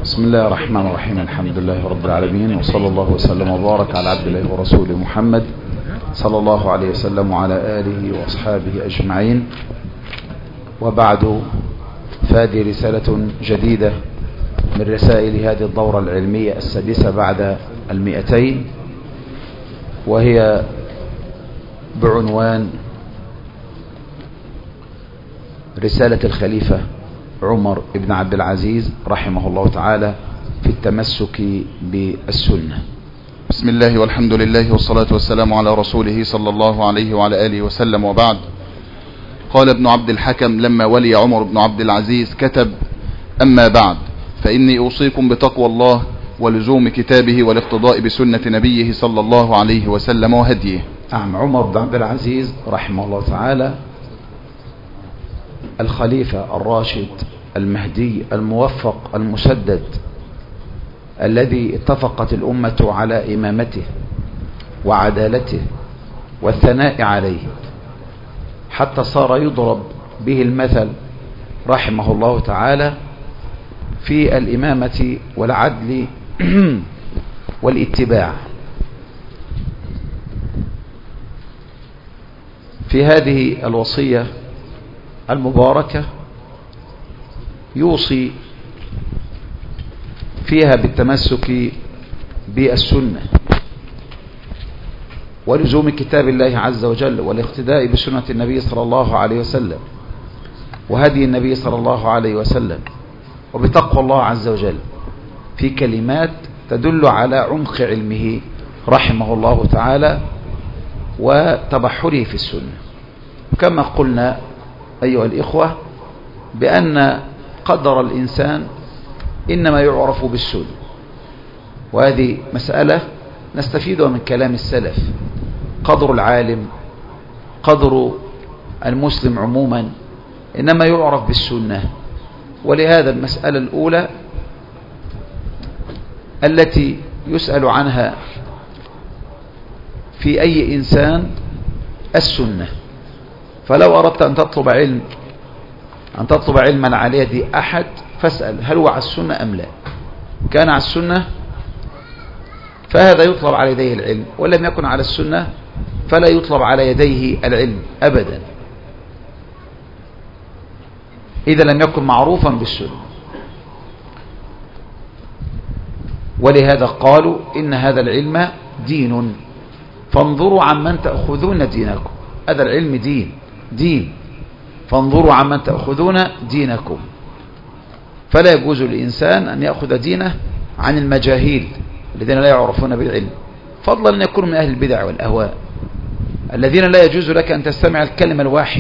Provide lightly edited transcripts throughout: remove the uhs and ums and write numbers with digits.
بسم الله الرحمن الرحيم. الحمد لله رب العالمين، وصلى الله وسلم وبارك على عبد الله ورسوله محمد صلى الله عليه وسلم وعلى آله وأصحابه أجمعين. وبعد، فهذه رسالة جديدة من رسائل هذه الدورة العلمية السادسة بعد 200، وهي بعنوان رسالة الخليفة عمر بن عبد العزيز رحمه الله تعالى في التمسك بالسنة. بسم الله والحمد لله والصلاة والسلام على رسوله صلى الله عليه وعلى آله وسلم، وبعد. قال ابن عبد الحكم لما ولي عمر بن عبد العزيز كتب: أما بعد، فإني أوصيكم بتقوى الله ولزوم كتابه والاقتضاء بسنة نبيه صلى الله عليه وسلم وهديه. عمر بن عبد العزيز رحمه الله تعالى الخليفة الراشد المهدي الموفق المسدد، الذي اتفقت الأمة على إمامته وعدالته والثناء عليه، حتى صار يضرب به المثل رحمه الله تعالى في الإمامة والعدل والاتباع. في هذه الوصية المباركة يوصي فيها بالتمسك بالسنة ولزوم كتاب الله عز وجل والاقتداء بسنة النبي صلى الله عليه وسلم وهدي النبي صلى الله عليه وسلم، وبتقوى الله عز وجل، في كلمات تدل على عمق علمه رحمه الله تعالى وتبحره في السنة. كما قلنا أيها الإخوة بأن قدر الإنسان إنما يعرف بالسنة، وهذه مسألة نستفيدها من كلام السلف. قدر العالم، قدر المسلم عموما، إنما يعرف بالسنة. ولهذا المسألة الأولى التي يسأل عنها في أي إنسان السنة. فلو أردت أن تطلب علما على يد أحد فاسأل هل هو على السنة أم لا. كان على السنة فهذا يطلب على يديه العلم، ولم يكن على السنة فلا يطلب على يديه العلم أبدا، إذا لم يكن معروفا بالسنة. ولهذا قالوا إن هذا العلم دين فانظروا عمن تأخذون دينكم. هذا العلم دين فانظروا عمن تأخذون دينكم. فلا يجوز للإنسان أن يأخذ دينه عن المجاهيل الذين لا يعرفون بالعلم، فضلا أن يكونوا من أهل البدع والأهواء الذين لا يجوز لك أن تستمع الكلمة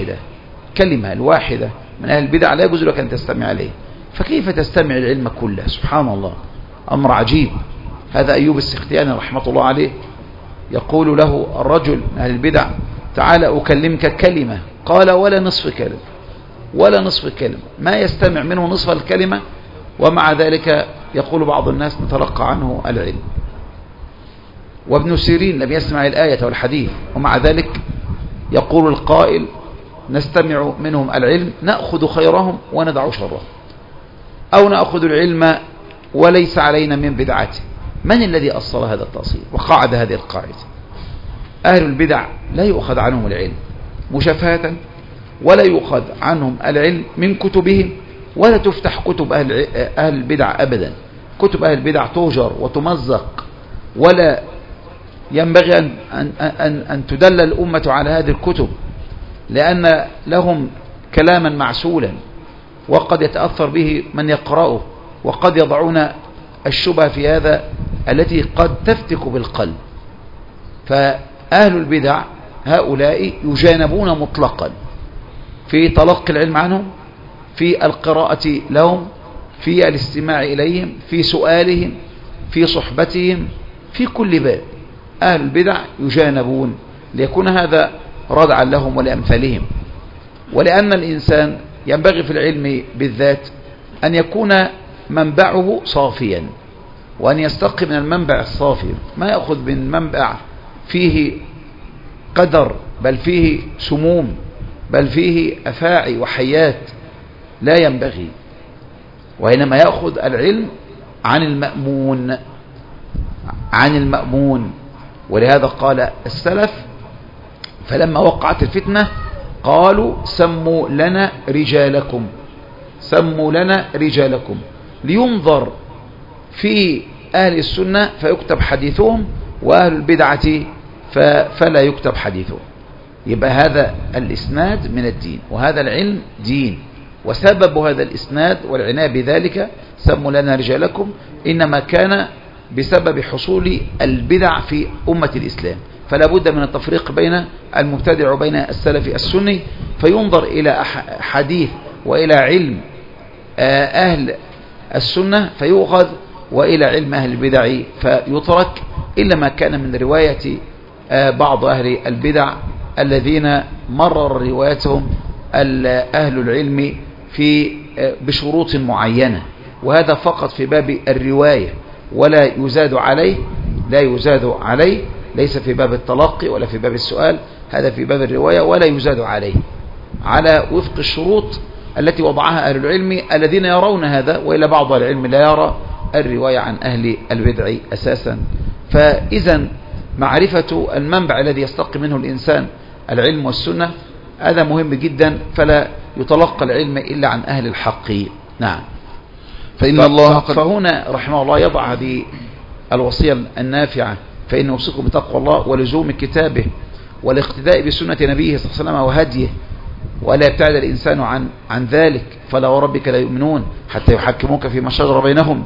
الواحدة من أهل البدع، لا يجوز لك أن تستمع عليه. فكيف تستمع العلم كله؟ سبحان الله، أمر عجيب. هذا أيوب السختياني رحمة الله عليه يقول له الرجل من أهل البدع: تعال أكلمك كلمة. قال: ولا نصف كلمة. ما يستمع منه نصف الكلمة، ومع ذلك يقول بعض الناس نتلقى عنه العلم. وابن سيرين لم يسمع الآية والحديث، ومع ذلك يقول القائل: نستمع منهم العلم، نأخذ خيرهم وندع شرهم، أو نأخذ العلم وليس علينا من بدعته. من الذي أصل هذا التأصيل وقاعد هذه القاعدة؟ أهل البدع لا يؤخذ عنهم العلم مشافهة، ولا يؤخذ عنهم العلم من كتبهم، ولا تفتح كتب أهل البدع أبدا. كتب أهل البدع تهجر وتمزق، ولا ينبغي أن تدل الأمة على هذه الكتب، لأن لهم كلاما معسولا وقد يتأثر به من يقرأه، وقد يضعون الشبهة في هذا التي قد تفتك بالقلب. فأهل البدع هؤلاء يجانبون مطلقا في تلقي العلم عنهم، في القراءة لهم، في الاستماع إليهم، في سؤالهم، في صحبتهم، في كل باب. أهل البدع يجانبون ليكون هذا ردعا لهم ولأمثالهم. ولأن الإنسان ينبغي في العلم بالذات أن يكون منبعه صافيا، وأن يستقي من المنبع الصافي، ما يأخذ من منبع فيه قدر، بل فيه سموم، بل فيه أفاعي وحيات. لا ينبغي. وإنما يأخذ العلم عن المأمون. ولهذا قال السلف فلما وقعت الفتنة قالوا سموا لنا رجالكم لينظر في أهل السنة فيكتب حديثهم، وأهل البدعة فلا يكتب حديثهم. يبقى هذا الإسناد من الدين، وهذا العلم دين، وسبب هذا الإسناد والعناية بذلك سموا لنا رجالكم إنما كان بسبب حصول البدع في أمة الإسلام. فلا بد من التفريق بين المبتدع وبين السلف السني، فينظر إلى حديث وإلى علم أهل السنة فيؤخذ، وإلى علم أهل البدع فيترك، إلا ما كان من رواية بعض أهل البدع الذين مرر روايتهم أهل العلم بشروط معينة، وهذا فقط في باب الرواية ولا يزاد عليه، ليس في باب التلقي ولا في باب السؤال، هذا في باب الرواية ولا يزاد عليه، على وفق الشروط التي وضعها أهل العلم الذين يرون هذا، وإلا بعض العلم لا يرى الرواية عن أهل البدع أساسا. فإذا معرفة المنبع الذي يستقي منه الإنسان العلم والسنة هذا مهم جدا، فلا يتلقى العلم إلا عن أهل الحق. نعم. فهنا رحمه الله يضع هذه الوصية النافعة، فإن أوصيكم بتقوى الله ولزوم كتابه والاقتداء بسنة نبيه صلى الله عليه وسلم وهديه، ولا يبتعد الإنسان عن ذلك، فلا وربك لا يؤمنون حتى يحكموك فيما شجر بينهم.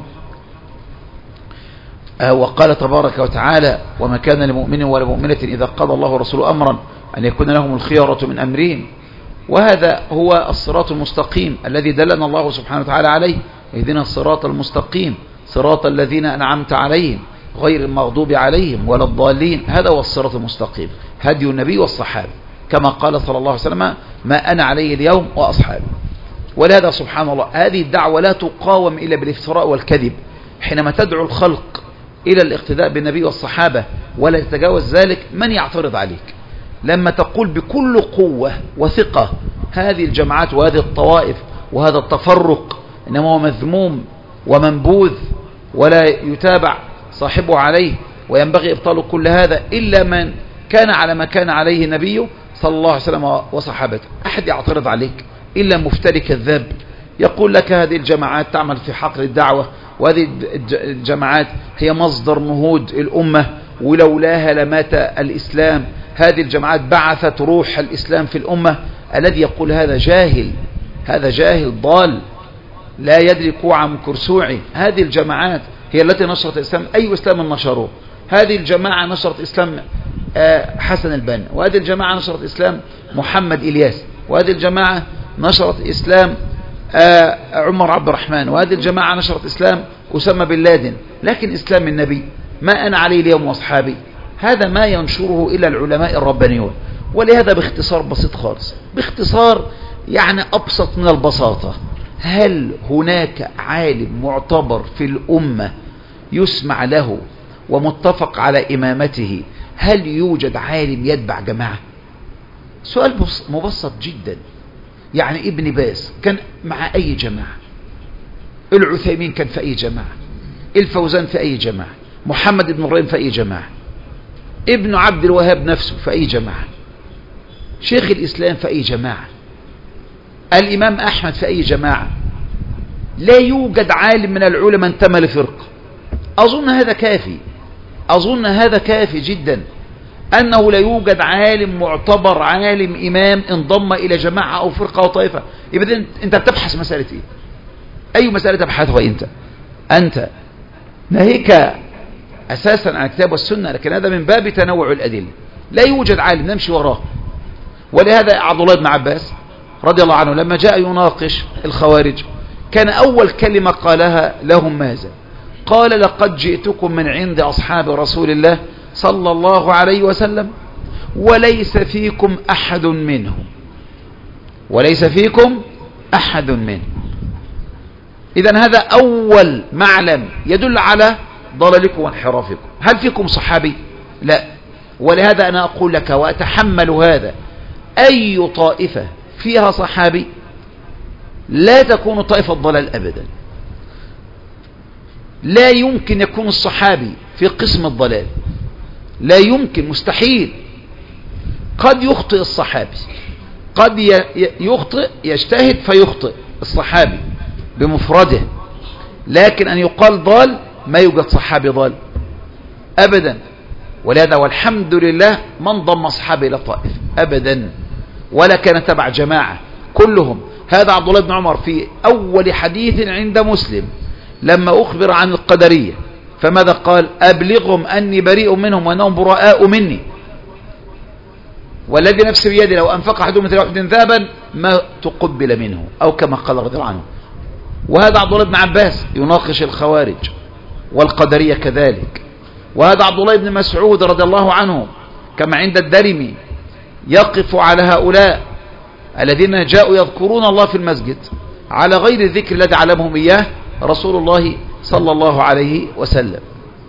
وقال تبارك وتعالى وما كان لمؤمن ولا مؤمنة إذا قضى الله ورسوله أمرا أن يكون لهم الخيارة من أمرهم. وهذا هو الصراط المستقيم الذي دلنا الله سبحانه وتعالى عليه، اهدنا الصراط المستقيم صراط الذين أنعمت عليهم غير المغضوب عليهم ولا الضالين. هذا هو الصراط المستقيم، هدي النبي والصحابة، كما قال صلى الله عليه وسلم ما أنا عليه اليوم وأصحابي. ولهذا سبحان الله هذه الدعوة لا تقاوم إلا بالافتراء والكذب. حينما تدعو الخلق إلى الاقتداء بالنبي والصحابة ولا تتجاوز ذلك، من يعترض عليك؟ لما تقول بكل قوة وثقة هذه الجماعات وهذه الطوائف وهذا التفرق إنما هو مذموم ومنبوذ ولا يتابع صاحبه عليه، وينبغي إبطال كل هذا إلا من كان على ما كان عليه نبيه صلى الله عليه وسلم وصحابته. أحد يعترض عليك إلا مفتري كذاب يقول لك هذه الجماعات تعمل في حقل الدعوة، وهذه الجماعات هي مصدر نهوض الأمة، ولولاها لمات الإسلام، هذه الجماعات بعثت روح الإسلام في الأمة. الذي يقول هذا جاهل ضال لا يدري كوع من كرسوعي. هذه الجماعات هي التي نشرت الإسلام. أي إسلام نشروه؟ هذه الجماعة نشرت إسلام حسن البنا، وهذه الجماعة نشرت إسلام محمد إلياس، وهذه الجماعة نشرت إسلام عمر عبد الرحمن، وهذه الجماعة نشرت إسلام أسامة بن لادن. لكن إسلام النبي ما أنا عليه اليوم وأصحابي هذا ما ينشره إلا العلماء الربانيون. ولهذا باختصار بسيط خالص، باختصار يعني أبسط من البساطة، هل هناك عالم معتبر في الأمة يسمع له ومتفق على إمامته؟ هل يوجد عالم يتبع جماعة؟ سؤال مبسط جدا. يعني ابن باز كان مع أي جماعة؟ العثيمين كان في أي جماعة؟ الفوزان في أي جماعة؟ محمد بن إبراهيم في أي جماعة؟ ابن عبد الوهاب نفسه في أي جماعة؟ شيخ الإسلام في أي جماعة؟ الإمام أحمد في أي جماعة؟ لا يوجد عالم من العلماء انتمى لفرقة. أظن هذا كافي جدا، أنه لا يوجد عالم معتبر عالم إمام انضم إلى جماعة أو فرقة أو طائفة. يبقى أنت بتبحث مسألة إيه؟ أي مسألة تبحثها أنت ناهيك أساسا عن الكتاب والسنة، لكن هذا من باب تنوع الأدلة. لا يوجد عالم نمشي وراه. ولهذا عبد الله بن عباس رضي الله عنه لما جاء يناقش الخوارج كان أول كلمة قالها لهم ماذا؟ قال لقد جئتكم من عند أصحاب رسول الله صلى الله عليه وسلم وليس فيكم أحد منهم. إذن هذا أول معلم يدل على ضلالكم وانحرافكم. هل فيكم صحابي؟ لا. ولهذا أنا أقول لك وأتحمل هذا، أي طائفة فيها صحابي لا تكون طائفة ضلال أبدا. لا يمكن يكون الصحابي في قسم الضلال، لا يمكن، مستحيل. قد يخطئ الصحابي، قد يخطئ، يجتهد فيخطئ الصحابي بمفرده، لكن أن يقال ضال، ما يوجد صحابي ضال أبدا. ولهذا والحمد لله من ضم أصحابه إلى طائف أبدا، ولا كان تبع جماعة كلهم. هذا عبد الله بن عمر في أول حديث عند مسلم لما أخبر عن القدرية فماذا قال؟ أبلغهم أني بريء منهم وأنهم براء مني، والذي نفسي بيدي لو أنفق أحدهم مثل أحد ذهبا ما تقبل منه، أو كما قال رضي الله عنه. وهذا عبد الله بن عباس يناقش الخوارج والقدرية كذلك. وهذا عبد الله بن مسعود رضي الله عنه كما عند الدارمي يقف على هؤلاء الذين جاءوا يذكرون الله في المسجد على غير الذكر الذي علمهم إياه رسول الله صلى الله عليه وسلم.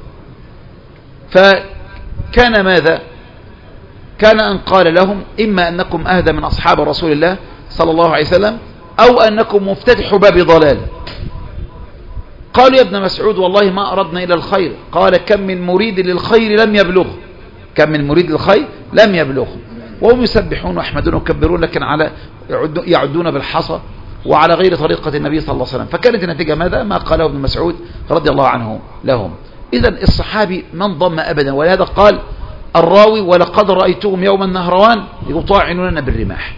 فكان ماذا؟ كان أن قال لهم إما أنكم أهدى من أصحاب رسول الله صلى الله عليه وسلم أو أنكم مفتتح باب ضلال. قالوا يا ابن مسعود والله ما أردنا إلى الخير. قال كم من مريد للخير لم يبلغ، كم من مريد للخير لم يبلغ. وهم يسبحون ويحمدون ويكبرون لكن على يعدون بالحصى وعلى غير طريقة النبي صلى الله عليه وسلم. فكانت النتيجة ماذا؟ ما قاله ابن مسعود رضي الله عنه لهم. إذن الصحابي من ضم أبدا، ولهذا قال الراوي ولقد رأيتهم يوم النهروان يطاعنوننا بالرماح.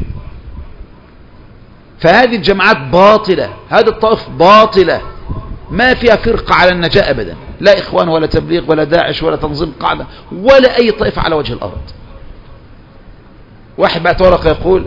فهذه الجماعات باطلة، هذه الطائف باطلة، ما فيها فرقة على النجاة أبدا، لا إخوان ولا تبليغ ولا داعش ولا تنظيم قاعدة ولا أي طائفة على وجه الأرض. واحد بعت ورقة يقول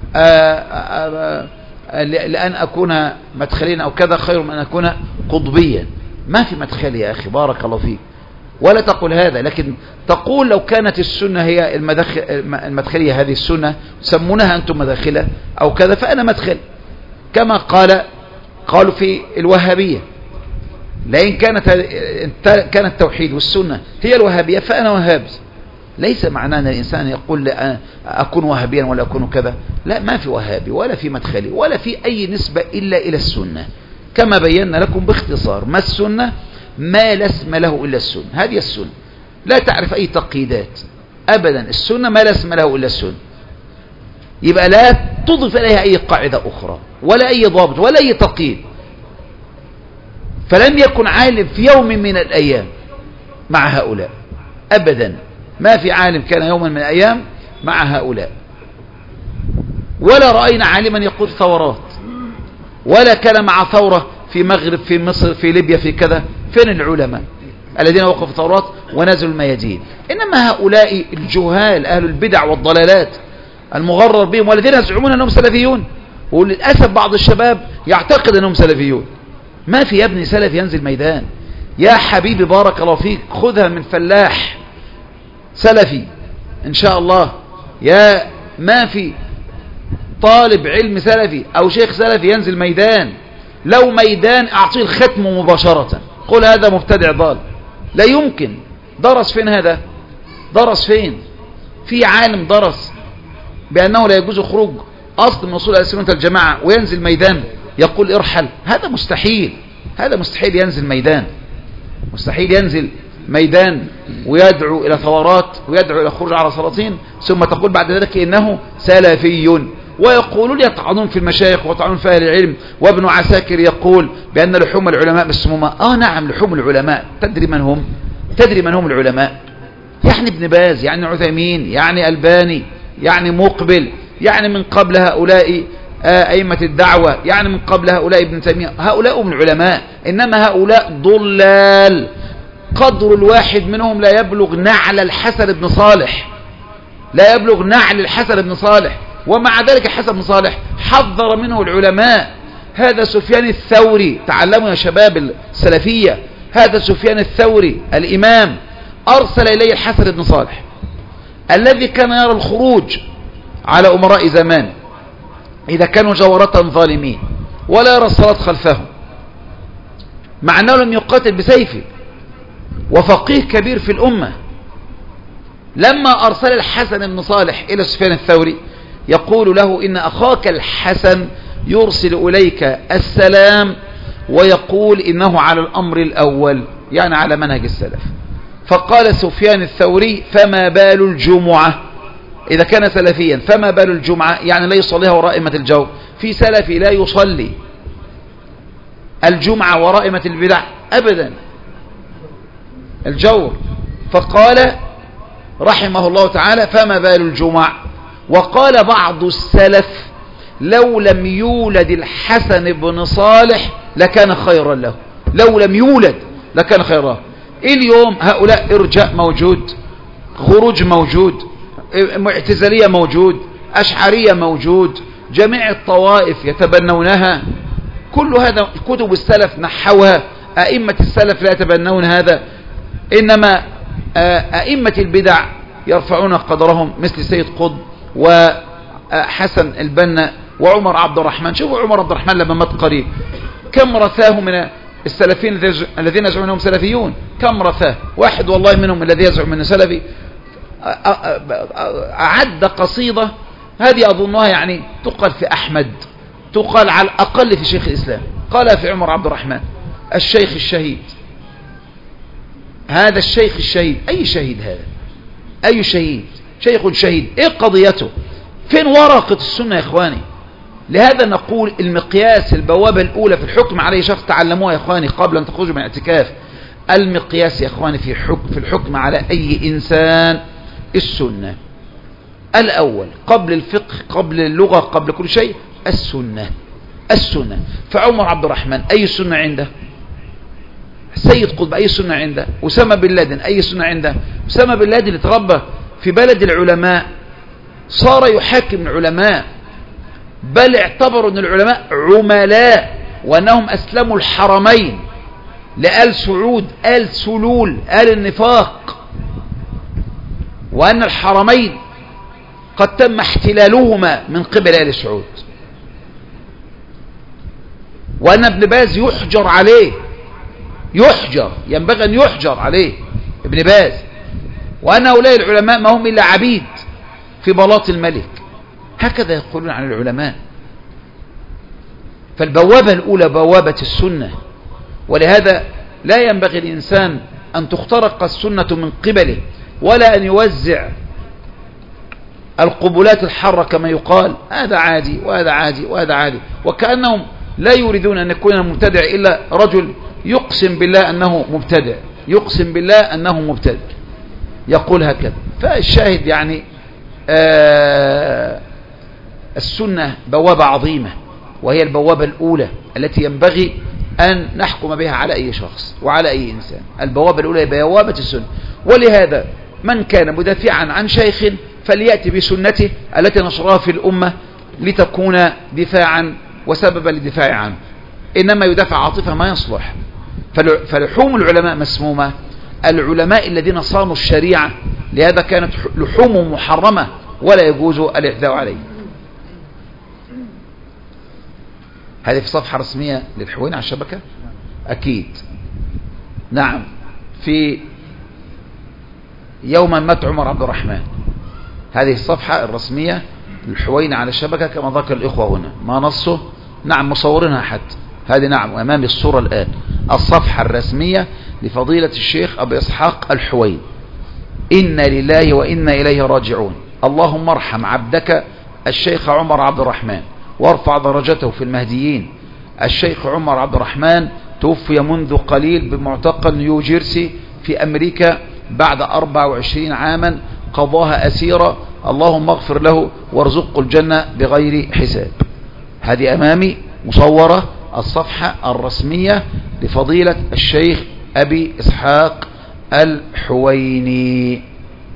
لأن أكون مدخلين أو كذا خير من أن أكون قطبيا. ما في مدخل يا أخي، بارك الله فيك، ولا تقول هذا، لكن تقول لو كانت السنة هي المدخلية، هذه السنة سمونها أنتم مداخلة أو كذا، فأنا مدخل. كما قالوا في الوهابية لأن كان التوحيد والسنة هي الوهابية فأنا وهابي. ليس معناه أن الإنسان يقول أكون وهابيا ولا أكون كذا، لا، ما في وهابي ولا في مدخلي ولا في أي نسبة إلا إلى السنة. كما بينا لكم باختصار ما السنة، ما لا اسم له إلا السنة، هذه السنة لا تعرف أي تقييدات أبدا. السنة ما لا اسم له إلا السنة، يبقى لا تضيف إليها أي قاعدة أخرى ولا أي ضابط ولا أي تقييد. فلم يكن عالم في يوم من الأيام مع هؤلاء أبدا، ما في عالم كان يوما من الأيام مع هؤلاء، ولا رأينا عالما يقود ثورات، ولا كان مع ثورة في مغرب في مصر في ليبيا في كذا. فين العلماء الذين وقفوا ثورات ونزلوا الميادين؟ إنما هؤلاء الجهال أهل البدع والضلالات المغرر بهم والذين يزعمون أنهم سلفيون، وللأسف بعض الشباب يعتقد أنهم سلفيون. ما في يا ابني سلف ينزل ميدان يا حبيبي، بارك الله فيك، خذها من فلاح سلفي إن شاء الله. يا ما في طالب علم سلفي أو شيخ سلفي ينزل ميدان، لو ميدان أعطيه الختم مباشرة، قل هذا مبتدع ضال، لا يمكن. درس فين هذا؟ درس فين؟ في عالم درس بأنه لا يجوز خروج أصل من أصول أهل السنة والجماعة وينزل ميدان يقول ارحل؟ هذا مستحيل، هذا مستحيل ينزل ميدان، مستحيل ينزل ميدان ويدعو إلى ثورات ويدعو إلى خروج على سلاطين ثم تقول بعد ذلك إنه سلفي. ويقولون يطعنون في المشايخ ويطعنون في أهل العلم. وابن عساكر يقول بأن لحوم العلماء مسمومة. نعم لحوم العلماء. تدري من هم؟ تدري من هم العلماء؟ يعني ابن باز، يعني عثيمين، يعني ألباني، يعني مقبل، يعني من قبل هؤلاء أئمة الدعوة، يعني من قبل هؤلاء ابن تيمية. هؤلاء من العلماء، إنما هؤلاء ضلال. قدر الواحد منهم لا يبلغ نعل الحسن بن صالح، لا يبلغ نعل الحسن بن صالح، ومع ذلك الحسن بن صالح حذر منه العلماء. هذا سفيان الثوري، تعلموا يا شباب السلفية، هذا سفيان الثوري الإمام أرسل إليه الحسن بن صالح الذي كان يرى الخروج على أمراء زمان إذا كانوا جورة ظالمين ولا يرى الصلاة خلفهم، مع أنه لم يقاتل بسيفه وفقيه كبير في الأمة. لما أرسل الحسن بن صالح إلى سفيان الثوري يقول له إن أخاك الحسن يرسل إليك السلام ويقول إنه على الأمر الأول، يعني على منهج السلف. فقال سفيان الثوري: فما بال الجمعة؟ إذا كان سلفيا فما بال الجمعة؟ يعني لا يصليها ورائمة الجو. في سلفي لا يصلي الجمعة ورائمة البدع أبدا، الجور. فقال رحمه الله تعالى: فما بال الجمع. وقال بعض السلف: لو لم يولد الحسن بن صالح لكان خيرا له، لو لم يولد لكان خيرا له. اليوم هؤلاء إرجاء موجود، خروج موجود، معتزلية موجود، أشعرية موجود، جميع الطوائف يتبنونها. كل هذا كتب السلف نحوها، أئمة السلف لا يتبنون هذا، إنما أئمة البدع يرفعون قدرهم مثل سيد قطب وحسن البنا وعمر عبد الرحمن. شوفوا عمر عبد الرحمن لما مات قريب كم رثاه من السلفيين الذين يزعمون انهم سلفيون، كم رثاه واحد والله منهم الذي يزعم انه سلفي أعد قصيدة، هذه أظنها يعني تقال في أحمد، تقال على الأقل في شيخ الإسلام، قال في عمر عبد الرحمن: الشيخ الشهيد. هذا الشيخ الشهيد، أي شهيد هذا؟ أي شهيد؟ شيخ شهيد، إيه قضيته؟ فين ورقة السنة يا إخواني؟ لهذا نقول المقياس، البوابة الأولى في الحكم على شخص، تعلموها يا إخواني قبل أن تخرجوا من الاعتكاف. المقياس يا إخواني في الحكم على أي إنسان السنة الأول، قبل الفقه، قبل اللغة، قبل كل شيء، السنة. فعمر عبد الرحمن أي سنة عنده؟ سيد قطب أي سنة عنده؟ أسامة بن لادن أي سنة عنده؟ أسامة بن لادن اللي تربى في بلد العلماء صار يحاكم العلماء، بل اعتبروا أن العلماء عملاء وأنهم أسلموا الحرمين لآل سعود، آل سلول، آل النفاق، وأن الحرمين قد تم احتلالهما من قبل آل سعود، وأن ابن باز يحجر عليه، ينبغي أن يحجر عليه ابن باز، وأن هؤلاء العلماء ما هم إلا عبيد في بلاط الملك. هكذا يقولون عن العلماء. فالبوابة الأولى بوابة السنة، ولهذا لا ينبغي الإنسان أن تخترق السنة من قبله، ولا أن يوزع القبلات الحرة كما يقال: هذا عادي وهذا عادي وهذا عادي، وكأنهم لا يريدون أن يكون المبتدع إلا رجل يقسم بالله أنه مبتدع، يقسم بالله أنه مبتدع، يقول هكذا. فالشاهد يعني السنة بوابة عظيمة، وهي البوابة الأولى التي ينبغي أن نحكم بها على أي شخص وعلى أي إنسان. البوابة الأولى هي بوابة السنة. ولهذا من كان مدافعا عن شيخ فليأتي بسنته التي نشرها في الأمة لتكون دفاعا وسببا للدفاع عنه، إنما يدافع عاطفة ما يصلح. فلحوم العلماء مسمومة، العلماء الذين صانوا الشريعة، لهذا كانت لحومهم محرمة ولا يجوز الاعتداء عليه. هذه في صفحة رسمية للحوين على الشبكة أكيد. نعم، في يوم مات عمر عبد الرحمن، هذه الصفحة الرسمية للحوين على الشبكة كما ذكر الإخوة هنا، ما نصه؟ نعم مصورينها حتى، هذه نعم أمامي الصورة الآن، الصفحة الرسمية لفضيلة الشيخ أبي إسحاق الحوين: إنا لله وإنا إليه راجعون، اللهم ارحم عبدك الشيخ عمر عبد الرحمن وارفع درجته في المهديين. الشيخ عمر عبد الرحمن توفي منذ قليل بمعتقل نيو جيرسي في أمريكا بعد 24 عاما قضاها أسيرة، اللهم اغفر له وارزقه الجنة بغير حساب. هذه أمامي مصورة الصفحة الرسمية لفضيلة الشيخ أبي إسحاق الحويني.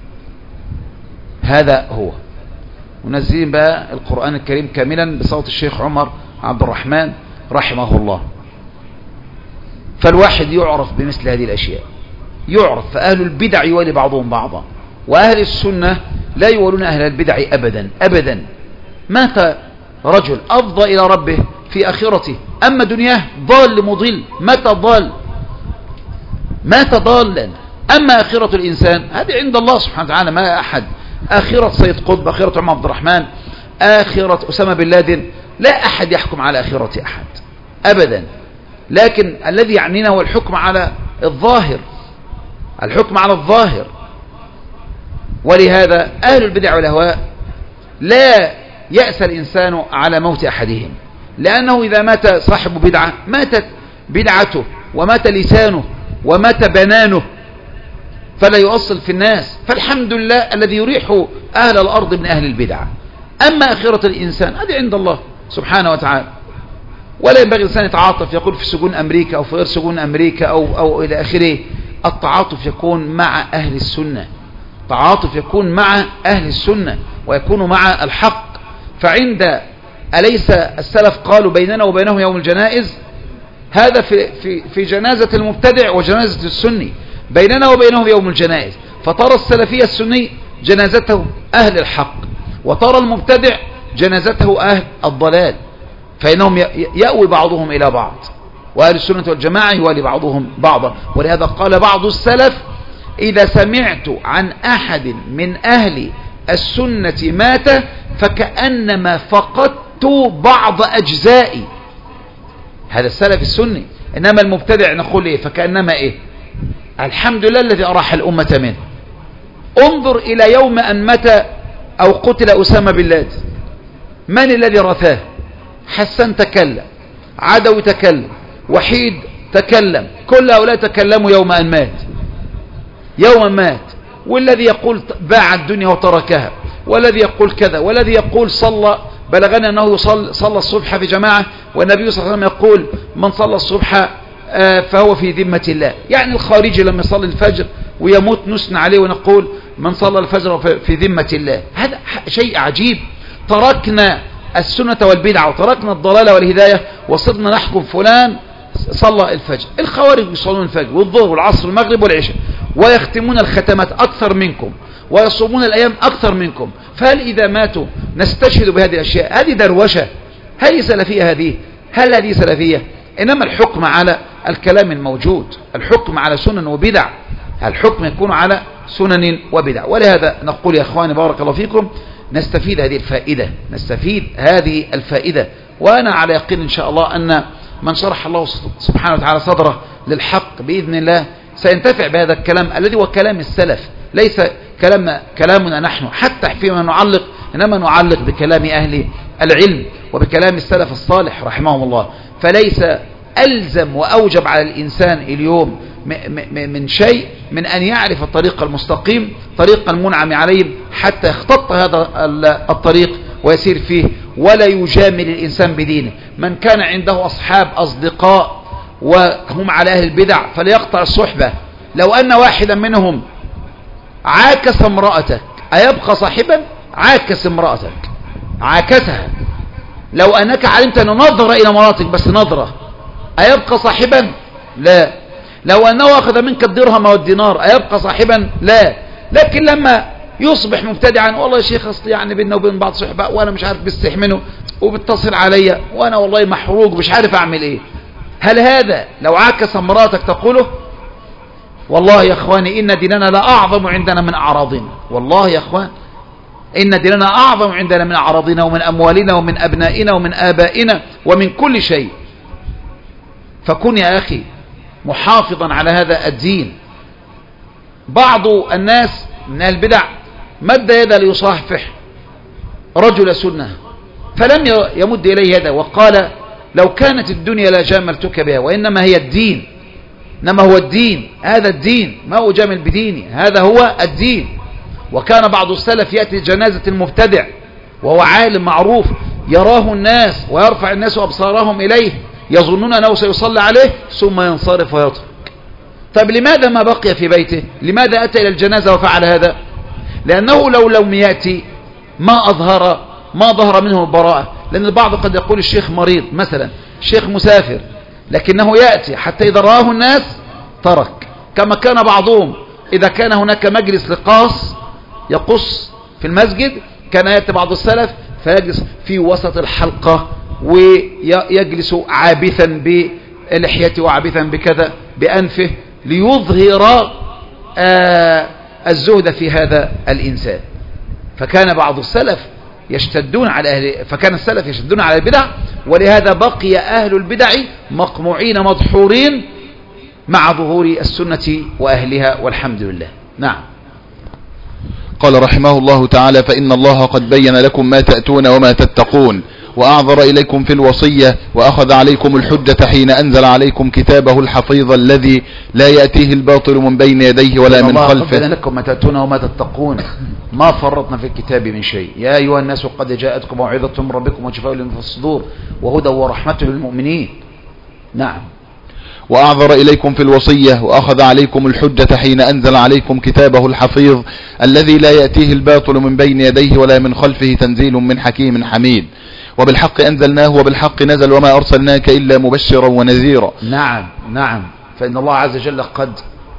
هذا هو. ونزلين بقى القرآن الكريم كاملا بصوت الشيخ عمر عبد الرحمن رحمه الله. فالواحد يعرف بمثل هذه الأشياء، يعرف. فأهل البدع يولي بعضهم بعضا، وأهل السنة لا يولون أهل البدع أبدا أبدا. مات رجل أفضى إلى ربه في آخرته، أما دنياه ضال مضل، مات ضالا. أما آخرة الإنسان هذه عند الله سبحانه وتعالى، ما أحد. آخرة سيد قطب، آخرة عمر عبد الرحمن، آخرة أسامة بن لادن، لا أحد يحكم على آخرة أحد أبدا. لكن الذي يعنينا هو الحكم على الظاهر، الحكم على الظاهر. ولهذا أهل البدع والأهواء لا يأسى الإنسان على موت أحدهم، لأنه إذا مات صاحب بدعة ماتت بدعته ومات لسانه ومات بنانه، فلا يؤصل في الناس. فالحمد لله الذي يريح أهل الأرض من أهل البدع. أما آخرة الإنسان هذه عند الله سبحانه وتعالى، ولا ينبغي الإنسان يتعاطف يقول في سجون أمريكا أو في غير سجون أمريكا أو إلى آخره. التعاطف يكون مع أهل السنة، التعاطف يكون مع أهل السنة ويكون مع الحق. فعند أليس السلف قالوا بيننا وبينه يوم الجنائز؟ هذا في جنازة المبتدع وجنازة السني، بيننا وبينه يوم الجنائز. فترى السلفية السني جنازته أهل الحق، وترى المبتدع جنازته أهل الضلال، فإنهم يأوي بعضهم إلى بعض، وأهل السنة والجماعة يوالي بعضهم بعضا. ولهذا قال بعض السلف: إذا سمعت عن أحد من أهل السنة مات فكأنما فقدت بعض أجزائي. هذا السلف السني. إنما المبتدع نقول إيه؟ فكأنما إيه؟ الحمد لله الذي أراح الأمة منه. انظر إلى يوم أن مات أو قتل أسامة بن لادن، من الذي رثاه؟ حسن تكلم، عدوي تكلم، وحيد تكلم، كل هؤلاء تكلموا يوم أن مات، يوم مات. والذي يقول باع الدنيا وتركها، والذي يقول كذا، والذي يقول صلى، بلغنا أنه صلى الصبح في جماعة، والنبي صلى الله عليه وسلم يقول: من صلى الصبح فهو في ذمة الله. يعني الخارجي لما يصلي الفجر ويموت نثنى عليه ونقول: من صلى الفجر في ذمة الله. هذا شيء عجيب. تركنا السنة والبدعة وتركنا الضلالة والهداية وصرنا نحكم فلان صلى الفجر. الخوارج يصلون الفجر والظهر والعصر والمغرب والعشاء، ويختمون الختمات أكثر منكم، ويصومون الأيام أكثر منكم. فهل إذا ماتوا نستشهد بهذه الأشياء؟ هذه دروشة. هل سلفية هذه؟ هل هذه سلفية؟ إنما الحكم على الكلام الموجود، الحكم على سنن وبدع، الحكم يكون على سنن وبدع. ولهذا نقول يا أخواني بارك الله فيكم، نستفيد هذه الفائدة، نستفيد هذه الفائدة. وأنا على يقين إن شاء الله أن من شرح الله سبحانه وتعالى صدره للحق بإذن الله سينتفع بهذا الكلام الذي هو كلام السلف، ليس كلامنا نحن حتى فيما نعلق، إنما نعلق بكلام أهل العلم وبكلام السلف الصالح رحمهم الله. فليس ألزم وأوجب على الإنسان اليوم من شيء من أن يعرف الطريق المستقيم، طريق المنعم عليهم، حتى يختط هذا الطريق ويسير فيه، ولا يجامل الإنسان بدينه. من كان عنده أصدقاء وهم على أهل البدع فليقطع الصحبة. لو أن واحدا منهم عاكس امرأتك أيبقى صاحبا؟ عاكس امرأتك، عاكسها. لو أنك علمت أن نظر إلى مراتك بس نظرة أيبقى صاحبا؟ لا. لو أنه أخذ منك الدرهم والدينار أيبقى صاحبا؟ لا. لكن لما يصبح مبتدعا: والله يا شيخ أصلي يعني بيننا وبين بعض صحبة وأنا مش عارف بستحمله وبتصل عليا وأنا والله محروق مش عارف أعمل إيه. هل هذا لو عاكس مراتك تقوله؟ والله يا أخواني إن ديننا لا أعظم عندنا من أعراضنا. والله يا أخوان إن ديننا أعظم عندنا من أعراضنا ومن أموالنا ومن أبنائنا ومن آبائنا ومن كل شيء. فكن يا أخي محافظا على هذا الدين. بعض الناس من البدع مد يده ليصافح رجل سنة فلم يمد إليه يده وقال: لو كانت الدنيا لا جاملتك بها، وإنما هي الدين، إنما هو الدين، هذا الدين، ما أجامل بديني، هذا هو الدين. وكان بعض السلف يأتي جنازة المبتدع وهو عالم معروف يراه الناس ويرفع الناس أبصارهم إليه يظنون أنه سيصلي عليه ظم ينصرف ويترك. طيب لماذا ما بقي في بيته؟ لماذا أتى إلى الجنازة وفعل هذا؟ لأنه لو لم يأتي ما ظهر منه البراءة. لأن البعض قد يقول الشيخ مريض مثلا، الشيخ مسافر، لكنه يأتي حتى إذا رآه الناس ترك. كما كان بعضهم إذا كان هناك مجلس لقاص يقص في المسجد كان يأتي بعض السلف فيجلس في وسط الحلقة ويجلس عابثا بلحيته وعابثا بكذا بأنفه ليظهر الزهد في هذا الإنسان. فكان بعض السلف يشتدون على فكان السلف يشتدون على البدع، ولهذا بقي أهل البدع مقموعين مدحورين مع ظهور السنة وأهلها، والحمد لله. نعم. قال رحمه الله تعالى: فإن الله قد بين لكم ما تأتون وما تتقون، وأعذر إليكم في الوصية، وأخذ عليكم الحجة حين أنزل عليكم كتابه الحفيظ الذي لا يأتيه الباطل من بين يديه ولا من خلفه. الله قد لكم ما تأتون وما تتقون، ما فرطنا في الكتاب من شيء. يا أيها الناس قد جاءتكم موعظة من ربكم وشفاء لما في الصدور وهدى ورحمة للمؤمنين. نعم. وأعذر إليكم في الوصية، وأخذ عليكم الحجة حين أنزل عليكم كتابه الحفيظ الذي لا يأتيه الباطل من بين يديه ولا من خلفه تنزيل من حكيم حميد. وبالحق أنزلناه وبالحق نزل وما أرسلناك إلا مبشرا ونذيرا. نعم نعم. فإن الله عز وجل قد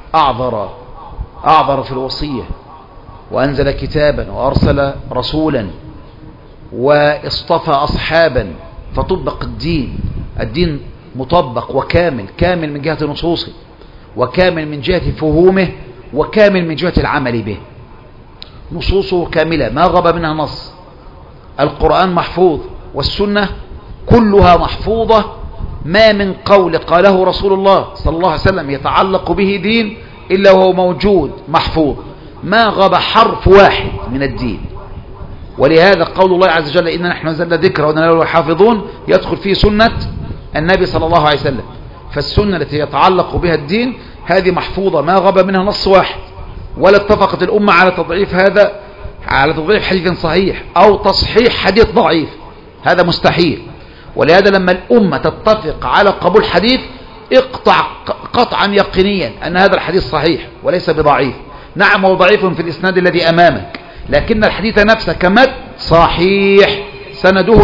أعذر في الوصية، وأنزل كتابا وأرسل رسولا واصطفى أصحابا، فطبق الدين مطبق وكامل، كامل من جهة نصوصه، وكامل من جهة فهومه، وكامل من جهة العمل به. نصوصه كاملة ما غاب منها نص. القرآن محفوظ، والسنة كلها محفوظة، ما من قول قاله رسول الله صلى الله عليه وسلم يتعلق به دين إلا وهو موجود محفوظ، ما غاب حرف واحد من الدين. ولهذا قول الله عز وجل: إنا نحن نزلنا ذكر وإنا له حافظون، يدخل فيه سنة النبي صلى الله عليه وسلم. فالسنة التي يتعلق بها الدين هذه محفوظة ما غاب منها نص واحد، ولا اتفقت الأمة على تضعيف هذا، على تضعيف حديث صحيح أو تصحيح حديث ضعيف، هذا مستحيل. ولهذا لما الأمة تتفق على قبول حديث، اقطع قطعا يقينيا أن هذا الحديث صحيح وليس بضعيف. نعم هو ضعيف في الإسناد الذي أمامك، لكن الحديث نفسه كمد صحيح، سنده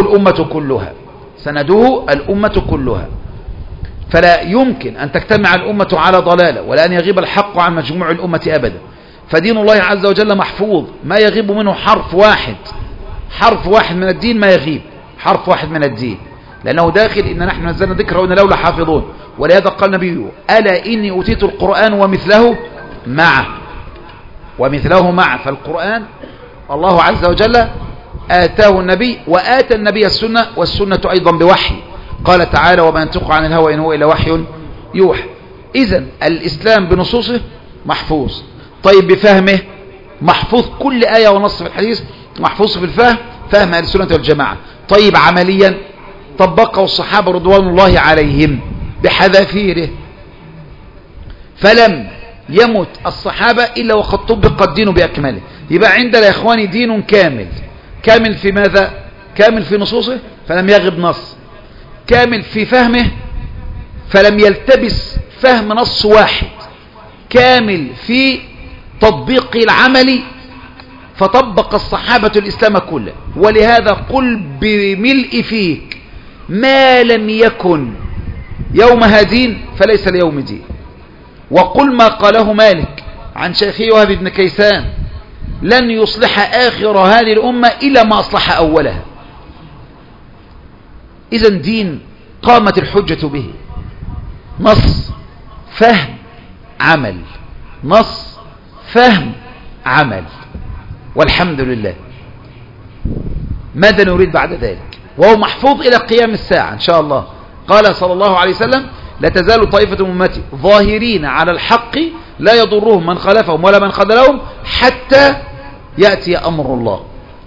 الأمة كلها. فلا يمكن أن تجتمع الأمة على ضلالة، ولا أن يغيب الحق عن مجموع الأمة أبدا. فدين الله عز وجل محفوظ، ما يغيب منه حرف واحد من الدين، ما يغيب حرف واحد من الدين، لأنه داخل. إن نحن نزلنا ذكر وإنا له لحافظون. ولهذا قال النبي: ألا إني أوتيت القرآن ومثله معه. فالقرآن الله عز وجل آتاه النبي، وآتى النبي السنة، والسنة أيضا بوحي. قال تعالى: وما ينطق عن الهوى إن هو إلا وحي يوحى. إذن الإسلام بنصوصه محفوظ. طيب بفهمه محفوظ، كل آية ونص في الحديث محفوظ في الفهم، فهم أهل السنة والجماعة. طيب عمليا طبقه الصحابة رضوان الله عليهم بحذافيره، فلم يمت الصحابة إلا وقد طبق الدين بأكمله. يبقى عندنا يا إخواني دين كامل في ماذا؟ كامل في نصوصه فلم يغب نص، كامل في فهمه فلم يلتبس فهم نص واحد، كامل في تطبيق العمل فطبق الصحابة الإسلام كله. ولهذا قل بملء فيك: ما لم يكن يومها دين فليس اليوم دين. وقل ما قاله مالك عن شيخه وهب بن كيسان: لن يصلح آخر هذه الأمة إلا ما أصلح أولها. إذن دين قامت الحجة به، نص فهم عمل، نص فهم عمل، والحمد لله. ماذا نريد بعد ذلك؟ وهو محفوظ إلى قيام الساعة إن شاء الله. قال صلى الله عليه وسلم: لا تزال طائفة من أمتي ظاهرين على الحق لا يضرهم من خلفهم ولا من خذلهم حتى يأتي أمر الله.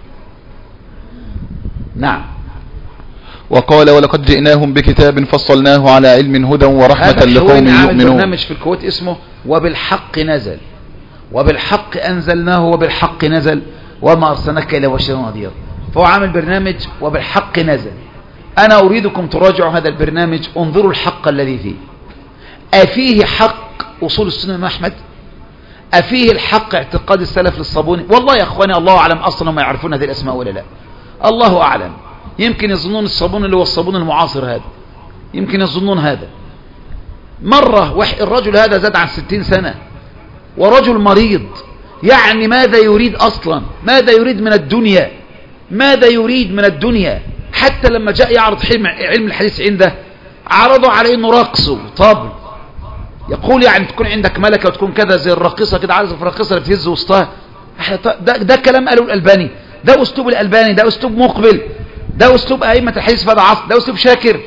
نعم. وقال: ولقد جئناهم بكتاب فصلناه على علم هدى ورحمة لقوم يؤمنون. برنامج في الكويت اسمه وبالحق نزل، وبالحق أنزلناه وبالحق نزل وما أرسلناك إلا بشيرا ونذيرا. فهو عامل برنامج وبالحق نزل. أنا أريدكم تراجعوا هذا البرنامج، انظروا الحق الذي فيه. أفيه حق أصول السنة من أحمد؟ أفيه الحق اعتقاد السلف للصابوني؟ والله يا أخواني الله أعلم أصلا ما يعرفون هذه الأسماء ولا لا، الله أعلم. يمكن يظنون الصابون اللي هو الصابون المعاصر هذا، يمكن يظنون هذا. مرة الرجل هذا زاد عن 60 سنة ورجل مريض، يعني ماذا يريد أصلا؟ ماذا يريد من الدنيا؟ ماذا يريد من الدنيا؟ حتى لما جاء يعرض علم الحديث عنده عرضوا عليه انه رقص وطبل. يقول يعني تكون عندك ملكة وتكون كذا زي الراقصة كده، عارف الراقصة اللي بتهز وسطها. ده كلام قاله الألباني. ده أسلوب الألباني، ده أسلوب مقبل، ده أسلوب أئمة الحديث في هذا العصر، ده أسلوب شاكر.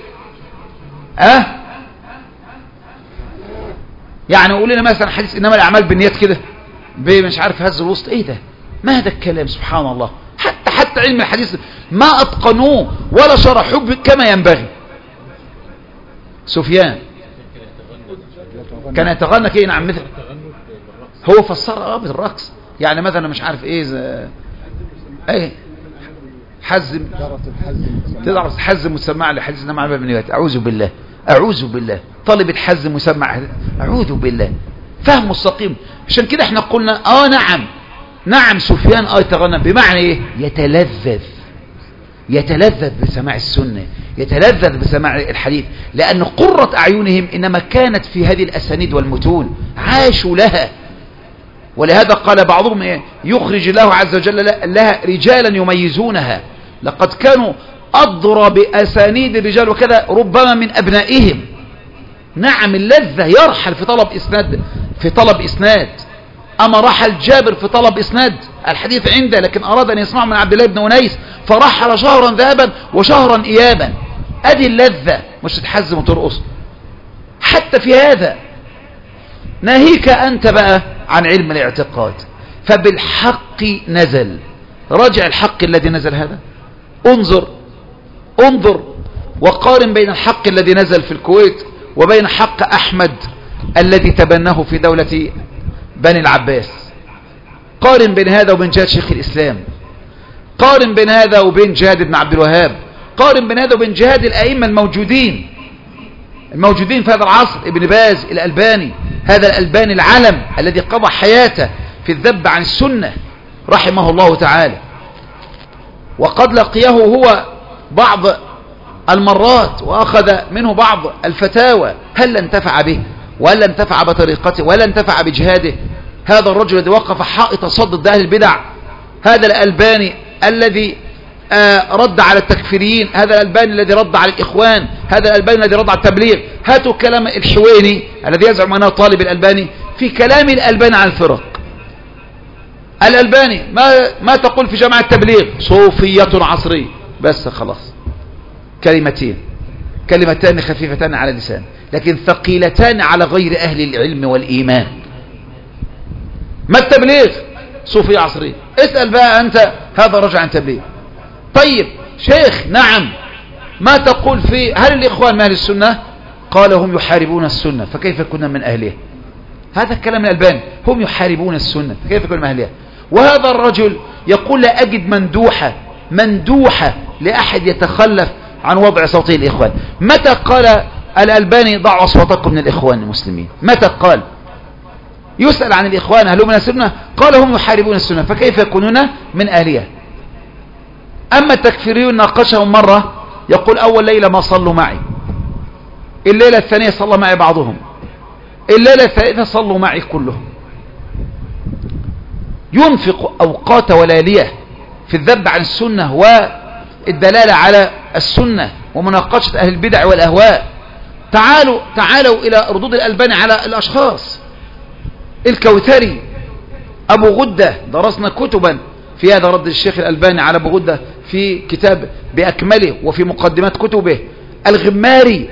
يعني قول لنا مثلا حديث إنما الأعمال بالنيات كده مش عارف هز الوسط، إيه ده؟ ما هذا الكلام؟ سبحان الله. حتى علم الحديث ما أتقنوه ولا شرحوه كما ينبغي. سفيان كان يتغنى كي نعم مثل هو فسر بالرقص، يعني مثلا مش عارف ايه حزم تدرس حزم مسمع لحديث انما عمل بالنيات. اعوذ بالله، اعوذ بالله. طالب حزم مسمع، اعوذ بالله. فهم مستقيم. عشان كده احنا قلنا نعم سفيان يتغنى، بمعنى ايه؟ يتلذذ بسماع السنة، يتلذذ بسماع الحديث، لأن قرة أعينهم إنما كانت في هذه الأسانيد والمتون، عاشوا لها. ولهذا قال بعضهم يخرج الله عز وجل لها رجالا يميزونها. لقد كانوا أضرى بأسانيد الرجال وكذا ربما من أبنائهم. نعم اللذة يرحل في طلب إسناد. أما رحل جابر في طلب إسناد الحديث عنده، لكن أراد أن يسمعه من عبد الله بن أنيس فرحل شهرا ذهبا وشهرا إيابا. أدي اللذة، مش تتحزم وترقص. حتى في هذا ناهيك أنت بقى عن علم الاعتقاد، فبالحق نزل. راجع الحق الذي نزل هذا، انظر وقارن بين الحق الذي نزل في الكويت وبين حق أحمد الذي تبناه في دولة بني العباس. قارن بين هذا وبين جهاد شيخ الإسلام، قارن بين هذا وبين جهاد ابن عبد الوهاب، قارن بين هذا وبين جهاد الأئمة الموجودين في هذا العصر، ابن باز، الألباني، هذا الألباني العلم الذي قضى حياته في الذب عن السنة رحمه الله تعالى. وقد لقيه هو بعض المرات وأخذ منه بعض الفتاوى، هل انتفع به ولا انتفع بطريقته ولا انتفع بجهاده؟ هذا الرجل الذي وقف حائط صد ضد أهل البدع، هذا الألباني الذي رد على التكفيريين، هذا الألباني الذي رد على الإخوان، هذا الألباني الذي رد على التبليغ. هاتوا كلام الحويني الذي يزعم أنه طالب الألباني، في كلام الألباني عن الفرق. الألباني ما تقول في جماعة التبليغ؟ صوفية عصرية، بس خلاص، كلمتان خفيفتان على اللسان لكن ثقيلتان على غير أهل العلم والإيمان. ما التبليغ؟ صوفية عصرية. اسأل بقى أنت هذا رجع عن تبليغ. طيب شيخ، نعم، ما تقول في هل الإخوان من أهل السنة؟ قال هم يحاربون السنة فكيف كنا من أهلها. هذا الكلام الألباني، هم يحاربون السنة فكيف كنا من أهلها. وهذا الرجل يقول لا أجد مندوحة لأحد يتخلف عن وضع صوته الإخوان. متى قال الألباني ضعوا أصواتكم من الإخوان المسلمين؟ متى قال؟ يسأل عن الإخوان هل هم من السنة؟ قال هم يحاربون السنة فكيف يكونون من أهلها. أما التكفيريون ناقشهم مرة، يقول أول ليلة ما صلوا معي، الليلة الثانية صلى معي بعضهم، الليلة الثالثة صلوا معي كلهم. ينفق أوقات وليالية في الذب عن السنة والدلالة على السنة ومناقشة أهل البدع والأهواء. تعالوا إلى ردود الألباني على الأشخاص. الكوثري، أبو غدة، درسنا كتبا في هذا رد الشيخ الألباني على أبو غدة في كتاب بأكمله وفي مقدمات كتبه. الغماري،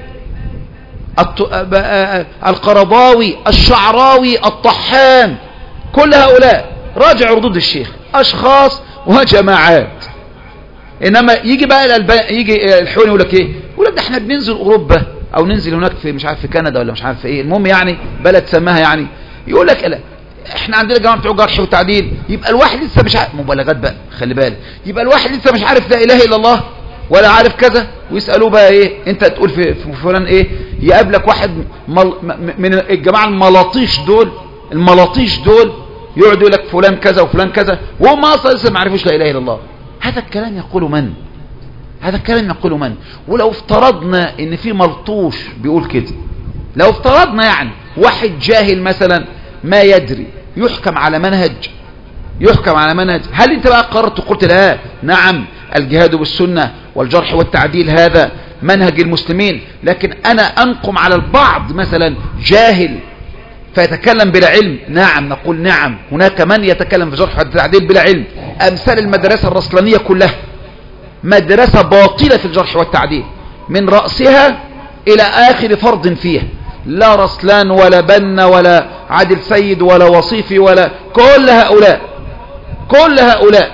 القرضاوي، الشعراوي، الطحان، كل هؤلاء راجع ردود الشيخ، أشخاص وجماعات. إنما يجي بقى يجي الحوني يقول لك إيه؟ يقول لك ده احنا بننزل أوروبا أو ننزل هناك في مش عارف في كندا ولا مش عارف في إيه، المهم يعني بلد سماها يعني، يقول لك لا احنا عندنا جماعه بتوع جرح وتعديل. يبقى الواحد لسه مش عارف، مبالغات بقى، خلي بالك، يبقى الواحد لسه مش عارف لا اله الا الله ولا عارف كذا، ويسالوه بقى ايه انت تقول في فلان ايه، يقابلك واحد من الجماعه الملاطيش دول يقعد يقول لك فلان كذا وفلان كذا وهم اصلا لسه ما عرفوش لا اله الا الله. هذا الكلام يقوله من؟ ولو افترضنا ان في ملطوش بيقول كده، لو افترضنا يعني واحد جاهل مثلا ما يدري يحكم على منهج، هل انت بقى قررت وقلت لا نعم الجهاد بالسنة والجرح والتعديل هذا منهج المسلمين، لكن انا انقم على البعض مثلا جاهل فيتكلم بلا علم؟ نعم، نقول نعم، هناك من يتكلم في جرح والتعديل بلا علم. أمثال المدرسة الرسلانية كلها مدرسة باطلة في الجرح والتعديل من رأسها إلى آخر فرد فيها، لا رسلان ولا بنا ولا عادل سيد ولا وصيفي ولا كل هؤلاء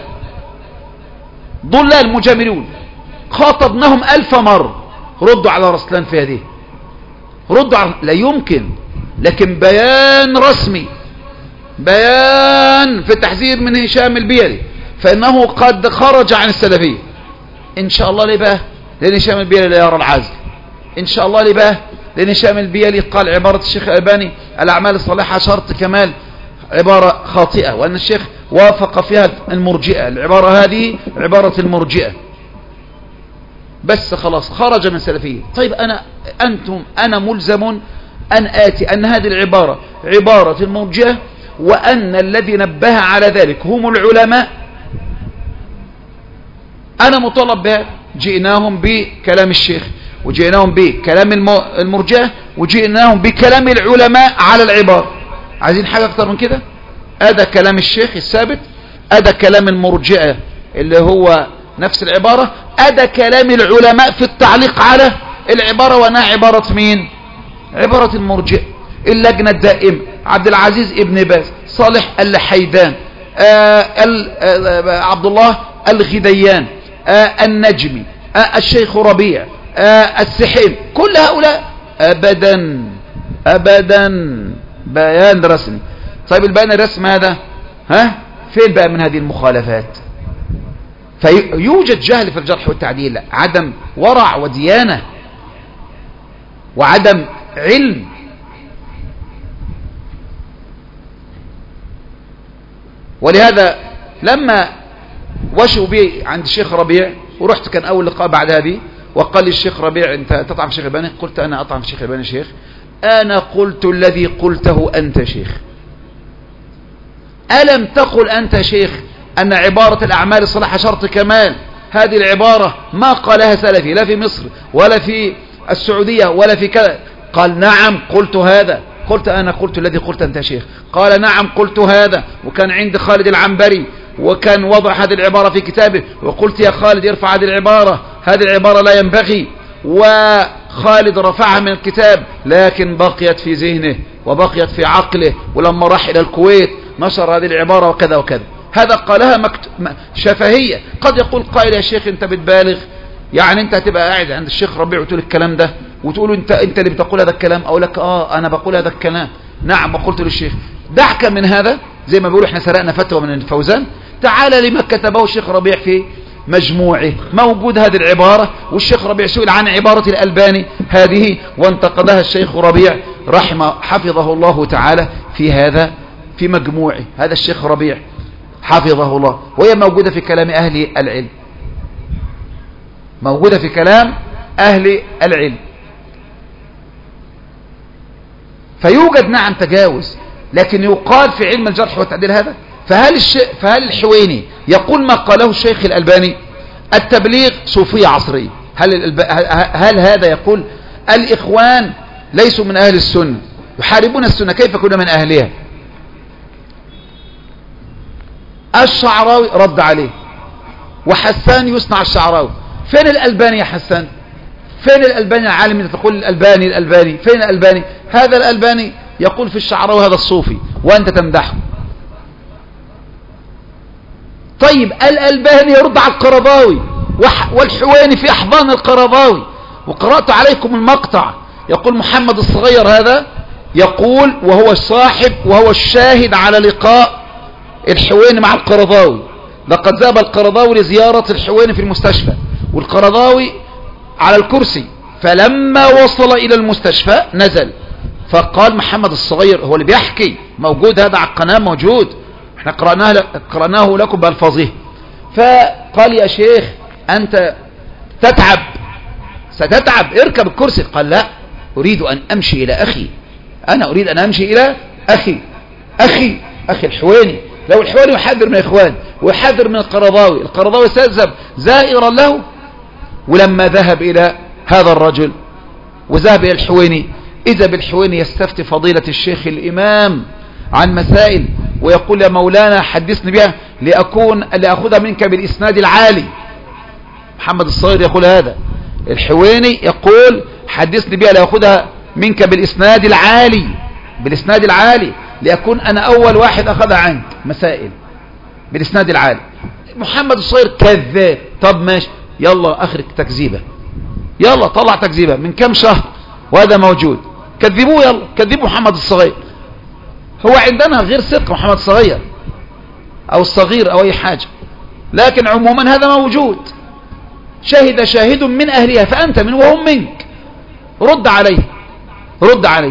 ضلال مجاملون. خاطبناهم 1000 مرة، ردوا على رسلان في هذه، ردوا على لا يمكن. لكن بيان رسمي، بيان في التحذير من هشام البيلي فإنه قد خرج عن السلفية إن شاء الله. ليه بقى؟ لأن هشام البيلي لا يرى العزل إن شاء الله. ليه بقى؟ لأن هشام البيلي قال عبارة الشيخ الألباني الأعمال الصالحة شرط كمال، عبارة خاطئة، وأن الشيخ وافق فيها المرجئة. العبارة هذه عبارة المرجئة، بس خلاص خرج من السلفية. طيب أنا ملزم أن آتي أن هذه العبارة عبارة المرجئة، وأن الذي نبه على ذلك هم العلماء. أنا مطالب بها. جئناهم بكلام الشيخ، وجئناهم بكلام المرجئة، وجئناهم بكلام العلماء على العبارة. عايزين حاجة أكتر من كده؟ هذا كلام الشيخ الثابت، هذا كلام المرجئة اللي هو نفس العبارة، هذا كلام العلماء في التعليق على العبارة، وأنا عبارة مين؟ عبارة المرجئة. اللجنة الدائمة عبد العزيز ابن باز، صالح الحيدان، عبد الله الغديان، النجمي، الشيخ ربيع، السحيم، كل هؤلاء أبدا بيان رسمي. طيب البيان الرسمي هذا فين بقى من هذه المخالفات؟ فيوجد جهل في الجرح والتعديل، عدم ورع وديانة وعدم علم. ولهذا لما وشوا بي عند الشيخ ربيع، ورحت كان أول لقاء بعد هذه، وقال لي الشيخ ربيع أنت تطعم الشيخ الألباني؟ قلت أنا أطعم الشيخ الألباني شيخ؟ أنا قلت الذي قلته أنت شيخ. ألم تقل أنت شيخ أن عبارة الأعمال الصالحة شرط كمال؟ هذه العبارة ما قالها سلفي لا في مصر ولا في السعودية ولا في كذا. قال نعم قلت هذا. قلت أنا قلت الذي قلت أنت شيخ؟ قال نعم قلت هذا. وكان عند خالد العنبري وكان وضع هذه العبارة في كتابه، وقلت يا خالد ارفع هذه العبارة، هذه العبارة لا ينبغي. وخالد رفعها من الكتاب، لكن بقيت في ذهنه وبقيت في عقله، ولما راح إلى الكويت نشر هذه العبارة وكذا وكذا. هذا قالها شفهية. قد يقول قائل يا شيخ انت بتبالغ، يعني انت هتبقى قاعد عند الشيخ ربيع وتقول الكلام ده وتقول انت اللي بتقول هذا الكلام؟ اقول لك انا بقول هذا الكلام. نعم وقلت للشيخ دعك من هذا، زي ما بيقولوا احنا سرقنا فتوى من الفوزان. تعال لما كتبه الشيخ ربيع في مجموعه، موجود هذه العبارة، والشيخ ربيع سئل عن عبارة الألباني هذه وانتقدها الشيخ ربيع حفظه الله تعالى في هذا في مجموعه. هذا الشيخ ربيع حفظه الله، وهي موجودة في كلام أهل العلم، موجودة في كلام أهل العلم. فيوجد نعم تجاوز، لكن يقال في علم الجرح والتعديل هذا. فهل الحويني يقول ما قاله الشيخ الألباني التبليغ صوفية عصرية؟ هل هذا يقول الإخوان ليسوا من أهل السنة يحاربون السنة، كيف كنا من أهلها؟ الشعراوي رد عليه، وحسان يصنع الشعراوي. فين الألباني يا حسان؟ فين الألباني العالم اللي تقول الألباني؟ فين الألباني؟ هذا الألباني يقول في الشعراوي هذا الصوفي وأنت تمدحه. طيب الألباني يرد على القرضاوي، والحويني في أحضان القرضاوي، وقرأت عليكم المقطع. يقول محمد الصغير هذا يقول وهو الصاحب وهو الشاهد على لقاء الحويني مع القرضاوي، لقد ذهب القرضاوي لزيارة الحويني في المستشفى، والقرضاوي على الكرسي، فلما وصل إلى المستشفى نزل، فقال محمد الصغير هو اللي بيحكي، موجود هذا على القناة، موجود، احنا قرأناه لكم بألفاظه. فقال يا شيخ أنت تتعب، ستتعب، اركب الكرسي. قال لا، أريد أن أمشي إلى أخي، أنا أريد أن أمشي إلى أخي الحويني. لو الحويني يحذر من إخوان ويحذر من القرضاوي سيذهب زائرا له. ولما ذهب إلى هذا الرجل وذهب إلى الحويني، إذا بالحويني يستفتي فضيلة الشيخ الإمام عن مسائل ويقول يا مولانا حدثني بها، لأخذها منك بالإسناد العالي. محمد الصغير يقول هذا، الحويني يقول حدثني بها لأخذها منك بالإسناد العالي، بالإسناد العالي، لأكون أنا أول واحد أخذها عنك مسائل بالإسناد العالي. محمد الصغير كذاب. طب ماشي، يلا أخرج تكذيبة، يلا طلع تكذيبة من كم شهر وهذا موجود، كذبوه، يلا كذبوا محمد الصغير. هو عندنا غير صدق محمد الصغير أو الصغير أو أي حاجة، لكن عموما هذا موجود. شهد شاهد من أهلها فأنت من وهم منك، رد عليه، رد عليه.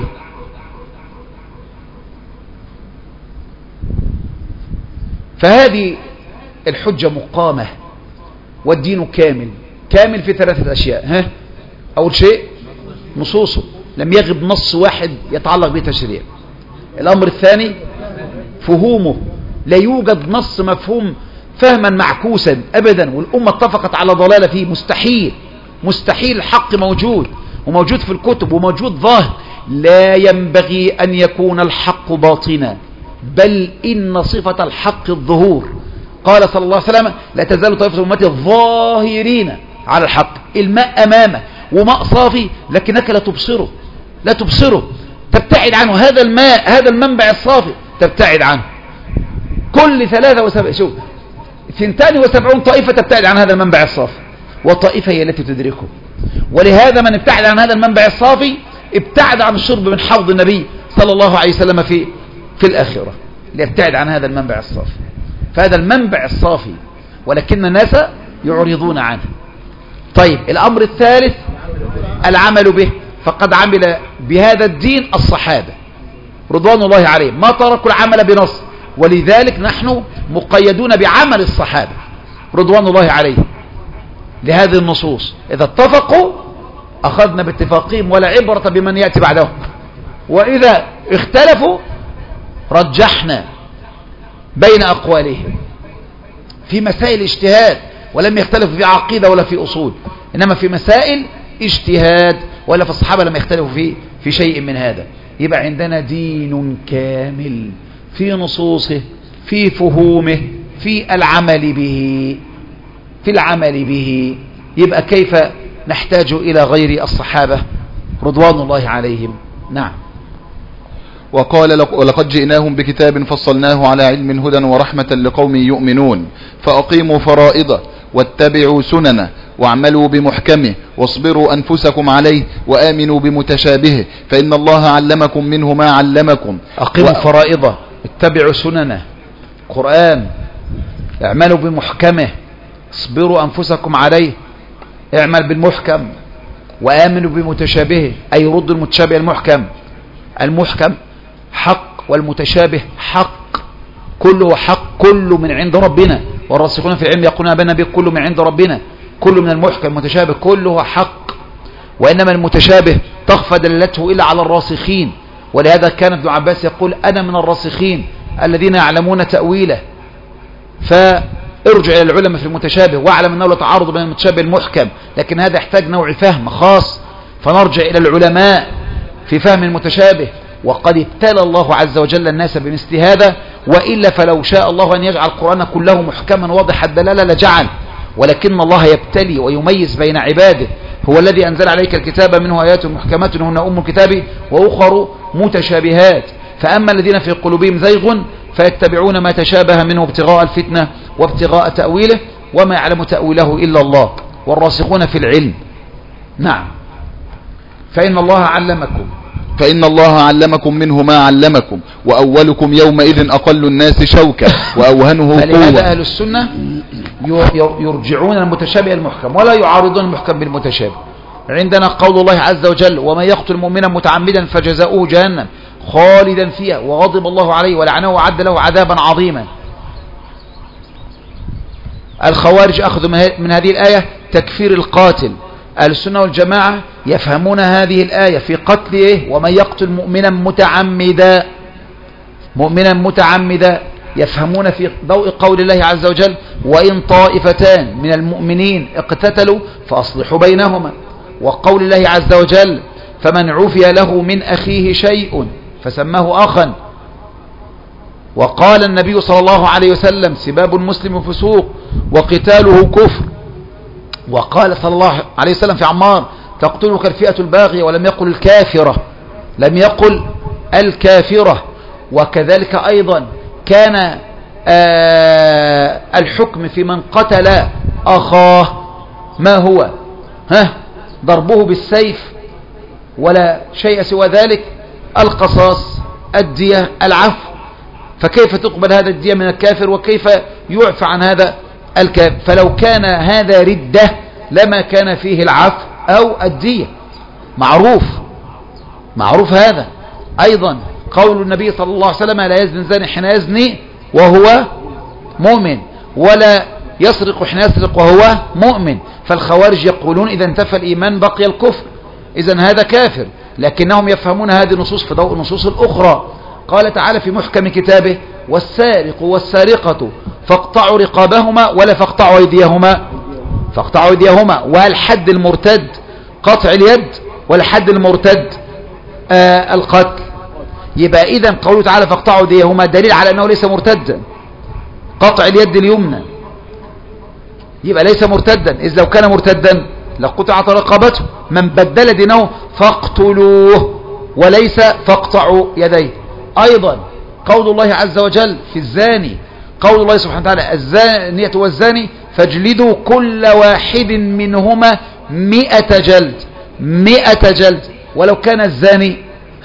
فهذه الحجة مقامة والدين كامل. كامل في ثلاثة أشياء. أول شيء نصوصه، لم يغب نص واحد يتعلق بتشريع. الأمر الثاني فهومه، لا يوجد نص مفهوم فهما معكوسا أبدا والأمة اتفقت على ضلالة فيه، مستحيل. مستحيل. الحق موجود وموجود في الكتب وموجود ظاهر. لا ينبغي أن يكون الحق باطنا، بل إن صفة الحق الظهور. قال صلى الله عليه وسلم لا تزال طائفة من أمتي الظاهرين على الحق. الماء أمامه وماء صافي لكنك لا تبصره، لا تبصره، تبتعد عنه. هذا الماء، هذا المنبع الصافي تبتعد عنه. كل 72 طائفة تبتعد عن هذا المنبع الصافي، والطائفة هي التي تدركه. ولهذا من ابتعد عن هذا المنبع الصافي ابتعد عن الشرب من حوض النبي صلى الله عليه وسلم في الآخرة، ليبتعد عن هذا المنبع الصافي. فهذا المنبع الصافي، ولكن الناس يعرضون عنه. طيب الأمر الثالث العمل به. فقد عمل بهذا الدين الصحابة رضوان الله عليهم، ما تركوا العمل بنص، ولذلك نحن مقيدون بعمل الصحابة رضوان الله عليهم لهذه النصوص. إذا اتفقوا أخذنا باتفاقهم ولا عبرة بمن يأتي بعدهم، وإذا اختلفوا رجحنا بين أقوالهم في مسائل اجتهاد، ولم يختلفوا في عقيدة ولا في أصول، إنما في مسائل اجتهاد، ولا في الصحابة لم يختلفوا في شيء من هذا. يبقى عندنا دين كامل في نصوصه، في فهومه، في العمل به، في العمل به. يبقى كيف نحتاج إلى غير الصحابة رضوان الله عليهم؟ نعم. وقال ولقد جئناهم بكتاب فصلناه على علم هدى ورحمة لقوم يؤمنون فأقيموا فرائضه واتبعوا سننه واعملوا بمحكمه واصبروا أنفسكم عليه وآمنوا بمتشابهه فإن الله علمكم منه ما علمكم. أقيموا فرائضه، اتبعوا سننه، قرآن، اعملوا بمحكمه، اصبروا أنفسكم عليه، اعمل بالمحكم، وآمنوا بمتشابهه، أي رد المتشابه المحكم. المحكم حق والمتشابه حق، كله حق، كله من عند ربنا، والراسخون في العلم يقولون بنا به كله من عند ربنا. كله من المحكم المتشابه كله حق، وإنما المتشابه تخفى دلالته إلا على الراسخين. ولهذا كان ابن عباس يقول أنا من الراسخين الذين يعلمون تأويله. فارجع إلى العلماء في المتشابه واعلم أنه لا تعارض بين المتشابه المحكم، لكن هذا يحتاج نوع فهم خاص، فنرجع إلى العلماء في فهم المتشابه. وقد ابتلى الله عز وجل الناس بمثل هذا، وإلا فلو شاء الله أن يجعل القرآن كله محكما واضح الدلالة لجعل، ولكن الله يبتلي ويميز بين عباده. هو الذي أنزل عليك الكتاب منه آيات محكمات هن أم الكتاب وأخر متشابهات. فأما الذين في قلوبهم زيغ فيتبعون ما تشابه منه ابتغاء الفتنة وابتغاء تأويله وما يعلم تأويله إلا الله والراسخون في العلم. نعم. فإن الله علمكم منه ما علمكم وأولكم يومئذ أقل الناس شوكا وأوهنه قوة. فلهذا أهل السنة يرجعون المتشابه المحكم ولا يعارضون المحكم بالمتشابه. عندنا قول الله عز وجل ومن يقتل مؤمنا متعمدا فجزاؤه جهنم خالدا فيها وغضب الله عليه ولعنه وعد له عذابا عظيما. الخوارج أخذوا من هذه الآية تكفير القاتل. أهل السنة والجماعة يفهمون هذه الآية في قتل ومن يقتل مؤمنا متعمدا يفهمون في ضوء قول الله عز وجل وإن طائفتان من المؤمنين اقتتلوا فأصلحوا بينهما، وقول الله عز وجل فمن عفي له من أخيه شيء فسماه أخا وقال النبي صلى الله عليه وسلم سباب المسلم فسوق وقتاله كفر. وقال صلى الله عليه وسلم في عمار تقتلك الفئة الباغية، ولم يقل الكافرة، لم يقل الكافرة. وكذلك أيضا كان الحكم في من قتل أخاه ما هو؟ ضربه بالسيف ولا شيء سوى ذلك، القصاص، الدية، العفو. فكيف تقبل هذا الدية من الكافر وكيف يعفى عن هذا الكافر؟ فلو كان هذا ردة لما كان فيه العفو أو الدية، معروف هذا. أيضا قول النبي صلى الله عليه وسلم لا يزني الزاني حين يزني وهو مؤمن، ولا يسرق حين يسرق وهو مؤمن. فالخوارج يقولون إذا انتفى الإيمان بقي الكفر، إذن هذا كافر، لكنهم يفهمون هذه النصوص في ضوء النصوص الأخرى. قال تعالى في محكم كتابه والسارق والسارقة فاقطعوا رقابهما ولا فاقطعوا أيديهما. والحد المرتد قطع اليد، والحد المرتد القتل. يبقى إذن قوله تعالى فاقطعوا أيديهما دليل على أنه ليس مرتدا. قطع اليد اليمنى يبقى ليس مرتدا، إذ لو كان مرتدا لقطعت رقبته. من بدل دينه فاقتلوه وليس فاقطعوا يديه. أيضا قول الله عز وجل في الزاني، قول الله سبحانه وتعالى الزانية والزاني فاجلدوا كل واحد منهما 100 جلد. 100 جلد. ولو كان الزاني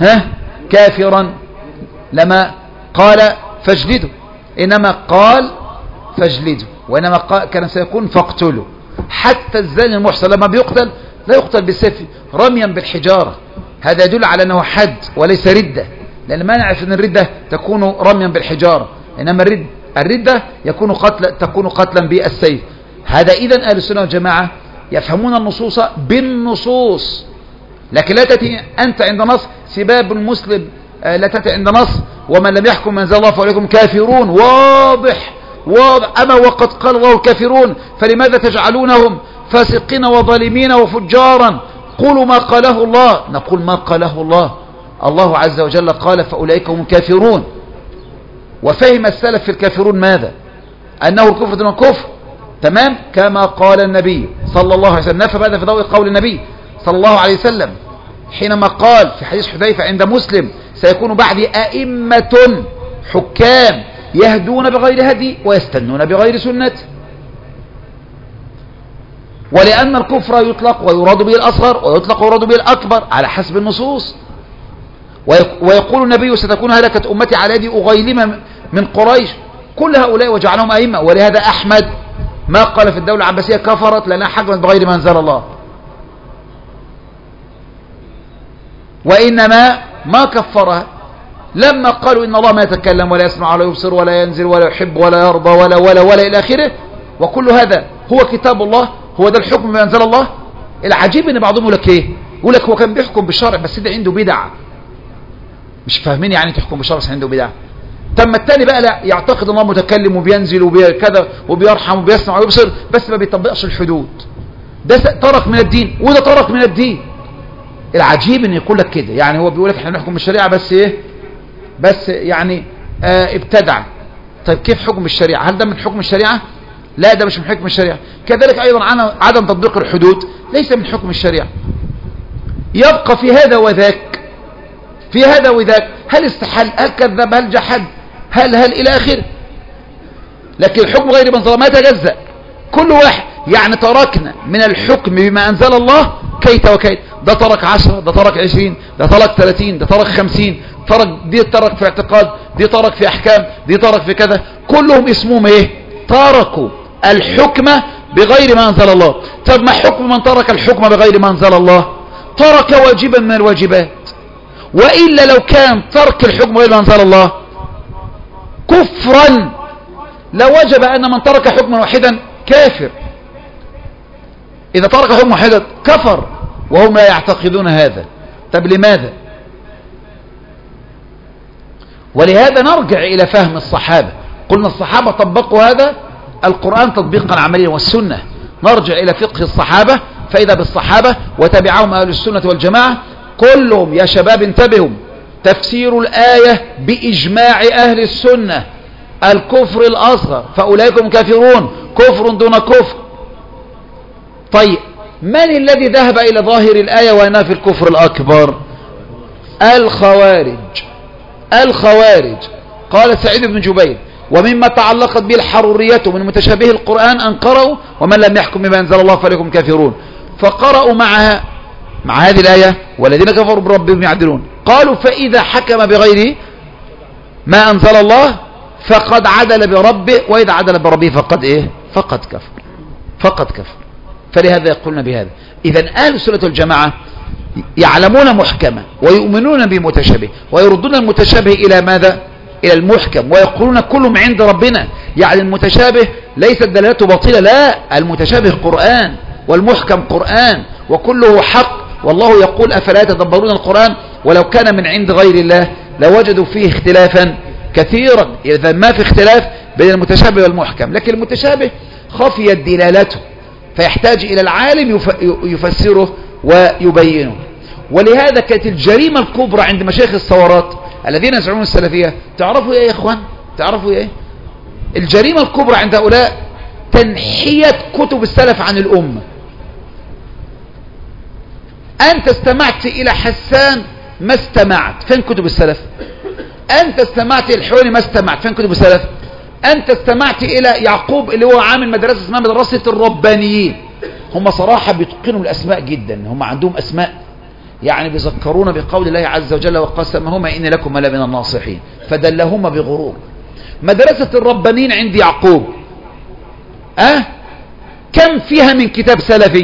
كافرا لما قال فاجلدوا، إنما قال فاجلدوا، وإنما قال كان سيكون فاقتلوا. حتى الزاني المحصن لما بيقتل لا يقتل بالسيف، رميا بالحجارة. هذا يدل على أنه حد وليس ردة، لأن ما نعرف أن الردة تكون رميا بالحجارة، إنما الردة تكون قتلا بالسيف. هذا إذن أهل السنة والجماعة يفهمون النصوص بالنصوص، لكن لا تأتي أنت عند نص سباب المسلم، لا تأتي عند نص ومن لم يحكم من أنزل الله فأولئك كافرون. واضح. أما وقد قال الله الكافرون فلماذا تجعلونهم فاسقين وظالمين وفجارا؟ قولوا ما قاله الله. نقول ما قاله الله. الله عز وجل قال فأولئك هم كافرون. وفهم السلف في الكافرون ماذا؟ أنه الكفر دون الكفر، تمام، كما قال النبي صلى الله عليه وسلم. نفهم هذا في ضوء قول النبي صلى الله عليه وسلم حينما قال في حديث حذيفة عند مسلم سيكون بعدي أئمة حكام يهدون بغير هدي ويستنون بغير سنة. ولأن الكفر يطلق ويراد به الأصغر ويطلق ويراد به الأكبر على حسب النصوص. ويقول النبي ستكون هلكة أمتي على يد أغيلمة من قريش كل هؤلاء وجعلهم أئمة. ولهذا أحمد ما قال في الدولة العباسية كفرت لأنها حكمت بغير ما أنزل الله، وإنما ما كفرها لما قالوا إن الله ما يتكلم ولا يسمع ولا يبصر ولا ينزل ولا يحب ولا يرضى ولا إلى آخره. وكل هذا هو كتاب الله، هو ده الحكم ما أنزل الله. العجيب إن بعضهم يقول لك إيه؟ يقول لك هو كان بيحكم بالشرع بس ده عنده بدع. مش فاهمين يعني تحكم بالشرع بس عنده بدع. تم التاني بقى لا يعتقد الله متكلم وبينزل وكذا وبيرحم وبيسمع ويبصر بس ما بيطبقش الحدود. ده ترك من الدين وده ترك من الدين. العجيب ان يقول لك كده، يعني هو بيقول لك احنا بنحكم بالشريعه بس ايه؟ بس يعني ابتدع. طيب كيف حكم الشريعه؟ هل ده من حكم الشريعه؟ لا، ده مش من حكم الشريعه. كذلك ايضا عدم تطبيق الحدود ليس من حكم الشريعه. يبقى في هذا وذاك، في هذا وذاك، هل استحل، هل كذب، هل جحد، هل الى اخره. لكن الحكم غير منزل ما يتجزأ. كل واحد يعني تركنا من الحكم بما انزل الله كيت وكيت. ده ترك 10، ده ترك 20، ده ترك 30، ده ترك 50، دي ترك في اعتقاد، دي ترك في احكام، دي ترك في كذا. كلهم اسمهم ايه؟ تركوا الحكم بغير ما انزل الله. طب ما حكم من ترك الحكم بغير ما انزل الله؟ ترك واجبا من الواجبات. وإلا لو كان ترك الحكم بغير ما انزل الله كفرا لوجب أن من ترك حكما واحدا كافر. إذا ترك حكم واحدا كفر وهم لا يعتقدون هذا. طب لماذا؟ ولهذا نرجع إلى فهم الصحابة. قلنا الصحابة طبقوا هذا القرآن تطبيقا عمليا والسنة. نرجع إلى فقه الصحابة فإذا بالصحابة وتبعهم أهل السنة والجماعة كلهم يا شباب انتبهوا تفسير الآية بإجماع أهل السنة الكفر الأصغر فأولئك هم كافرون، كفر دون كفر. طيب من الذي ذهب إلى ظاهر الآية وينافي الكفر الأكبر؟ الخوارج. قال سعيد بن جبير: ومما تعلقت به الحرورية من متشابه القرآن أن قرأوا ومن لم يحكم بما أنزل الله فليكم كافرون، فقرأوا مع هذه الآية والذين كفروا بربهم يعدلون. قالوا: فإذا حكم بغير ما أنزل الله فقد عدل بربه، وإذا عدل بربه فقد كفر. فلهذا يقولون بهذا. إذن أهل السنة والجماعة يعلمون محكمة ويؤمنون بمتشابه ويردون المتشابه إلى ماذا؟ إلى المحكم، ويقولون كلهم عند ربنا. يعني المتشابه ليست دلالته باطلة، لا، المتشابه قرآن والمحكم قرآن وكله حق. والله يقول: أفلا يتدبرون القرآن ولو كان من عند غير الله لوجدوا فيه اختلافا كثيرا. إذا ما في اختلاف بين المتشابه والمحكم، لكن المتشابه خفيت دلالته فيحتاج إلى العالم يفسره ويبينه. ولهذا كانت الجريمة الكبرى عند مشايخ الثورات الذين يزعمون السلفية، تعرفوا ايه يا اخوان؟ تعرفوا ايه الجريمة الكبرى عند هؤلاء؟ تنحية كتب السلف عن الأمة. أنت استمعت إلى حسان ما استمعت، فين كتب السلف؟ أنت استمعت إلى الحويني ما استمعت، فين كتب السلف؟ أنت استمعت إلى يعقوب اللي هو عامل مدرسة اسمها مدرسة الربانيين. هم صراحة بيتقنوا الأسماء جدا، هم عندهم أسماء يعني بيذكرون بقول الله عز وجل: وقسمهما إن لكم لمن الناصحين، فدلهما بغرور. مدرسة الربانيين عند يعقوب كم فيها من كتاب سلفي؟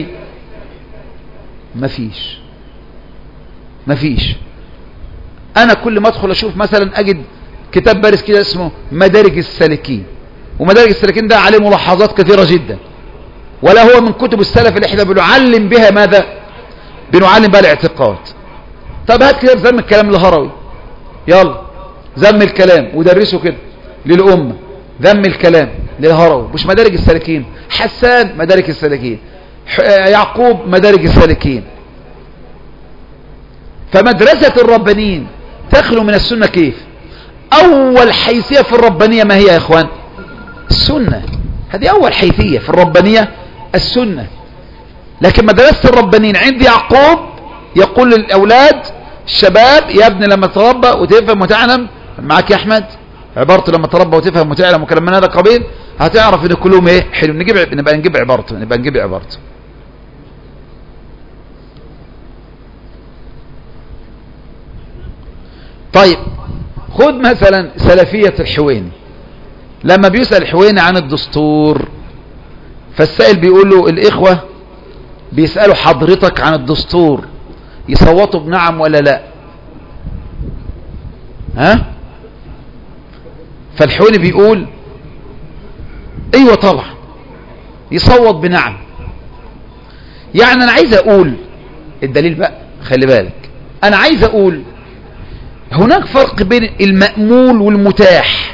مفيش. أنا كل ما أدخل أشوف مثلا أجد كتاب بارز كده اسمه مدارج السالكين، ومدارج السالكين ده عليه ملاحظات كثيرة جدا، ولا هو من كتب السلف اللي احنا بنعلم بها ماذا؟ بنعلم بها الاعتقاد. طب هات كتاب ذم الكلام الهروي، يلا ذم الكلام ودرسه كده للأمة، ذم الكلام للهروي، مش مدارج السالكين. حسان مدارج السالكين، يعقوب مدارج السالكين. فمدرسة الربانيين تخلو من السنة كيف؟ أول حيثية في الربانية ما هي يا إخوان؟ السنة. هذه أول حيثية في الربانية، السنة. لكن مدرسة الربانيين عند يعقوب يقول للأولاد الشباب: يا ابني لما تربى وتفهم وتعلم، معك يا أحمد عبارته لما تربى وتفهم وتعلم وكلام من هذا القبيل، هتعرف ان كلهم ايه حلو. نبقى نجيب عبارته. طيب خد مثلا سلفية الحويني، لما بيسأل الحويني عن الدستور فالسائل بيقول له: الإخوة بيسألوا حضرتك عن الدستور يصوتوا بنعم ولا لا؟ فالحويني بيقول: ايوه طبعا يصوت بنعم. يعني انا عايز اقول الدليل بقى، خلي بالك، انا عايز اقول هناك فرق بين المأمول والمتاح.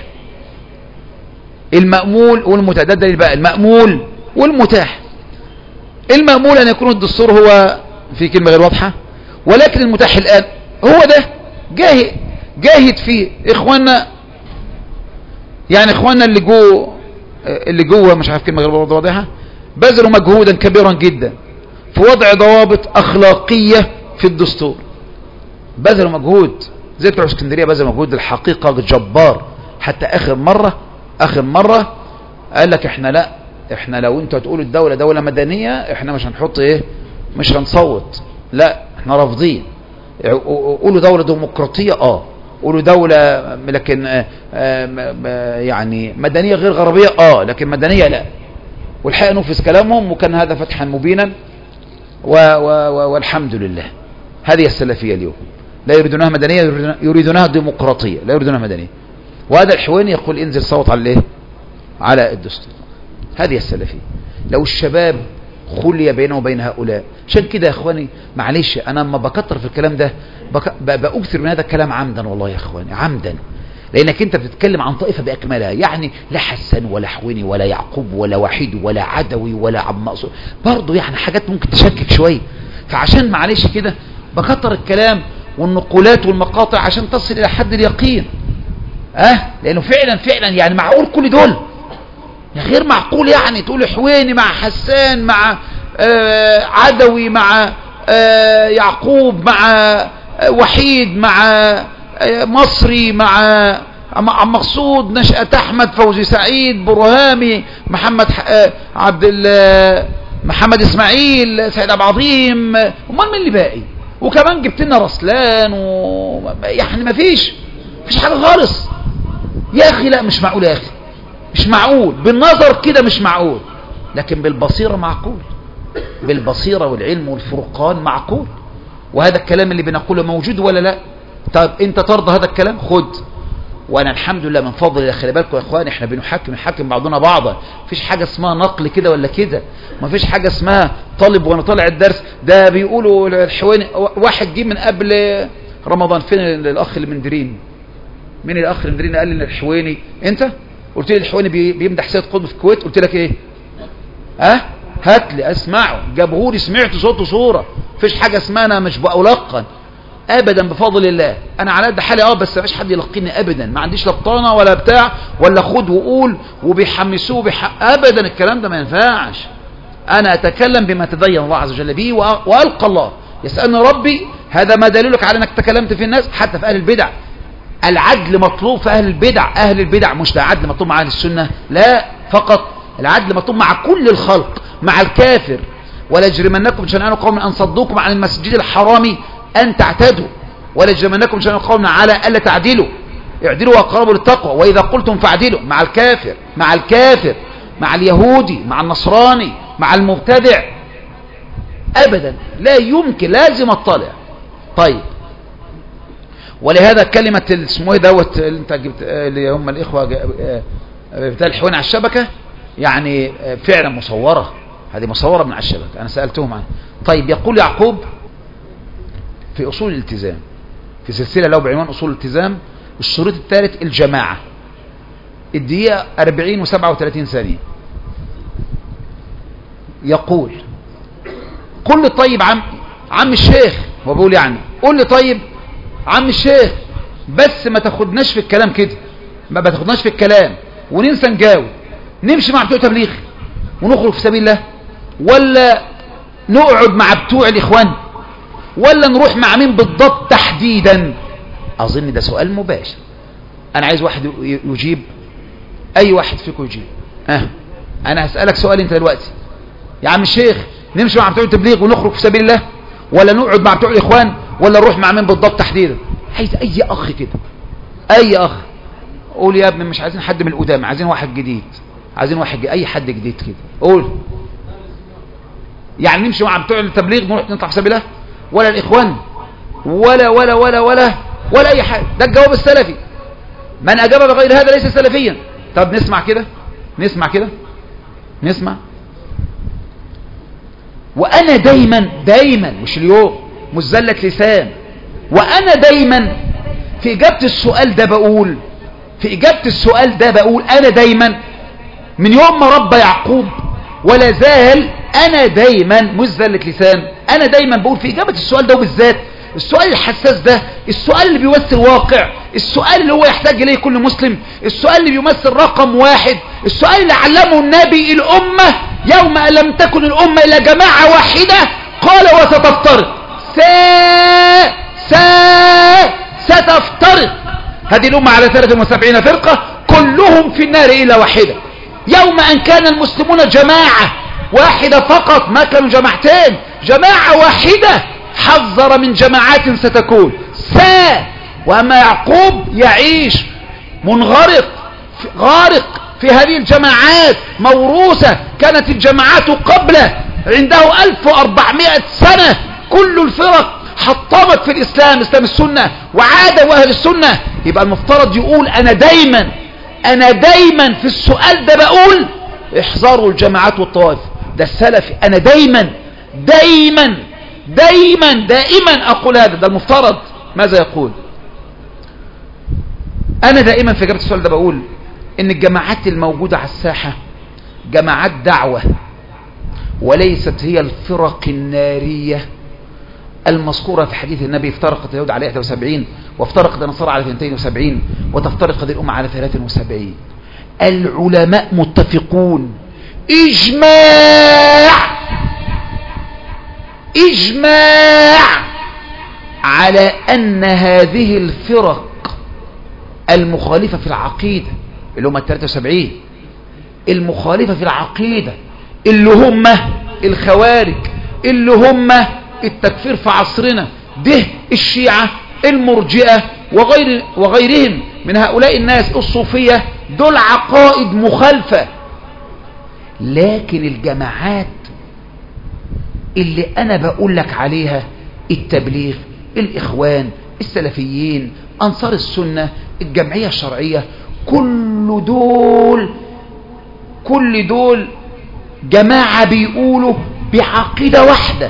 المأمول والمتاح ده الدليل بقى، المأمول والمتاح. المأمول ان يكون الدستور هو في كلمة غير واضحة، ولكن المتاح الآن هو ده جاهد فيه اخواننا، يعني اخواننا اللي جوه مش عارف كلمة غير واضحة، بذلوا مجهودا كبيرا جدا في وضع ضوابط اخلاقية في الدستور. بذلوا مجهود زي بتوع اسكندرية، بذلوا مجهود الحقيقة جبار. حتى اخر مرة قال لك احنا لو انتوا هتقولوا الدولة دولة مدنية احنا مش هنحط مش هنصوت، لا احنا رافضين. قولوا دولة ديمقراطية قولوا دولة لكن يعني مدنية غير غربية لكن مدنية لا. والحقيقة نفذ كلامهم، وكان هذا فتحا مبينا والحمد لله. هذه السلفية اليوم، لا يريدونها مدنية، يريدونها ديمقراطية، لا يريدونها مدنية. وهذا الحويني يقول: انزل صوت على الدستور. هذه السلفية. لو الشباب خلي بينه وبين هؤلاء. عشان كده يا اخواني معلش انا لما بكتر في الكلام ده بأكثر من هذا الكلام عمدا، والله يا اخواني عمدا، لانك انت بتتكلم عن طائفة باكملها. يعني لا حسن ولا حويني ولا يعقوب ولا وحيد ولا عدوي ولا عم مقصود، برضه يعني حاجات ممكن تشكك شوية. فعشان معلش كده بكتر الكلام والنقولات والمقاطع عشان تصل إلى حد اليقين. لأنه فعلا يعني معقول كل دول؟ غير معقول يعني تقول حويني مع حسان مع عدوي مع يعقوب مع وحيد مع مصري مع مقصود نشأة أحمد فوزي سعيد برهامي محمد محمد إسماعيل سيد عبد العظيم، امال مين اللي باقي؟ وكمان جبت لنا رسلان يعني ما فيش حاجة خالص يا أخي. لا مش معقول يا أخي، مش معقول بالنظر كده، مش معقول، لكن بالبصيرة معقول، بالبصيرة والعلم والفرقان معقول. وهذا الكلام اللي بنقوله موجود ولا لا؟ طيب انت ترضى هذا الكلام؟ خد. وانا الحمد لله من فضل الله، خلي بالكم يا اخوان، احنا بنحكم بعضنا بعضا، مفيش حاجة اسمها نقل كده ولا كده، مفيش حاجة اسمها طالب وانا طالع الدرس ده بيقولوا الحويني. واحد جه من قبل رمضان، فين الاخ اللي من دريم؟ مين الاخ اللي من دريم قال لي الحويني؟ انت قلت لي الحويني بيمدح سيد قطب في الكويت، قلت لك ايه؟ هات لي اسمعه، جابهولي سمعت صوت وصوره. مفيش حاجه اسمها انا مش بألقن ابدا بفضل الله، انا على قد حالي بس مفيش حد يلقيني ابدا، ما عنديش لبطانه ولا بتاع ولا خد وقول وبيحمسوه ابدا، الكلام ده ما ينفعش. انا اتكلم بما تدين الله عز وجل به، والقى الله يسالني ربي هذا ما دليلك على انك تكلمت في الناس حتى في اهل البدع. العدل مطلوب في اهل البدع، اهل البدع مش ده عدل مطلوب مع اهل السنه، لا فقط، العدل مطلوب مع كل الخلق، مع الكافر. ولا يجرمنكم شنآن قوم ان صدوكم عن المسجد الحرام ان تعتدوا، ولا يجرمنكم شنآن قوم على الا تعدلوا، اعدلوا واقربوا للتقوى، واذا قلتم فاعدلوا. مع الكافر مع اليهودي مع النصراني مع المبتدع ابدا لا يمكن، لازم اطلع. طيب ولهذا كلمة اسمه دوت اللي انت جبت اللي هم الاخوة بتاع الحوين على الشبكة، يعني فعلا مصورة، هذه مصورة من على الشبكة، انا سألتهم عنها. طيب يقول يعقوب في اصول الالتزام في سلسلة له بعنوان اصول الالتزام، الشريط الثالث الجماعة، الدقيقة 40 و37 ثانية، يقول قل لي طيب عم الشيخ، هو بيقول يعني قل لي طيب عم الشيخ، بس ما تاخدناش في الكلام كده، ما تاخدناش في الكلام وننسى نجاوب، نمشي مع بتوع تبليغ ونخرج في سبيل الله، ولا نقعد مع بتوع الاخوان، ولا نروح مع مين بالضبط تحديدا؟ اظن ده سؤال مباشر، انا عايز واحد يجيب، اي واحد فيكم يجيب. انا هسألك سؤال انت دلوقتي يا عم الشيخ، نمشي مع بتوع التبليغ ونخرج في سبيل الله، ولا نقعد مع بتوع الاخوان، ولا نروح مع مين بالضبط تحديدا؟ عايز اي اخ كده، اي اخ قول يا ابني، مش عايزين حد من القدام، عايزين واحد جديد، عايزين واحد اي حد جديد كده، قول. يعني نمشي مع بتوع التبليغ نروح نطلع في سبيل الله، ولا الاخوان، ولا ولا ولا ولا ولا اي حاجه؟ ده الجواب السلفي، من اجاب بغير هذا ليس سلفيا. طب نسمع كده، نسمع. وانا دايما مش اليوم، مش زلة لسان، وانا دايما في اجابة السؤال ده بقول انا دايما من يوم ما ربى يعقوب ولا زال، انا دايما مش زلة لسان، انا دايما بقول في اجابة السؤال ده، وبالذات السؤال الحساس ده، السؤال اللي بيمثل واقع، السؤال اللي هو يحتاج اليه كل مسلم، السؤال اللي بيمثل رقم واحد، السؤال اللي علمه النبي الامة يوم ان لم تكن الامة الا جماعة واحدة، قال وستفترق ستفترق هذه الامة على 73 فرقة كلهم في النار الا واحدة. يوم ان كان المسلمون جماعة واحدة فقط، ما كانوا جماعتين، جماعة واحدة، حذر من جماعات ستكون واما يعقوب يعيش غارق في هذه الجماعات موروثة، كانت الجماعات قبله عنده 1400 سنة، كل الفرق حطمت في الإسلام، إسلام السنة وعاد وأهل السنة. يبقى المفترض يقول أنا دايما في السؤال ده بقول احذروا الجماعات والطوائف، ده السلفي، أنا دائما أقول هذا، ده المفترض ماذا يقول؟ أنا دائما في إجابة السؤال ده بقول إن الجماعات الموجودة على الساحة جماعات دعوة، وليست هي الفرق النارية المذكورة في حديث النبي: افترقت اليهود على 71 وافترقت النصارى على 72 وتفترق هذه الأمة على 73. العلماء متفقون إجماع على أن هذه الفرق المخالفة في العقيدة اللي هم 73 المخالفة في العقيدة اللي هم الخوارج، اللي هم التكفير في عصرنا ده، الشيعة، المرجئة وغيرهم من هؤلاء الناس، الصوفية، دول عقائد مخالفة. لكن الجماعات اللي أنا بقول لك عليها، التبليغ، الإخوان، السلفيين، أنصار السنة، الجمعية الشرعية، كل دول جماعة بيقولوا بعقيدة واحدة.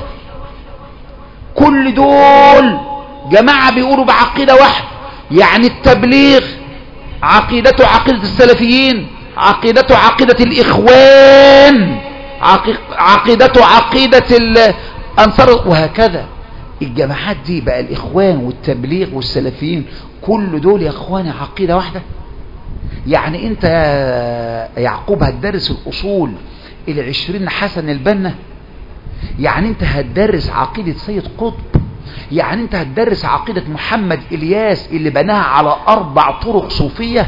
كل دول جماعة بيقولوا بعقيدة واحدة. يعني التبليغ عقيدته عقيدة السلفيين، عقيدته عقيدة الإخوان، عقيدته عقيدة الأنصار، وهكذا. الجماعات دي بقى الإخوان والتبليغ والسلفيين كل دول يا إخواني عقيدة واحدة. يعني أنت يا يعقوب هتدرس الأصول 20 حسن البنا؟ يعني أنت هتدرس عقيدة سيد قطب؟ يعني أنت هتدرس عقيدة محمد إلياس اللي بناها على 4 طرق صوفية؟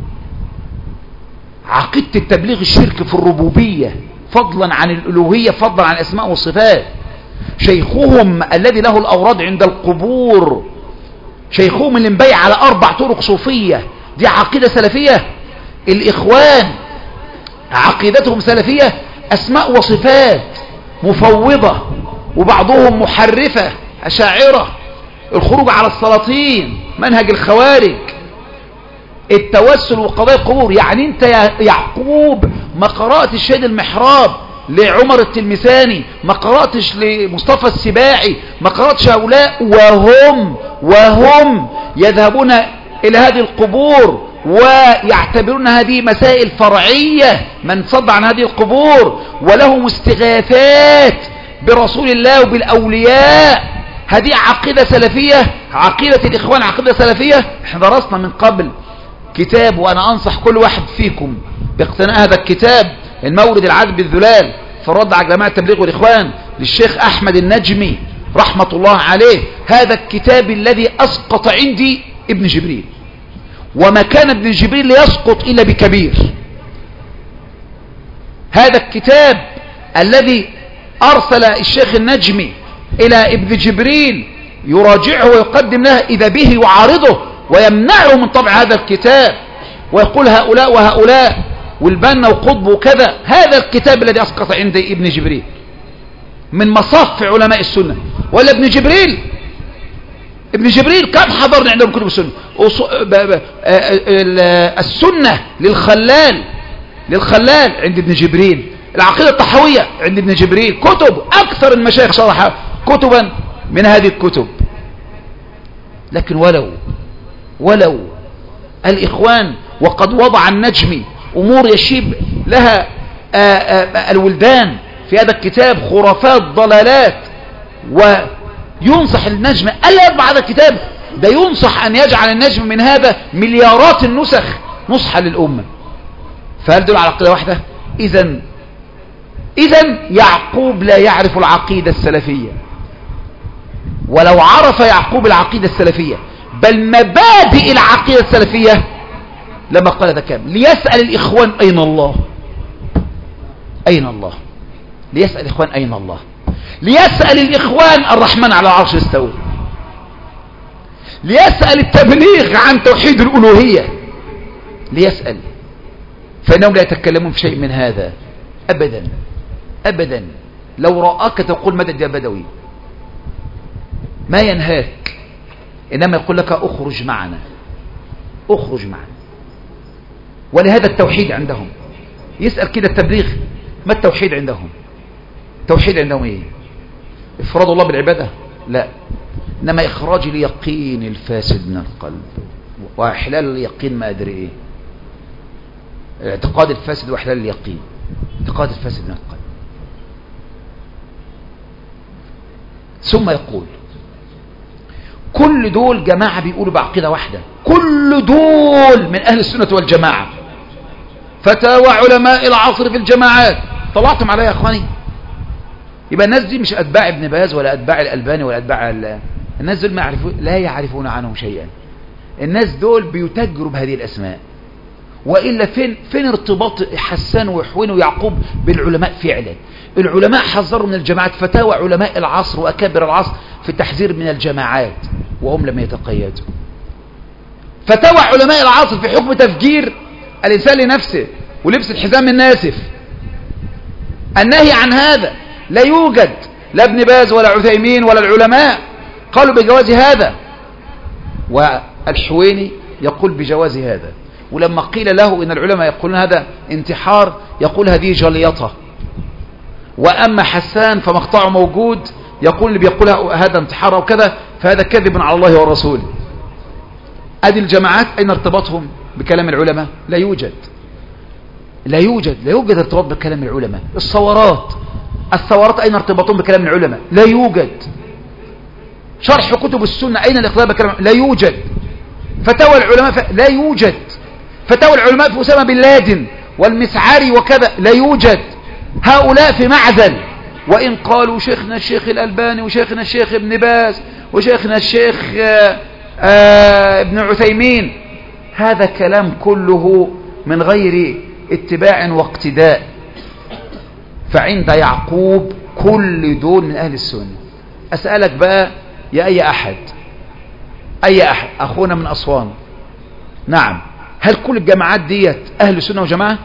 عقيدة التبليغ الشرك في الربوبية فضلا عن الألوهية، فضلا عن الأسماء والصفات. شيخهم الذي له الأوراد عند القبور، شيخهم اللي مبيع على 4 طرق صوفية، دي عقيدة سلفية؟ الإخوان عقيدتهم سلفية، أسماء وصفات، مفوضة، وبعضهم محرفة، أشاعرة، الخروج على السلاطين، منهج الخوارج، التوسل وقضايا القبور. يعني انت يا يعقوب ما قرأتش شهيد المحراب لعمر التلمساني، ما قرأتش لمصطفى السباعي، ما قرأتش هؤلاء وهم يذهبون إلى هذه القبور ويعتبرون هذه مسائل فرعية، من صد عن هذه القبور ولهم استغاثات برسول الله وبالأولياء. هذه عقيدة سلفية؟ عقيدة الإخوان عقيدة سلفية؟ احنا درسنا من قبل كتاب، وأنا أنصح كل واحد فيكم باقتناء هذا الكتاب، المورد العذب بالذلال في الرد على جماعة التبليغ والإخوان للشيخ أحمد النجمي رحمة الله عليه. هذا الكتاب الذي أسقط عندي ابن جبريل، وما كان ابن جبريل ليسقط إلا بكبير. هذا الكتاب الذي أرسل الشيخ النجمي إلى ابن جبريل يراجعه ويقدم له، إذا به يعارضه ويمنعه من طبع هذا الكتاب ويقول هؤلاء وهؤلاء والبنا وقطب وكذا. هذا الكتاب الذي أسقط عند ابن جبريل من مصاف علماء السنة. ولا ابن جبريل كم حضرنا عندهم كتب السنة؟ السنة للخلال عند ابن جبريل، العقيدة الطحوية عند ابن جبريل، كتب أكثر المشايخ شرح كتبا من هذه الكتب. لكن ولو الإخوان وقد وضع النجمي أمور يشيب لها الولدان في هذا الكتاب، خرافات، ضلالات، وينصح النجم ألا يطبع هذا الكتاب، ده ينصح أن يجعل النجم من هذا مليارات النسخ نصحا للأمة. فهل دول على عقيدة واحدة؟ إذن يعقوب لا يعرف العقيدة السلفية، ولو عرف يعقوب العقيدة السلفية بل مبادئ العقيدة السلفية لما قال ذا كامل. ليسأل الإخوان أين الله؟ ليسأل الإخوان أين الله؟ ليسأل الإخوان الرحمن على العرش استوى. ليسأل التبليغ عن توحيد الألوهية، ليسأل، فإنهم لا يتكلمون في شيء من هذا أبدا. لو رآك تقول مدد يا بدوي ما ينهاك، إنما يقول لك أخرج معنا. ولهذا التوحيد عندهم، يسأل كده التبليغ ما التوحيد عندهم؟ التوحيد عندهم ايه؟ افراد الله بالعبادة؟ لا، انما اخراج اليقين الفاسد من القلب واحلال اليقين ما ادري ايه، الاعتقاد الفاسد واحلال اليقين، اعتقاد الفاسد من القلب. ثم يقول كل دول جماعة بيقولوا بعقيدة واحدة، كل دول من أهل السنة والجماعة. فتاوى علماء العصر في الجماعات، طلعتم عليها يا أخواني. يبقى الناس دي مش أتباع ابن باز ولا أتباع الألباني ولا أتباع الناس دول لا يعرفون عنهم شيئا. الناس دول بيتجروا بهذه الأسماء. وإلا فين ارتباط حسان وحوين ويعقوب بالعلماء فعلا؟ العلماء حذروا من الجماعات، فتاوى علماء العصر وأكابر العصر في التحذير من الجماعات وهم لم يتقيدوا. فتاوى علماء العصر في حكم تفجير الإنسان لنفسه ولبس الحزام الناسف. النهي عن هذا لا يوجد، لا ابن باز ولا عثيمين ولا العلماء قالوا بجواز هذا، والحويني يقول بجواز هذا. ولما قيل له إن العلماء يقولون هذا انتحار، يقول هذه جليطة. وأما حسان فمقطعه موجود، يقول اللي بيقول هذا انتحار أو كذا فهذا كذب على الله ورسوله. أدي الجماعات أين ارتباطهم بكلام العلماء؟ لا يوجد، لا يوجد ارتباط بكلام العلماء. الثورات أين ارتباطهم بكلام العلماء؟ لا يوجد. شرح كتب السنة أين الاقتداء بكلام؟ لا يوجد. فتاوى العلماء لا يوجد. فتاوى العلماء في أسامة بن لادن والمسعري وكذا لا يوجد. هؤلاء في معزل، وإن قالوا شيخنا الشيخ الألباني وشيخنا الشيخ ابن باز وشيخنا الشيخ ابن عثيمين، هذا كلام كله من غير اتباع واقتداء. فعند يعقوب كل دول من أهل السنة. أسألك بقى يا أي أحد أخونا من أسوان، نعم، هل كل الجماعات ديت أهل السنة وجماعة؟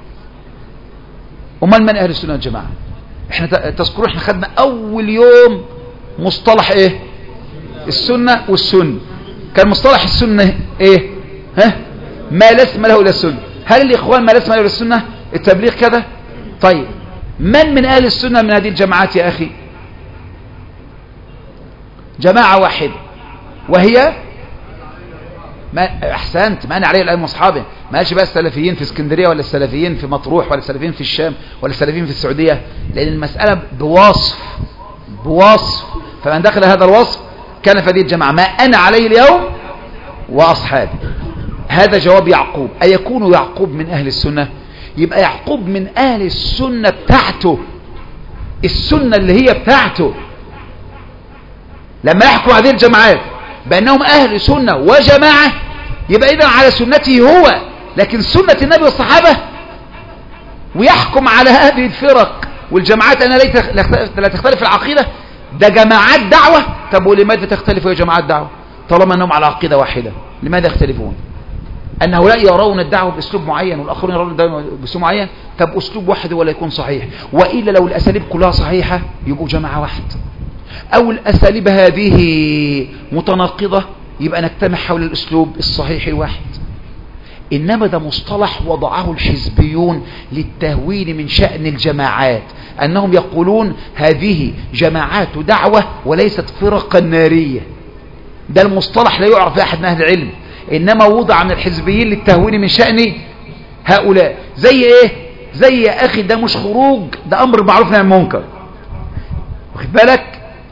ومن أهل السنة والجماعة؟ احنا تذكروا احنا خدنا أول يوم مصطلح ايه؟ السنة والسنة. كان مصطلح السنة ايه؟ ما لا اسم له إلى السنة. هل الإخوان ما لا اسم له إلى السنة؟ التبليغ كذا؟ طيب من أهل السنة من هذه الجماعات يا أخي؟ جماعة واحدة، وهي ما أحسنت، ما أنا عليه الآن أصحابه. ما قالش بقى السلفيين في اسكندرية ولا السلفيين في مطروح ولا السلفيين في الشام ولا السلفيين في السعودية، لأن المسألة بوصف. فمن دخل هذا الوصف كان في هذه الجماعة. ما أنا عليه اليوم وأصحابي. هذا جواب يعقوب. أيكون يعقوب من أهل السنة؟ يبقى يعقوب من أهل السنة بتاعته، السنة اللي هي بتاعته. لما يحكم هذه الجماعات بأنهم أهل سنة وجماعة، يبقى إذن على سنته هو، لكن سنة النبي والصحابة. ويحكم على هذه الفرق والجماعات أنها لا تختلف العقيدة. ده جماعات دعوة. طب ولماذا تختلفوا يا جماعات دعوة طالما أنهم على عقيدة واحدة؟ لماذا يختلفون؟ أن هؤلاء يرون الدعوة بأسلوب معين والآخرون يرون الدعوة بأسلوب معين. طب أسلوب واحد ولا يكون صحيح؟ وإلا لو الأساليب كلها صحيحة يبقوا جماعة واحد، أو الأساليب هذه متناقضة يبقى نجتمع حول الأسلوب الصحيح الواحد. إنما ده مصطلح وضعه الحزبيون للتهوين من شأن الجماعات، أنهم يقولون هذه جماعات دعوة وليست فرقا نارية. ده المصطلح لا يعرف أحد من أهل العلم، إنما وضع من الحزبيين للتهوين من شأن هؤلاء. زي إيه؟ زي يا أخي ده مش خروج، ده أمر معروف نهي عن المنكر. واخد بالك؟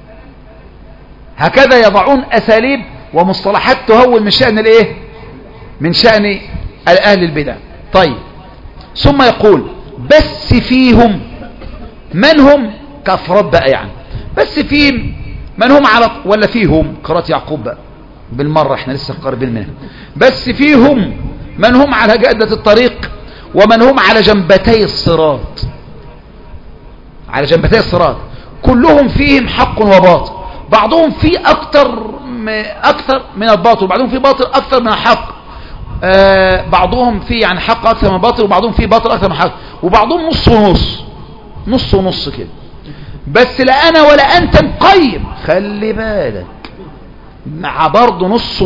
هكذا يضعون أساليب ومصطلحات تهون من شأن الإيه؟ من شأن أهل البدع. طيب، ثم يقول بس فيهم من هم كأفراد بقى، يعني بس فيهم من هم على، ولا فيهم قراءة يعقوب بقى بالمرة، احنا لسه قاربين منها. بس فيهم من هم على جادة الطريق ومن هم على جنبتي الصراط. على جنبتي الصراط كلهم فيهم حق وباطل، بعضهم فيه أكثر من الباطل، بعضهم فيه باطل أكثر من الحق، بعضهم فيه يعني حق أكثر من الباطل، وبعضهم فيه باطل أكثر من الحق، وبعضهم نص ونص كده. بس لا أنا ولا أنت نقيم، خلي بالك، مع برضه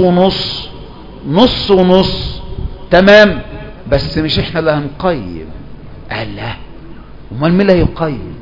نص ونص تمام، بس مش احنا اللي هنقيم. قال لا، امال مين اللي هيقيم؟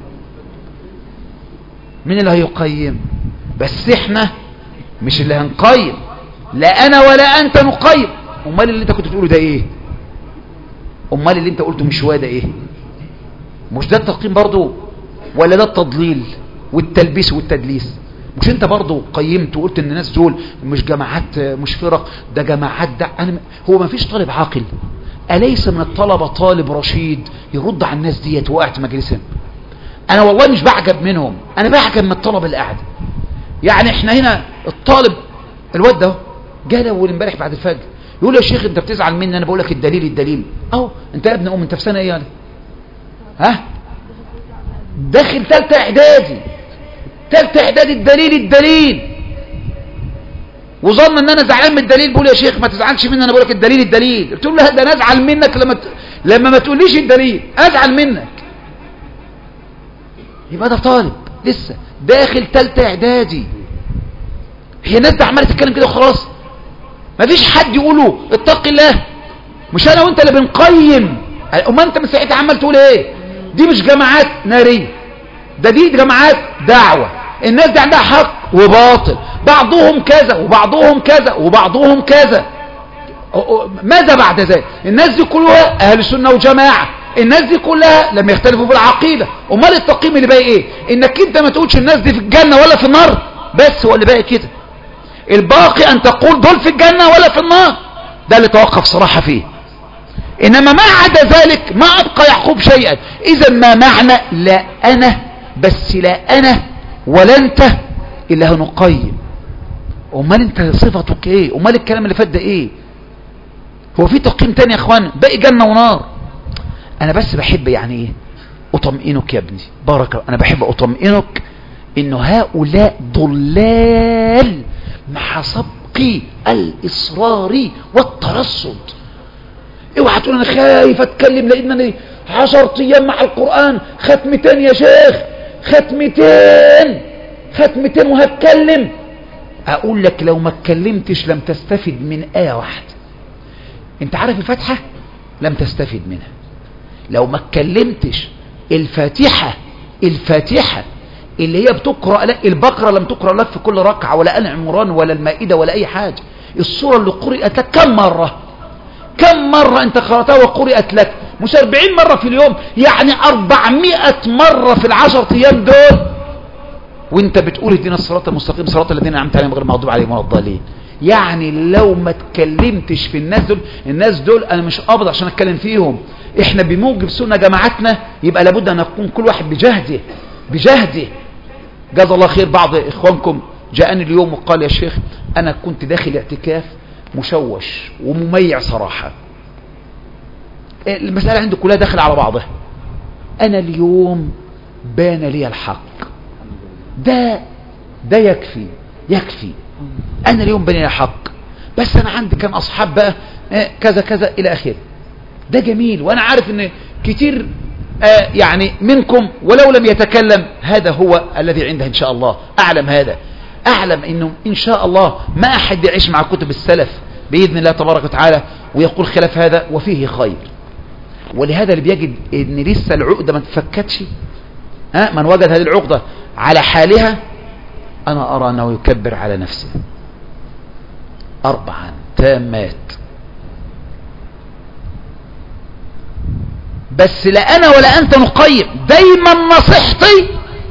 مين اللي هيقيم؟ بس احنا مش اللي هنقيم، لا انا ولا انت نقيم. امال اللي انت كنت بتقوله ده ايه؟ امال اللي انت قلته مش هو ده ايه؟ مش ده التقييم برضه؟ ولا ده التضليل والتلبيس والتدليس؟ مش انت برضو قيمت وقلت ان الناس دول مش جماعات مش فرق، ده جماعات. ده هو ما فيش طالب عاقل أليس من الطلبة طالب رشيد يرد على الناس ديت وقعت مجلسهم؟ انا والله مش بعجب منهم، انا بعجب من الطلبة اللي قاعدة. يعني احنا هنا الطالب الواد ده جاء اول امبارح بعد الفجر يقول يا شيخ انت بتزعل مني، انا بقول لك الدليل اهو. انت يا ابن انت في سنه ايه يعني؟ ها داخل ثالثه اعدادي، الدليل وظن ان انا زعلان من الدليل. بقول يا شيخ ما تزعلش مني، انا بقول لك الدليل. قلت له ده انا ازعل منك لما ما تقوليش الدليل، ازعل منك. يبقى ده طالب لسه داخل ثالثه اعدادي. هي الناس دي عماله تتكلم كده وخلاص، ما فيش حد يقوله اتق الله. مش انا وانت اللي بنقيم. امال انت من ساعتها عمال تقول ايه؟ دي مش جماعات ناريه، دي جماعات دعوه. الناس دي عندها حق وباطل، بعضهم كذا وبعضهم كذا وبعضهم كذا. ماذا بعد ذلك؟ الناس دي كلها اهل السنه وجماعه، الناس دي كلها لم يختلفوا في العقيده. امال التقييم اللي باقي ايه؟ انك انت ما تقولش الناس دي في الجنه ولا في النار، بس هو اللي باقي كده. الباقي ان تقول دول في الجنه ولا في النار، ده اللي توقف صراحه فيه. انما ما عدا ذلك ما ابقى يعقوب شيئا. اذا ما معنى لا انا بس، لا انا ولا انت اللي هنقيم. امال انت صفتك ايه؟ امال الكلام اللي فات ده ايه؟ هو في تقييم تاني يا اخوان؟ باقي جنه ونار. انا بس بحب يعني ايه اطمئنك يا ابني، بارك الله. انا بحب اطمئنك انه هؤلاء ضلال مع سبق الاصرار والترصد. اوعى تقول انا خايف اتكلم لان انا 10 ايام مع القرآن، ختمتين يا شيخ، ختمتين وهتكلم. اقول لك لو ما اتكلمتش لم تستفد من آية واحدة. انت عارف الفاتحة لم تستفد منها لو ما اتكلمتش. الفاتحة اللي هي بتقرأ لك، البقرة لم تقرأ لك في كل ركعة، ولا آل عمران ولا المائدة ولا اي حاجة. السورة اللي قرأت لك كم مرة انت قرأتها وقرأت لك؟ مش 40 مرة في اليوم، يعني 400 مرة في ال10 ايام دول، وانت بتقول اهدنا الصراط المستقيم صراط الذين انعمت عليهم غير المغضوب عليهم ولا الضالين. يعني لو ما اتكلمتش في الناس دول انا مش قابض عشان اتكلم فيهم. احنا بموجب سنة جماعتنا يبقى لابد ان يكون كل واحد بجهده. جزا الله خير. بعض اخوانكم جاءني اليوم وقال يا شيخ انا كنت داخل اعتكاف مشوش ومميع صراحة. المسألة عندي كلها داخل على بعضها. انا اليوم بان لي الحق، ده يكفي. انا اليوم بان لي الحق، بس انا عندي كان اصحاب بقى كذا كذا الى اخره. ده جميل، وانا عارف ان كتير يعني منكم ولو لم يتكلم هذا هو الذي عنده ان شاء الله. اعلم انه ان شاء الله ما احد يعيش مع كتب السلف باذن الله تبارك وتعالى ويقول خلاف هذا وفيه خير. ولهذا اللي بيجد ان لسه العقدة ما تفكتش، من وجد هذه العقدة على حالها انا ارى انه يكبر على نفسه 4 تامات. بس لا انا ولا انت نقيم. دايما نصيحتي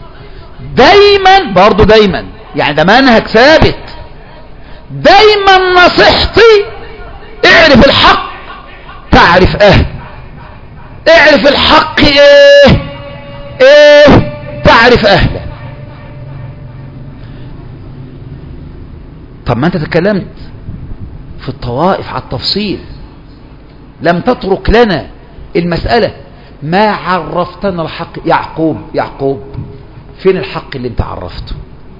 دايما يعني ده منهج ثابت. دايما نصيحتي اعرف الحق تعرف اعرف الحق ايه تعرف اهله. طب ما انت تكلمت في الطوائف على التفصيل، لم تترك لنا المسألة. ما عرفتنا الحق. يعقوب فين الحق اللي انت عرفته؟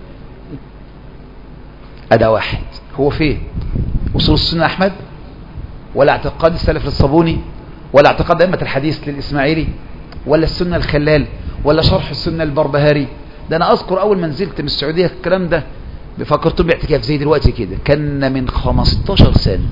أدا واحد. هو فين؟ أصول السنة أحمد، ولا اعتقاد السلف للصابوني، ولا اعتقاد أئمة الحديث للإسماعيلي، ولا السنة الخلال، ولا شرح السنة البربهاري؟ ده أنا أذكر أول ما نزلت من السعودية الكلام ده فكرت باعتكاف زي دلوقتي كده، كان من 15 سنة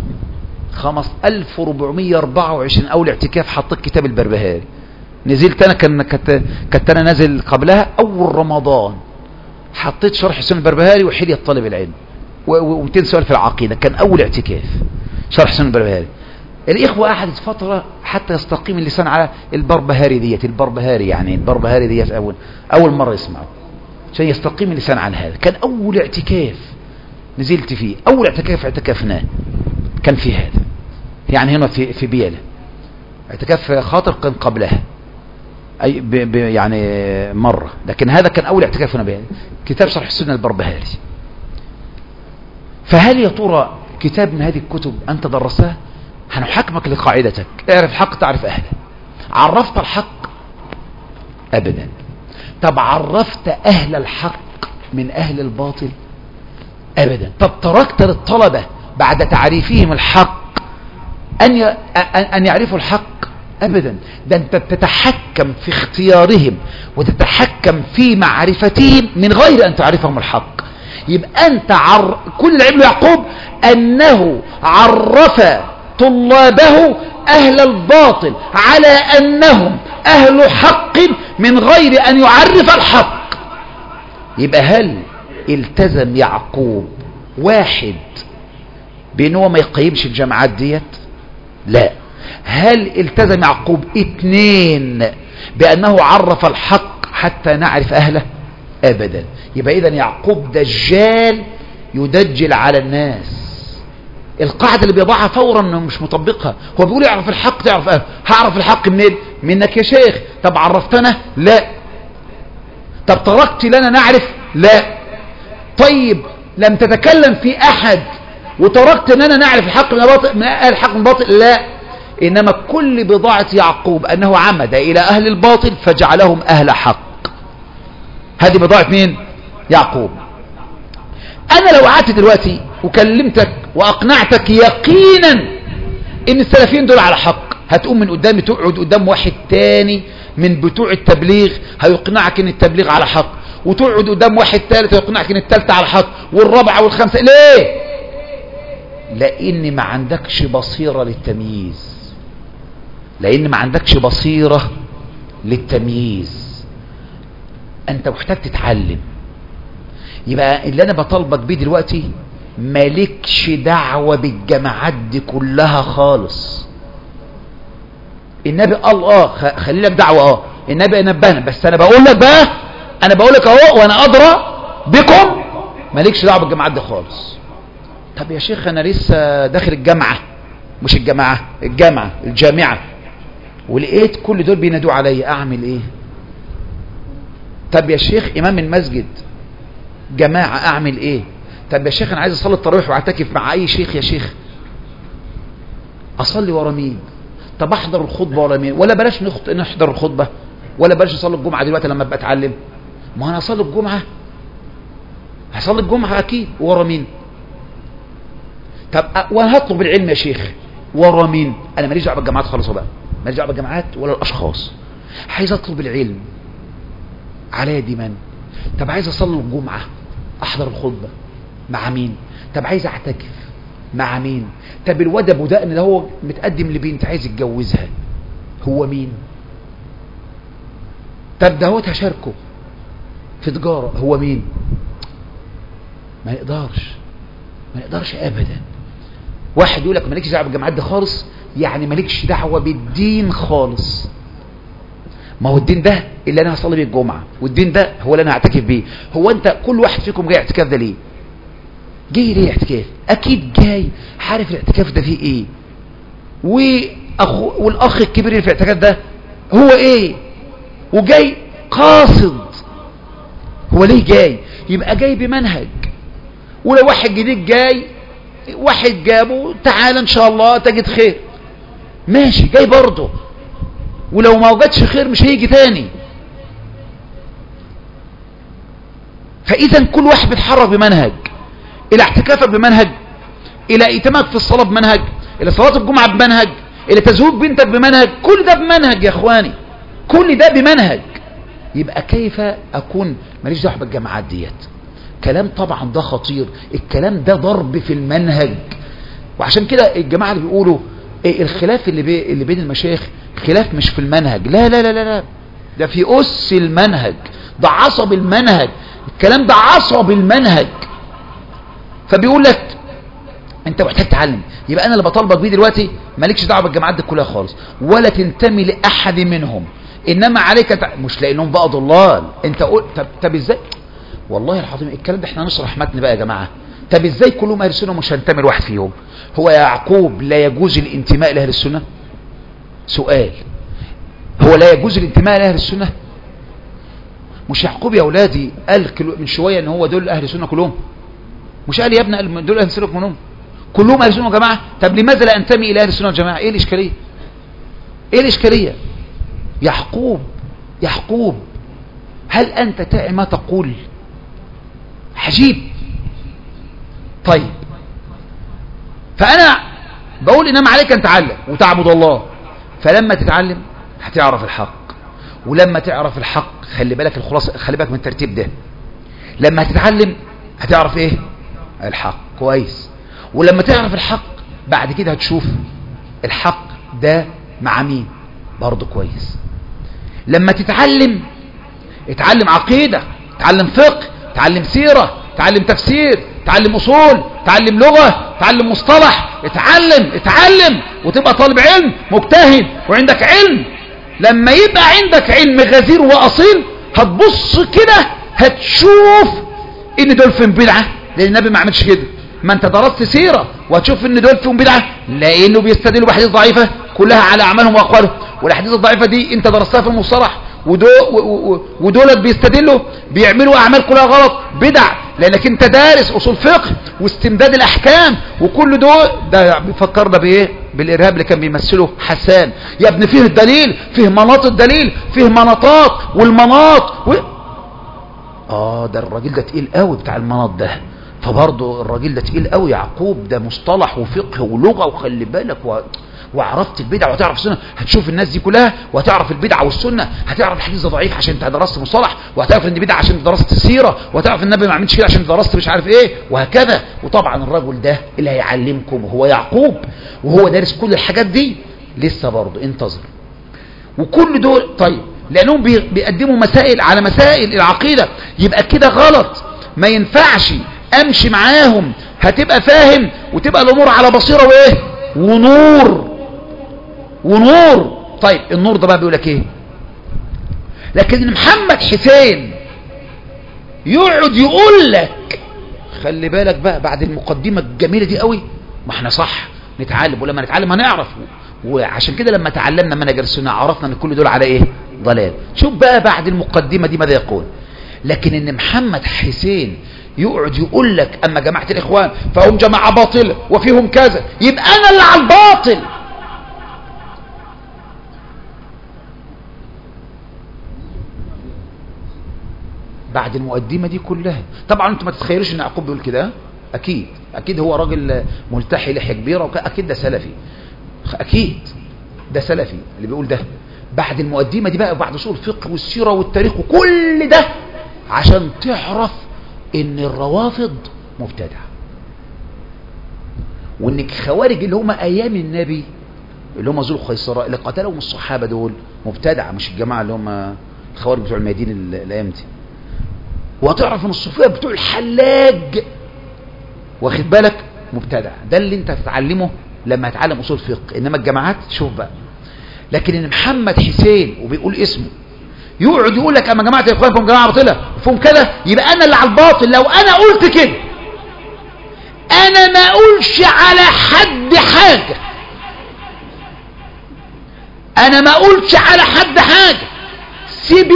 1424 أول اعتكاف حطيت كتاب البربهاري. نزلت أنا كنت أنا نازل قبلها أول رمضان حطيت شرح السنة البربهاري وحلية طالب العلم و200 سؤال في العقيدة. كان أول اعتكاف شرح السنة البربهاري. الإخوة أحدث فترة حتى يستقيم اللسان على البربهاري ديت يعني البربهاري ديت أول مرة يسمعوا. عشان يستقيم اللسان عن هذا. كان أول اعتكاف نزلت فيه، أول اعتكاف اعتكفناه كان في هذا، يعني هنا في بيالة. اعتكاف خاطر كان قبلها أي يعني مرة، لكن هذا كان أول اعتكاف هنا بيالة. كتاب شرح السنة البربهاري. فهل يا ترى كتاب من هذه الكتب أنت درستها؟ هنحكمك لقاعدتك: اعرف الحق تعرف أهله. عرفت الحق؟ أبدا. طب عرفت أهل الحق من أهل الباطل؟ أبدا. طب تركت للطلبة بعد تعريفهم الحق أن يعرفوا الحق؟ أبدا. ده أنت تتحكم في اختيارهم وتتحكم في معرفتهم من غير أن تعرفهم الحق. يبقى أنت كل العلم يعقوب أنه عرف طلابه أهل الباطل على أنهم أهل حق من غير أن يعرف الحق. يبقى هل التزم يعقوب واحد بأنه ما يقيمش الجماعات ديت؟ لا. هل التزم يعقوب اثنين بأنه عرف الحق حتى نعرف أهله؟ أبدا. يبقى إذن يعقوب دجال يدجل على الناس. القاعدة اللي بيضعها فورا انه مش مطبقها. هو بيقول يعرف الحق تعرف أهله. هعرف الحق منين؟ منك يا شيخ. طب عرفتنا؟ لا. طب تركت لنا نعرف؟ لا. طيب لم تتكلم في أحد وتركت أننا نعرف الحق من الباطل، من الحق من الباطل؟ لا. إنما كل بضاعة يعقوب أنه عمد إلى أهل الباطل فجعلهم أهل حق. هذه بضاعة مين؟ يعقوب. أنا لو قعدت دلوقتي وكلمتك وأقنعتك يقينا إن السلفيين دول على حق، هتقوم من قدامي تقعد قدام واحد تاني من بتوع التبليغ هيقنعك إن التبليغ على حق، وتقعد قدام واحد ثالث هيقنعك إن الثالثة على حق، والرابعة والخامسة. ليه؟ لأن ما عندكش بصيرة للتمييز. لأن ما عندكش بصيرة للتمييز. أنت محتاج تتعلم. يبقى اللي أنا بطالبك بيه دلوقتي مالكش دعوة بالجماعات دي كلها خالص. النبي قال خلي لك دعوة. النبي نبهنا، بس أنا بقول لك بقى، أنا بقول لك أهو وأنا أدرى بكم، مالكش دعوة بالجماعات دي خالص. طب يا شيخ أنا لسه داخل الجامعة، مش الجامعة، الجامعة، ولقيت كل دول بينادوا علي، أعمل إيه؟ طب يا شيخ إمام المسجد جماعة، أعمل إيه؟ طب يا شيخ أنا عايز أصلي التراويح وأعتكف مع أي شيخ يا شيخ، أصلي ورا مين؟ طب أحضر الخطبة ورا مين؟ ولا بلاش نحضر الخطبة، ولا بلاش أصلي الجمعة دلوقتي لما أبقى أتعلم؟ ما أنا أصلي الجمعة، هصلي الجمعة أكيد ورا مين؟ طب وأنا هطلب العلم يا شيخ ورا مين؟ أنا ماليش دعوة بالجامعات خالص بقى، ماليش دعوة بالجامعات ولا الأشخاص. عايز أطلب العلم على يد من؟ طب عايز أصلي الجمعة، أحضر الخطبة مع مين؟ طب عايز أعتكف مع مين؟ طب الواد أبو دقن ده هو متقدم لبنت عايز يتجوزها، هو مين؟ طب ده هو هشاركه في تجارة، هو مين؟ ما نقدرش أبدا. واحد يقول لك مالكش دعوة بالجامعات دي خالص، يعني مالكش دعوة بالدين خالص. ما هو الدين ده اللي انا هصلي بيه الجمعة، والدين ده هو اللي انا هعتكف بيه. هو انت كل واحد فيكم جاي اعتكاف ده ليه؟ جاي ليه اعتكاف؟ اكيد جاي عارف الاعتكاف ده فيه ايه، والاخ الكبير اللي في الاعتكاف ده هو ايه، وجاي قاصد. هو ليه جاي؟ يبقى جاي بمنهج. ولو واحد جديد جاي، واحد جابه، تعال ان شاء الله تجد خير، ماشي جاي برضه، ولو ما وجدش خير مش هيجي تاني. فاذا كل واحد بيتحرك بمنهج، الى اعتكافك بمنهج، الى ايتامك في الصلاة بمنهج، الى صلاة الجمعة بمنهج، الى تزويج بنتك بمنهج، كل ده بمنهج يا اخواني، كل ده بمنهج. يبقى كيف اكون ماليش دعوه بالجماعات ديت؟ كلام طبعا ده خطير، الكلام ده ضرب في المنهج. وعشان كده الجماعة اللي بيقولوا الخلاف اللي بين المشايخ خلاف مش في المنهج، لا لا لا لا، ده في أس المنهج، ده عصب المنهج، الكلام ده عصب المنهج. فبيقول لك انت محتاج تتعلم. يبقى انا اللي بطالبك بيه دلوقتي مالكش دعوه بالجماعات دي كلها خالص، ولا تنتمي لاحد منهم، انما عليك مش لانهم بقى ضلال. انت قول طب ازاي؟ والله العظيم الكلام ده احنا نشرح متن بقى يا جماعة. طب ازاي كلهم اهل السنة مش هنتمي لواحد فيهم؟ هو يعقوب لا يجوز الانتماء لاهل السنة؟ سؤال، هو لا يجوز الانتماء لاهل السنة؟ مش يعقوب يا اولادي قال من شوية ان هو دول اهل السنة كلهم؟ مش قال يا ابني دول اهل السنة كلهم اهل السنة يا جماعة؟ طب لماذا لا انتمي الى اهل السنة والجماعة؟ ايه الاشكالية؟ ايه الاشكالية؟ يعقوب هل انت تعي ما تقول؟ عجيب. طيب فانا بقول انما عليك ان تتعلم وتعبد الله، فلما تتعلم هتعرف الحق، ولما تعرف الحق خلي بالك الخلاصة، خلي بالك من الترتيب ده، لما هتتعلم هتعرف ايه؟ الحق كويس، ولما تعرف الحق بعد كده هتشوف الحق ده مع مين برضه كويس. لما تتعلم اتعلم عقيدة، اتعلم فقه، اتعلم سيرة، اتعلم تفسير، اتعلم اصول، اتعلم لغة، اتعلم مصطلح، اتعلم وتبقى طالب علم مجتهد وعندك علم. لما يبقى عندك علم غزير واصيل هتبص كده هتشوف ان دول فين بدعة، لان النبي ما عملش كده. ما انت درست سيرة وهتشوف ان دول فين بدعة، لانه بيستدلوا بحديث ضعيفة كلها على اعمالهم واقوالهم، والاحاديث الضعيفة دي انت درستها في المصطلح، ودولت بيستدلوا بيعملوا اعمال كلها غلط بدع، لانك انت دارس اصول فقه واستمداد الاحكام، وكل ده بيفكرنا بايه؟ بالارهاب اللي كان بيمثله حسان. يا ابني فيه الدليل، فيه مناط الدليل، فيه مناطات والمناط ده الراجل ده تقيل قوي بتاع المناط ده، فبرضه الراجل ده تقيل قوي يعقوب، ده مصطلح وفقه ولغة، وخلي بالك وعرفت البدع وتعرف السنة، هتشوف الناس دي كلها وهتعرف البدع والسنة، هتعرف الحديث ده ضعيف عشان انت درست مصطلح، وهتعرف ان دي بدع عشان درست السيرة، وهتعرف النبي ما عملش كده عشان درست مش عارف ايه، وهكذا. وطبعا الرجل ده اللي هيعلمكم هو يعقوب، وهو دارس كل الحاجات دي لسه برضه انتظر. وكل دول طيب لانهم بيقدموا مسائل على مسائل العقيدة، يبقى كده غلط، ما ينفعش امشي معاهم، هتبقى فاهم وتبقى الامور على بصيرة وايه ونور. طيب النور ده بقى بيقولك ايه؟ لكن محمد حسين يقعد يقول لك خلي بالك بقى بعد المقدمة الجميلة دي قوي، ما احنا صح نتعلم، ولما نتعلم هنعرف، وعشان كده لما تعلمنا منهج السنة عرفنا ان كل دول على ايه؟ ضلال. شوف بقى بعد المقدمة دي ماذا يقول. لكن ان محمد حسين يقعد يقول لك اما جماعة الاخوان فهم جماعة باطلة وفيهم كذا، يبقى انا اللي على الباطل. بعد المقدمة دي كلها طبعا انتم ما تتخيلوش ان يعقوب بيقول كده، اكيد هو راجل ملتحي لحية كبيرة، اكيد ده سلفي، اكيد ده سلفي اللي بيقول ده. بعد المقدمة دي بقى بعد اصول الفقه والسيرة والتاريخ وكل ده عشان تعرف ان الروافض مبتدع، وان خوارج اللي هم ايام النبي اللي هم ذو الخيصراء اللي قتلهم الصحابة دول مبتدع، مش الجماعة اللي هم الخوارج بتوع الميادين الايام دي. وهتعرف ان الصوفيه بتوع الحلاج واخد بالك مبتدع. ده اللي انت هتتعلمه لما هتعلم اصول فقه، انما الجماعات شوف بقى. لكن ان محمد حسين وبيقول اسمه يقعد يقول لك اما جماعه الاخوان فهم جماعه باطله وفهم كده، يبقى انا اللي على الباطل. لو انا قلت كده انا ما اقولش على حد حاجه، انا ما اقولش على حد حاجه، سيب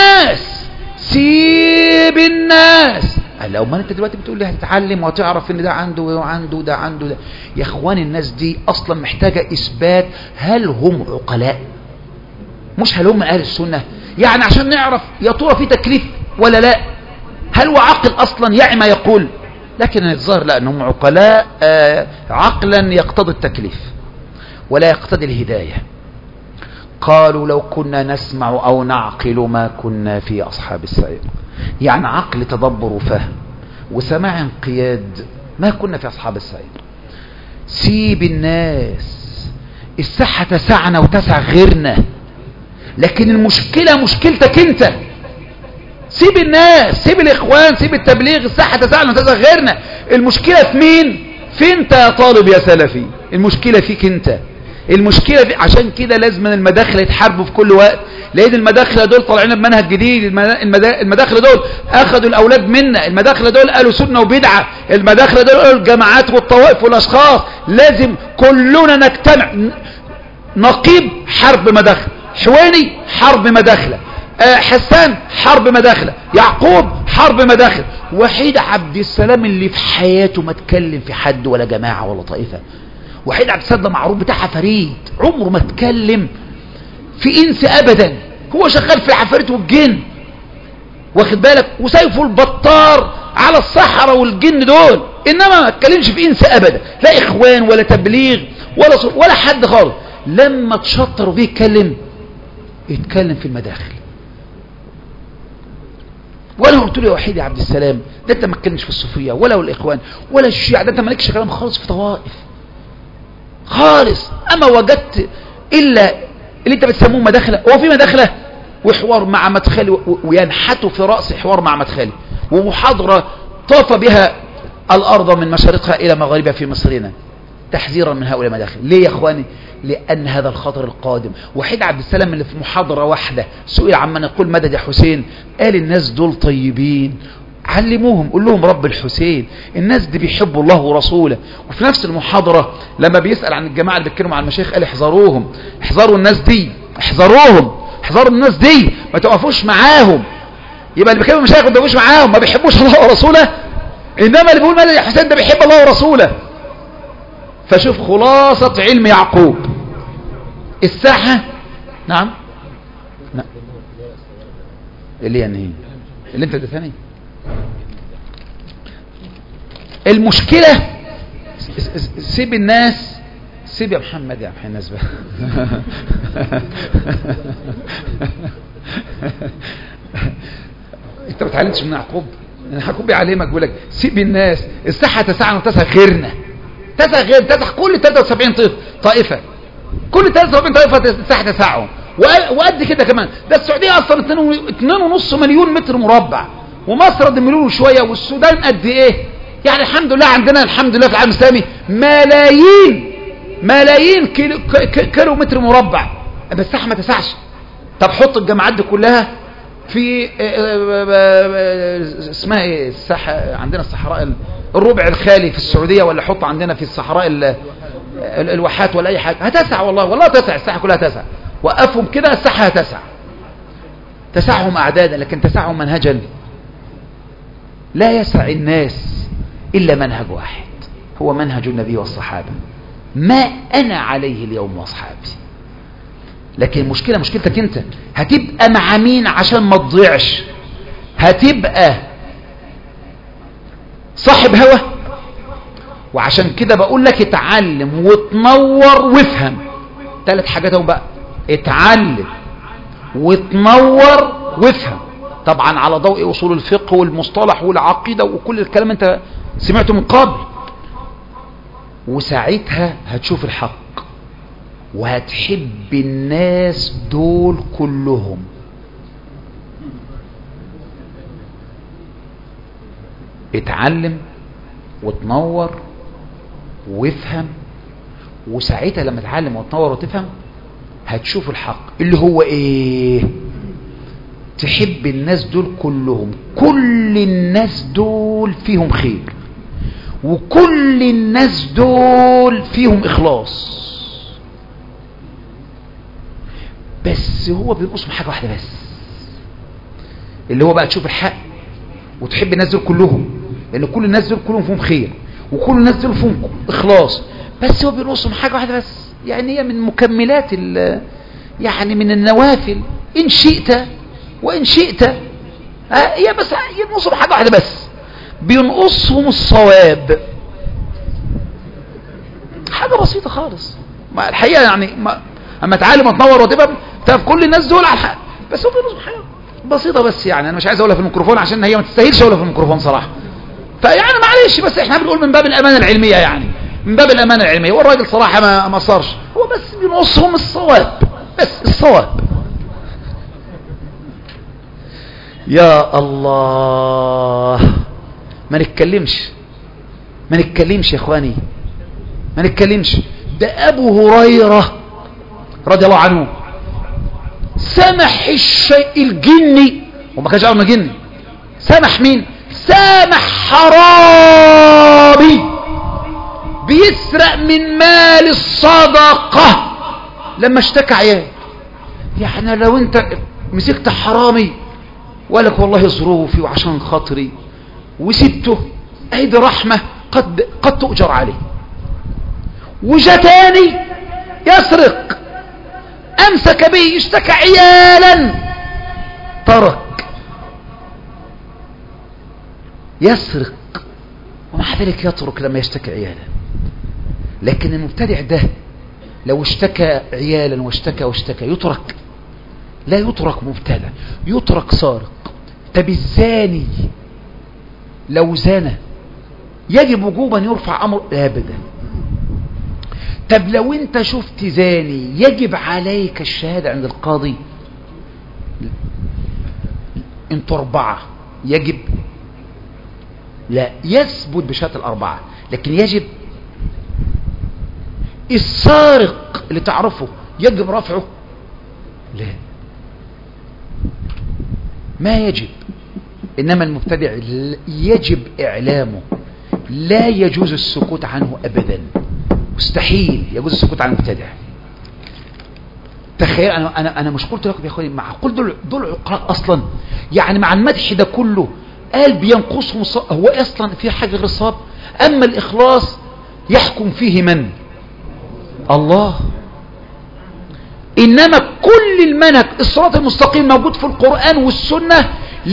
الناس. لو ما انت دلوقتي بتقول لي هتتعلم وهتعرف ان ده عنده وعنده ده عنده ده، يا اخوان الناس دي اصلا محتاجه اثبات. هل هم عقلاء؟ مش هل هم اهل السنه؟ يعني عشان نعرف يا ترى في تكليف ولا لا، هل هو عقل اصلا يعي ما يقول؟ لكن الظاهر لا، انهم عقلاء عقلا يقتضي التكليف ولا يقتضي الهدايه. قالوا لو كنا نسمع أو نعقل ما كنا في أصحاب السعير. يعني عقل تدبر وفهم وسماع انقياد ما كنا في أصحاب السعير. سيب الناس، الساحة تسعنا وتسع غيرنا، لكن المشكلة مشكلتك انت. سيب الناس، سيب الإخوان، سيب التبليغ، الساحة تسعنا وتسع غيرنا. المشكلة في مين؟ في انت يا طالب يا سلفي، المشكلة فيك انت. المشكلة دي عشان كده لازم المداخلة يتحاربوا في كل وقت، لان المداخلة دول طالعين بمنهج جديد. المداخلة دول اخذوا الاولاد منا، المداخلة دول قالوا سنة وبدعة، المداخلة دول قالوا الجماعات والطوائف والاشخاص. لازم كلنا نجتمع. نقيب حرب مداخلة، حويني حرب مداخلة، حسان حرب مداخلة، يعقوب حرب مداخلة. وحيد عبد السلام اللي في حياته ما تكلم في حد ولا جماعة ولا طائفة. وحيد عبد السلام ده معروف بتاعها فريد، عمره ما تكلم في انس ابدا، هو شغال في العفاريت والجن، واخد بالك، وسيفه البطار على الصحراء والجن دول، انما ما تكلمش في انس ابدا، لا اخوان ولا تبليغ ولا حد خالص. لما تشطروا فيه يتكلم في المداخل. وانا قلت له يا وحيد يا عبد السلام، ده انت ما تكلمش في الصوفيه ولا الاخوان ولا الشيعة، ده انت مالكش كلام خالص في طوائف خالص. اما وجدت الا اللي انت بتسموه مداخله، هو في مداخله وحوار مع مدخلي، وينحتوا في رأس حوار مع مدخلي، ومحاضرة طاف بها الارض من مشارقها الى مغاربها في مصرنا تحذيرا من هؤلاء المداخل. ليه يا اخواني؟ لان هذا الخطر القادم. وحيد عبد السلام اللي في محاضرة واحدة سئل عما نقول مدد يا حسين، قال الناس دول طيبين، علموهم، قول لهم رب الحسين، الناس دي بيحبوا الله ورسوله. وفي نفس المحاضرة لما بيسأل عن الجماعة اللي بيتكلموا عن المشايخ قال احذروهم، احذروا الناس دي، احذروهم، احذروا الناس دي، ما توقفوش معاهم. يبقى اللي بيكلموا المشايخ ما توقفوش معاهم، ما بيحبوش الله ورسوله، انما اللي بيقول مدد يا حسين ده بيحب الله ورسوله. فشوف خلاصة علم يعقوب الساحة. نعم اللي يعني اللي انت دفاني المشكلة. سيب الناس، سيب يا محمد يا محمد الناس بقى. انت ما اتعلمتش من يعقوب؟ يعقوب بيعلمك بيقول لك سيب الناس، الساحة تسعنا وتسع غيرنا، تسع غير تسع كل 73 طائفة، كل 73 طائفة الساحة تسعهم، وقد كده كمان. ده السعودية اصلا 2.5 مليون متر مربع، ومصر قد مليون وشوية، والسودان قد ايه؟ يعني الحمد لله عندنا الحمد لله في العالم الاسلامي ملايين كيلو متر مربع، بس الساحة ما تسعش. طب حط الجامعات دي كلها في اسمها ايه الساحة عندنا، الصحراء الربع الخالي في السعودية، ولا حط عندنا في الصحراء الواحات ولا اي حاجة، هتسع والله تسع، الساحة كلها تسع. وقفهم كده الساحة هتسع، تسعهم اعدادا، لكن تسعهم منهجا لا يسع الناس الا منهج واحد، هو منهج النبي والصحابة، ما انا عليه اليوم واصحابي. لكن المشكلة مشكلتك انت، هتبقى مع مين عشان ما تضيعش؟ هتبقى صاحب هوى. وعشان كده بقول لك اتعلم وتنور وافهم 3 حاجات اهو بقى، اتعلم وتنور وافهم، طبعا على ضوء اصول الفقه والمصطلح والعقيدة وكل الكلام انت سمعته من قبل، وساعتها هتشوف الحق وهتحب الناس دول كلهم. اتعلم وتنور وافهم، وساعتها لما تتعلم وتنور وتفهم هتشوف الحق اللي هو ايه؟ تحب الناس دول كلهم، كل الناس دول فيهم خير، وكل الناس دول فيهم اخلاص، بس هو بينقصهم حاجة واحدة بس، اللي هو بقى تشوف الحق وتحب الناس دول كلهم، لان كل الناس دول كلهم فيهم خير، وكل الناس دول فيهم اخلاص، بس هو بينقصهم حاجة واحدة بس، يعني هي من مكملات يعني من النوافل، ان شئت وان شئت، هي بس ينقصهم حاجة واحدة بس، بينقصهم الصواب. حاجة بسيطة خالص، ما الحقيقة يعني اما تعلم وتنور وتبقى كل الناس دول على الحق، بس هو بينقصهم حاجة بسيطة بس. يعني انا مش عايز اقولها في الميكروفون عشان هي ما تستاهلش اقولها في الميكروفون صراحة، فيعني معلش، بس احنا بنقول من باب الامانة العلمية، يعني من باب الامانة العلمية، والراجل صراحة ما صارش، هو بس بينقصهم الصواب، بس الصواب. يا الله، ما نتكلمش يا اخواني، ما نتكلمش. ده أبو هريرة رضي الله عنه سمح الجني، وما كانش عارف جني، سمح مين؟ سامح حرامي بيسرق من مال الصدقة لما اشتكى عيال. يعني لو انت مسكت حرامي وقالك والله ظروفي وعشان خاطري وسبته، ايدي رحمة قد تؤجر عليه. وجا تاني يسرق، امسك به اشتكى عيالا، ترك يسرق ومع ذلك يترك لما يشتكي عيالا. لكن المبتدع ده لو اشتكى عيالا واشتكى يترك؟ لا يترك مبتدع، يترك سارق. طب الزاني لو زنى يجب وجوبا يرفع امر؟ ابدا. طب لو انت شفت زاني يجب عليك الشهادة عند القاضي؟ انتوا 4 يجب؟ لا، يثبت بشهادة الأربعة، لكن يجب. السارق اللي تعرفه يجب رفعه؟ لا، ما يجب. إنما المبتدع يجب إعلامه، لا يجوز السكوت عنه أبدا، مستحيل يجوز السكوت عن المبتدع. تخيل، أنا مش قلت لكم يا أخواني، معقول دول عقلاء أصلا؟ يعني مع المدح ده كله قال بينقصهم هو أصلا في حاجة غير الصواب؟ أما الإخلاص يحكم فيه من؟ الله. إنما كل المنهج الصراط المستقيم موجود في القرآن والسنة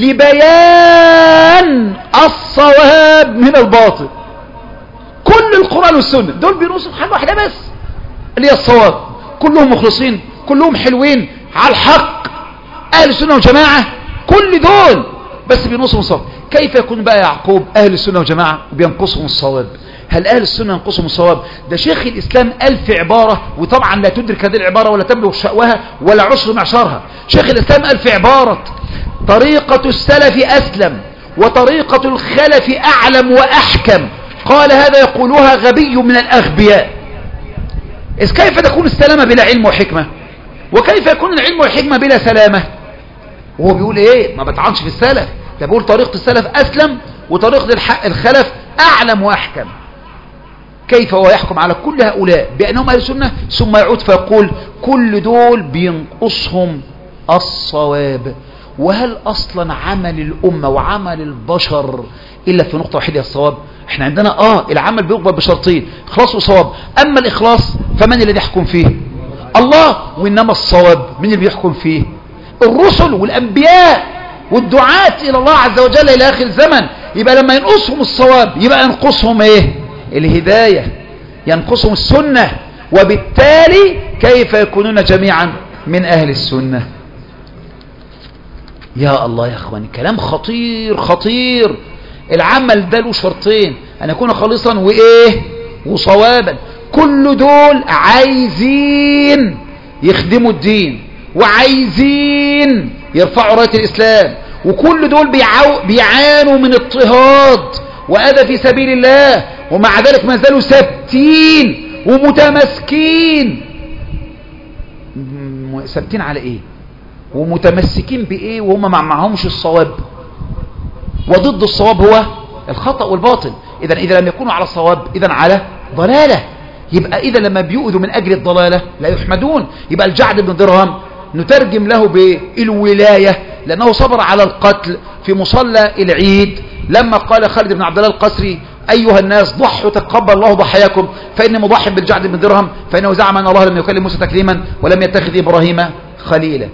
لبيان الصواب من الباطل. كل القرآن والسنة دول بينصوا حاجة واحدة بس اللي هي الصواب. كلهم مخلصين، كلهم حلوين على الحق، أهل السنة والجماعة، كل دول بس بينقصهم الصواب. كيف يكون بقى يعقوب أهل السنة والجماعة وبينقصهم الصواب؟ هل أهل السنة ينقصهم الصواب؟ ده شيخ الإسلام قال في عبارة، وطبعا لا تدرك هذه العبارة ولا تبلغ شأوها ولا عشر معشرها. شيخ الإسلام قال في عبارة: طريقة السلف أسلم وطريقة الخلف أعلم وأحكم. قال هذا يقولها غبي من الأغبياء. إذ كيف تكون السلامة بلا علم وحكمة؟ وكيف يكون العلم والحكمة بلا سلامة؟ وهو بيقول إيه؟ ما بتعنش في السلف، ده بيقول طريقة السلف أسلم وطريقة الخلف أعلم وأحكم. كيف هو يحكم على كل هؤلاء بأنهم أهل السنة ثم يعود فيقول كل دول بينقصهم الصواب؟ وهل أصلا عمل الأمة وعمل البشر إلا في نقطة واحدة الصواب؟ احنا عندنا العمل بيقبل بشرطين: إخلاص وصواب. أما الإخلاص فمن الذي يحكم فيه؟ الله. وإنما الصواب من اللي بيحكم فيه؟ الرسل والأنبياء والدعاة إلى الله عز وجل إلى آخر الزمن. يبقى لما ينقصهم الصواب يبقى ينقصهم إيه؟ الهداية، ينقصهم السنة. وبالتالي كيف يكونون جميعا من أهل السنة؟ يا الله يا أخواني، كلام خطير خطير. العمل ده له شرطين: أن يكون خالصا وإيه؟ وصوابا. كل دول عايزين يخدموا الدين وعايزين يرفعوا راية الإسلام، وكل دول بيعانوا من اضطهاد وأذى في سبيل الله، ومع ذلك ما زالوا ثابتين ومتمسكين. ثابتين على ايه ومتمسكين بايه وهم معهمش الصواب؟ وضد الصواب هو الخطأ والباطل. اذا لم يكونوا على الصواب اذا على ضلالة. يبقى اذا لما بيؤذوا من اجل الضلالة لا يحمدون. يبقى الجعد بن درهم نترجم له بالولاية لانه صبر على القتل في مصلى العيد لما قال خالد بن عبد الله القسري: أيها الناس ضحوا تقبل الله ضحاياكم فإني مضحي بالجعد بن درهم فإنه زعم أن الله لم يكلم موسى تكليما ولم يتخذ إبراهيم خليلا.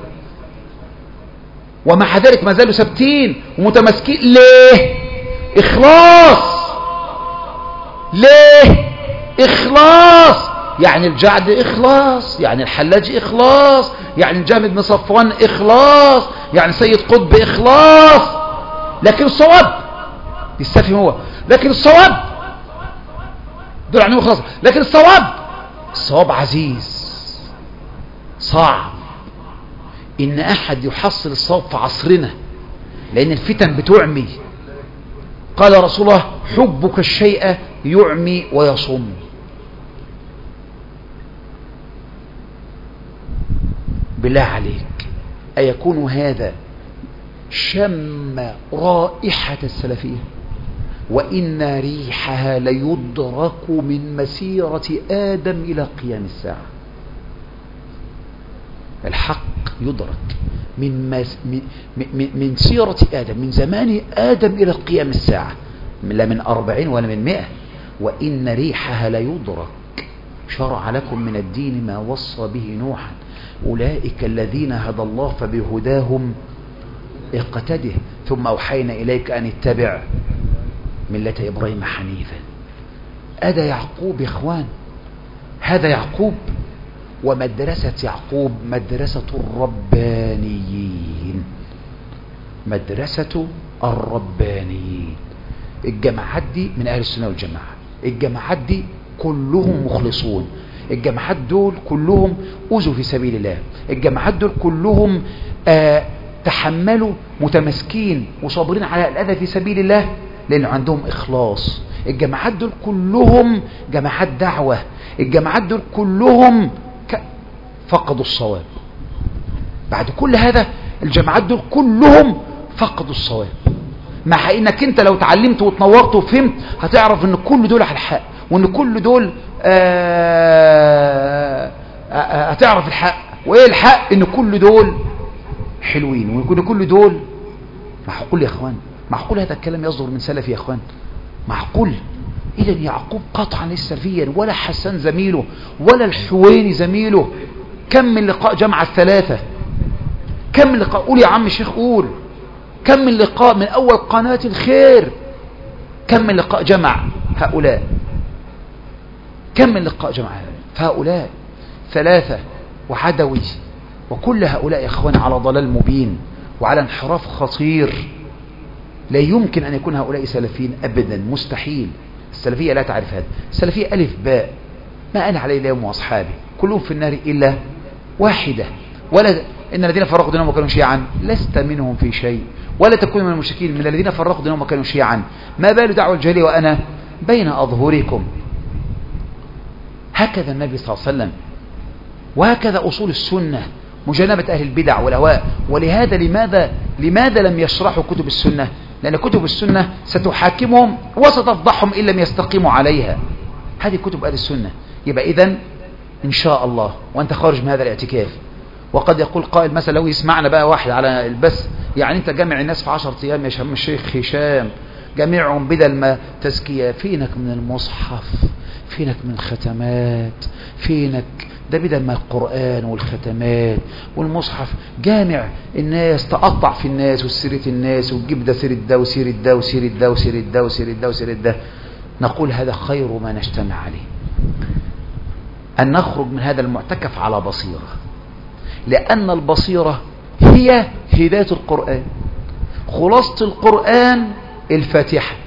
ومع ذلك ما زالوا ثابتين ومتمسكين. ليه؟ إخلاص. ليه؟ إخلاص. يعني الجعد إخلاص، يعني الحلاج إخلاص، يعني الجهم بن صفوان إخلاص، يعني سيد قطب إخلاص. لكن الصواب يستفهم هو، لكن الصواب دول عنهم خلاص. لكن الصواب عزيز صعب ان احد يحصل الصواب في عصرنا، لان الفتن بتعمي. قال رسول الله: حبك الشيء يعمي ويصم. بالله عليك أيكون هذا شم رائحة السلفية؟ وإن ريحها ليدرك من مسيرة آدم إلى قيام الساعة. الحق يدرك من سيرة آدم، من زمان آدم إلى قيام الساعة، لا من 40 ولا من 100. وإن ريحها ليدرك. شرع لكم من الدين ما وصى به نوحا، أولئك الذين هدى الله فبهداهم اقتده، ثم أوحينا إليك أن اتبع ملة إبراهيم حنيفا. هذا يعقوب يا إخوان، هذا يعقوب. ومدرسة يعقوب مدرسة الربانيين، مدرسة الربانيين. الجماعات دي من أهل السنة والجماعة، الجماعات دي كلهم مخلصون، الجماعات دول كلهم أوذوا في سبيل الله، الجماعات دول كلهم تحملوا متمسكين وصابرين على الأذى في سبيل الله لأن عندهم إخلاص. الجماعات دول كلهم جماعات دعوة، الجماعات دول كلهم فقدوا الصواب. بعد كل هذا الجماعات دول كلهم فقدوا الصواب، مع انك انت لو تعلمت وتنورت وفهمت هتعرف ان كل دول على الحق، وان كل دول هتعرف الحق. وايه الحق؟ ان كل دول حلوين، وان كل دول معقول يا اخوان. معقول هذا الكلام يصدر من سلف يا اخوان؟ معقول؟ اذا يعقوب قطعا ليس سلفيا، ولا حسان زميله ولا الحويني زميله. كم من لقاء جمع الثلاثة، كم من لقاء، قول يا عم الشيخ قول، كم من لقاء من اول قناة الخير، كم من لقاء جمع هؤلاء، كم من لقاء جمع هؤلاء ثلاثة وعدوي. وكل هؤلاء يا اخوان على ضلال مبين وعلى انحراف خطير. لا يمكن ان يكون هؤلاء سلفيين ابدا، مستحيل. السلفية لا تعرف هذا. السلفية الف باء، ما انا عليه اليوم واصحابي كلهم في النار الا واحدة. ولا ان الذين فرقوا دينهم وكانوا شيعا لست منهم في شيء، ولا تكون من المشركين من الذين فرقوا دينهم وكانوا شيعا، ما بال دعوة الجاهلية وانا بين اظهركم. هكذا النبي صلى الله عليه وسلم، وهكذا اصول السنة، مجانبة اهل البدع والاهواء. ولهذا لماذا لم يشرحوا كتب السنة؟ لان كتب السنة ستحاكمهم وستفضحهم ان لم يستقيموا عليها. هذه كتب اهل السنة. يبقى اذن ان شاء الله وانت خارج من هذا الاعتكاف، وقد يقول قائل مثلا لو يسمعنا بقى واحد على البث، يعني انت جامع الناس في 10 ايام يا شيخ الشيخ هشام، جامعهم بدل ما تزكية، فينك من المصحف، فينك من الختمات، فينك ده بدل ما القرآن والختمات والمصحف، جامع الناس تقطع في الناس وسيرة الناس وتجيب ده سيرة ده وسيرة ده وسيرة ده وسيرة ده وسيرة ده وسيرة ده. نقول هذا خير ما نجتمع عليه، أن نخرج من هذا المعتكف على بصيرة، لأن البصيرة هي هداية القرآن. خلاصة القرآن الفاتحة،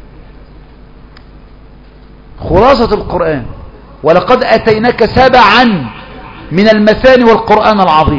خلاصة القرآن. ولقد أتيناك 7 من المثاني والقرآن العظيم.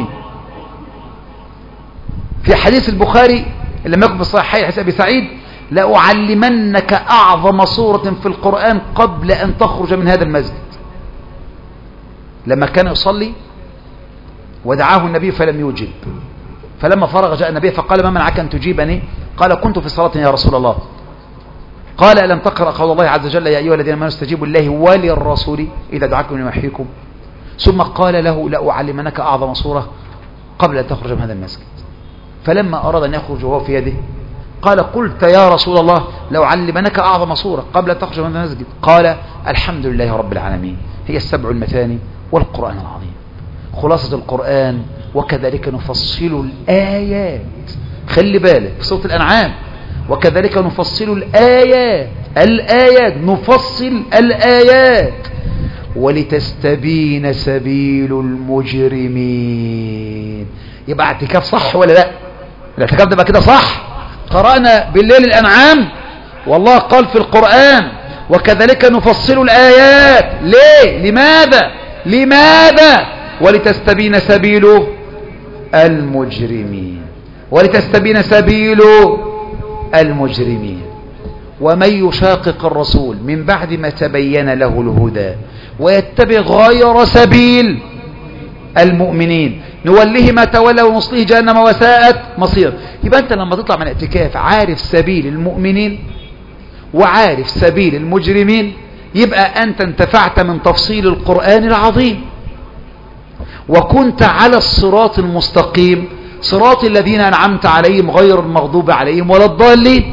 في حديث البخاري لما يكن في الصحيحين حديث أبي سعيد: لأعلمنك أعظم سورة في القرآن قبل أن تخرج من هذا المسجد. لما كان يصلي ودعاه النبي فلم يجب، فلما فرغ جاء النبي فقال: ما منعك أن تجيبني؟ قال: كنت في صلاة يا رسول الله. قال: ألم تقرأ قول الله عز وجل: يا أيها الذين آمنوا استجيبوا لله وللرسول إذا دعاكم لما يحييكم؟ ثم قال له: لأعلمنك أعظم سورة قبل أن تخرج من هذا المسجد. فلما أراد أن يخرج وهو في يده قال: قلت يا رسول الله لأعلمنك أعظم سورة قبل أن تخرج من هذا المسجد. قال: الحمد لله رب العالمين، هي 7 المثاني والقرآن العظيم. خلاصة القرآن. وكذلك نفصل الآيات، خلي بالك في سورة الأنعام: وكذلك نفصل الآيات نفصل الآيات ولتستبين سبيل المجرمين. يبقى اعتكاف صح ولا لا؟ الاعتكاف ده بقى كده صح. قرأنا بالليل الأنعام، والله قال في القرآن: وكذلك نفصل الآيات. ليه؟ لماذا؟ ولتستبين سبيل المجرمين، ولتستبين سبيل المجرمين. ومن يشاقق الرسول من بعد ما تبين له الهدى ويتبع غير سبيل المؤمنين نوله ما تولى ونصله جهنم وساءت مصير. يبقى أنت لما تطلع من الاعتكاف عارف سبيل المؤمنين وعارف سبيل المجرمين، يبقى أنت انتفعت من تفصيل القرآن العظيم، وكنت على الصراط المستقيم، صراط الذين أنعمت عليهم غير المغضوب عليهم ولا الضالين.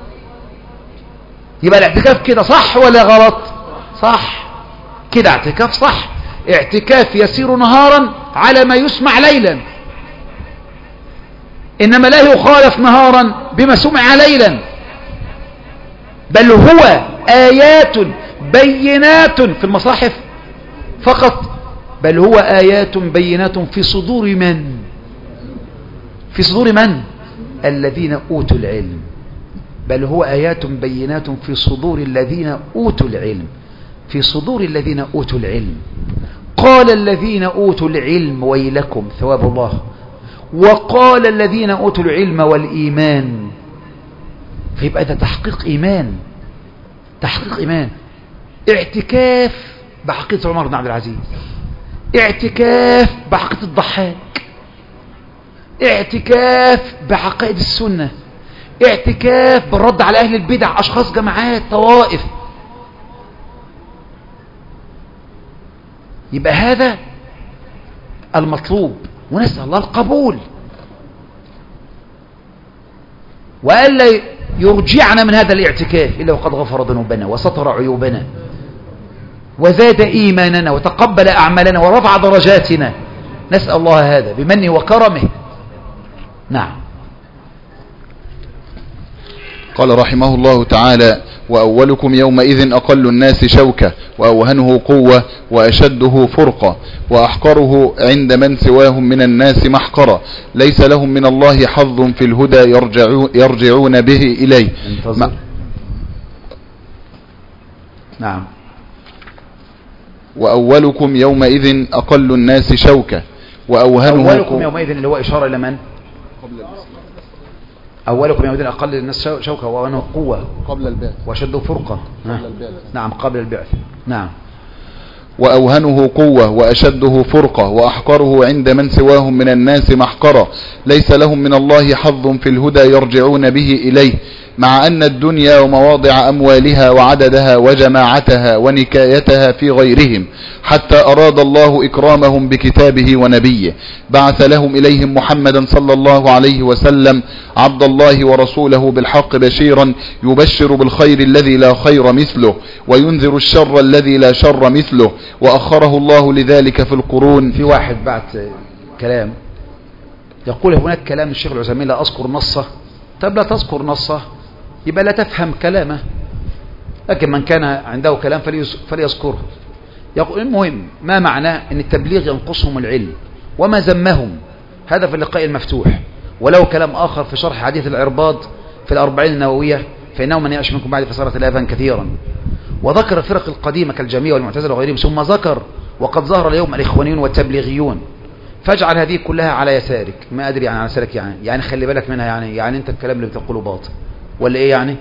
يبقى الاعتكاف كده صح ولا غلط؟ صح كده، اعتكاف صح. اعتكاف يسير نهارا على ما يسمع ليلا، إنما لا يخالف نهارا بما سمع ليلا، بل هو آيات بينات في المصاحف فقط، بل هو آيات بينات في صدور من؟ في صدور من؟ الذين أوتوا العلم. بل هو آيات بينات في صدور الذين أوتوا العلم، في صدور الذين أوتوا العلم. قال الذين أوتوا العلم ويلكم ثواب الله، وقال الذين أوتوا العلم والإيمان. فيبقى ده تحقيق إيمان، تحقيق إيمان. اعتكاف بعقيدة عمر بن عبد العزيز، اعتكاف بعقيدة الضحاك، اعتكاف بعقائد السنة، اعتكاف بالرد على أهل البدع، أشخاص، جماعات، طوائف. يبقى هذا المطلوب، ونسأل الله القبول، وألا يرجعنا من هذا الاعتكاف إلا وقد غفر ذنوبنا وستر عيوبنا وزاد إيماننا وتقبل أعمالنا ورفع درجاتنا. نسأل الله هذا بمنه وكرمه. نعم. قال رحمه الله تعالى: وأولكم يومئذ أقل الناس شوكة، وأوهنه قوة، وأشده فرقة، وأحقره عند من سواهم من الناس محقرة، ليس لهم من الله حظ في الهدى يرجعون به إليه. نعم. وأولكم يومئذ أقل الناس شوكة، وأوهنه أولكم يومئذ اللي هو إشارة إلى من؟ أولكم يومئذ أقل الناس شوكة، وأوهنه قوة قبل البعث، وشده فرقة قبل البعث. نعم، قبل البعث. نعم. وأوهنه قوة، وأشده فرقة، وأحقره عند من سواهم من الناس محقرة، ليس لهم من الله حظ في الهدى يرجعون به إليه. مع أن الدنيا ومواضع أموالها وعددها وجماعتها ونكايتها في غيرهم، حتى أراد الله إكرامهم بكتابه ونبيه، بعث لهم إليهم محمدا صلى الله عليه وسلم عبد الله ورسوله بالحق بشيرا، يبشر بالخير الذي لا خير مثله، وينذر الشر الذي لا شر مثله، وأخره الله لذلك في القرون. في واحد بعد كلام يقول هناك كلام الشيخ العثيمين لا أذكر نصه. طب لا تذكر نصه يبقى لا تفهم كلامه، لكن من كان عنده كلام فليذكره. يقول المهم ما معناه ان التبليغ ينقصهم العلم وما ذمهم، هذا في اللقاء المفتوح. ولو كلام آخر في شرح حديث العرباض في الأربعين النووية، فإنه من يعش منكم بعد فسارة الآفان كثيرا. وذكر الفرق القديمة كالجميع والمعتزلة وغيرهم، ثم ذكر وقد ظهر اليوم الإخوانيون والتبليغيون، فاجعل هذه كلها على يسارك. ما أدري يعني على يسارك يعني خلي بالك منها، يعني أنت الكلام اللي بتقوله باطل ولا إيه يعني؟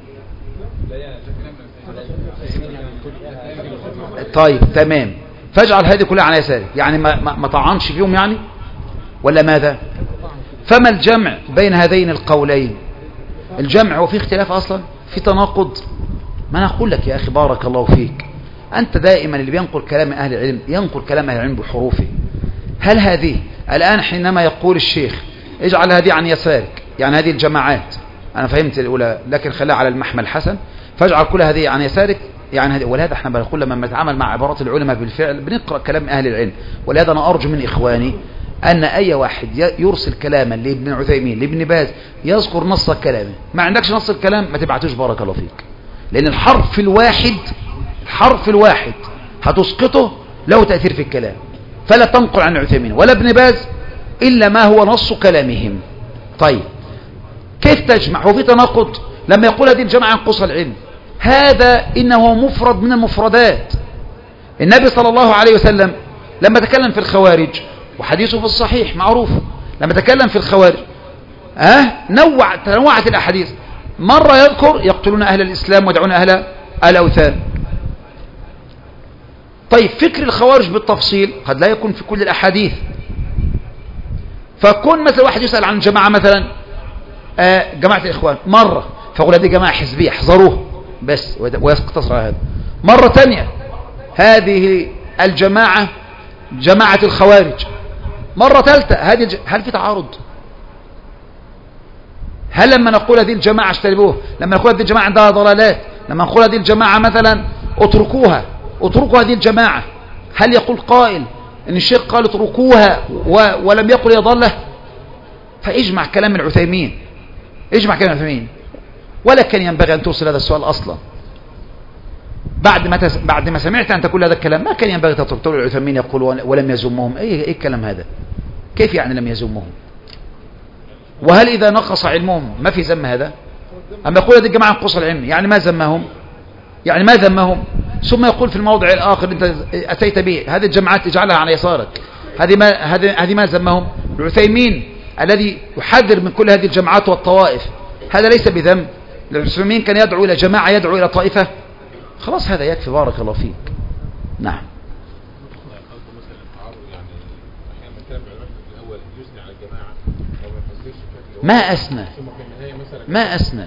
طيب تمام، فاجعل هذه كلها على يسارك، يعني ما طعنش فيهم يعني ولا ماذا؟ فما الجمع بين هذين القولين؟ الجمع وفي اختلاف أصلا، في تناقض. ما أنا أقول لك يا أخي بارك الله فيك، أنت دائما اللي بينقل كلام أهل العلم ينقل كلام أهل العلم بحروفه. هل هذه الآن حينما يقول الشيخ اجعل هذه عن يسارك، يعني هذه الجماعات أنا فهمت الأولى، لكن خليها على المحمل الحسن، فاجعل كل هذه عن يسارك، يعني هذه. ولهذا احنا بنقول لما نتعامل مع عبارات العلماء بالفعل بنقرأ كلام أهل العلم. ولهذا أنا أرجو من إخواني أن أي واحد يرسل كلاما لابن عثيمين لابن باز يذكر نص كلامه، ما عندكش نص الكلام ما تبعتوش بارك الله فيك، لأن الحرف الواحد هتسقطه له تأثير في الكلام. فلا تنقل عن عثيمين ولا ابن باز إلا ما هو نص كلامهم. طيب كيف تجمع؟ وفي تناقض لما يقول هذه الجماعة ينقص العلم، هذا إنه مفرد من المفردات. النبي صلى الله عليه وسلم لما تكلم في الخوارج، وحديثه في الصحيح معروف، لما تكلم في الخوارج تنوعت الأحاديث. مرة يذكر يقتلون أهل الإسلام ويدعون أهل الأوثان. طيب فكر الخوارج بالتفصيل قد لا يكون في كل الأحاديث، فكون مثلا واحد يسأل عن جماعة مثلا جماعة الإخوان مرة، فأقول هذه جماعة حزبية احذروه بس، ويقتصر هذا. مرة تانية هذه الجماعة جماعة الخوارج. مرة ثالثة هل في تعارض؟ هل لما نقول هذه الجماعة اجتنبوه، لما نقول هذه الجماعة عندها ضلالات، لما نقول هذه الجماعة مثلا اتركوا هذه الجماعة، هل يقول قائل ان الشيخ قال اتركوها ولم يقل هي ضالة؟ فاجمع كلام العثيمين، ولا كان ينبغي ان توصل هذا السؤال اصلا. بعد ما سمعت أن تقول هذا الكلام ما كان ينبغي تترك العثيمين يقول ولم يزمهم. ايه الكلام هذا؟ كيف يعني لم يزمهم؟ وهل إذا نقص علمهم ما في ذم هذا؟ أما يقول هذه الجماعة نقص العلم يعني ما ذمهم، ثم يقول في الموضع الآخر أنت أتيت به هذه الجماعات اجعلها على يسارك، هذه ما ذمهم. العثيمين الذي يحذر من كل هذه الجماعات والطوائف هذا ليس بذم. العثيمين كان يدعو إلى جماعة، يدعو إلى طائفة، خلاص هذا يكفي. بارك الله فيك. نعم. ما أسمى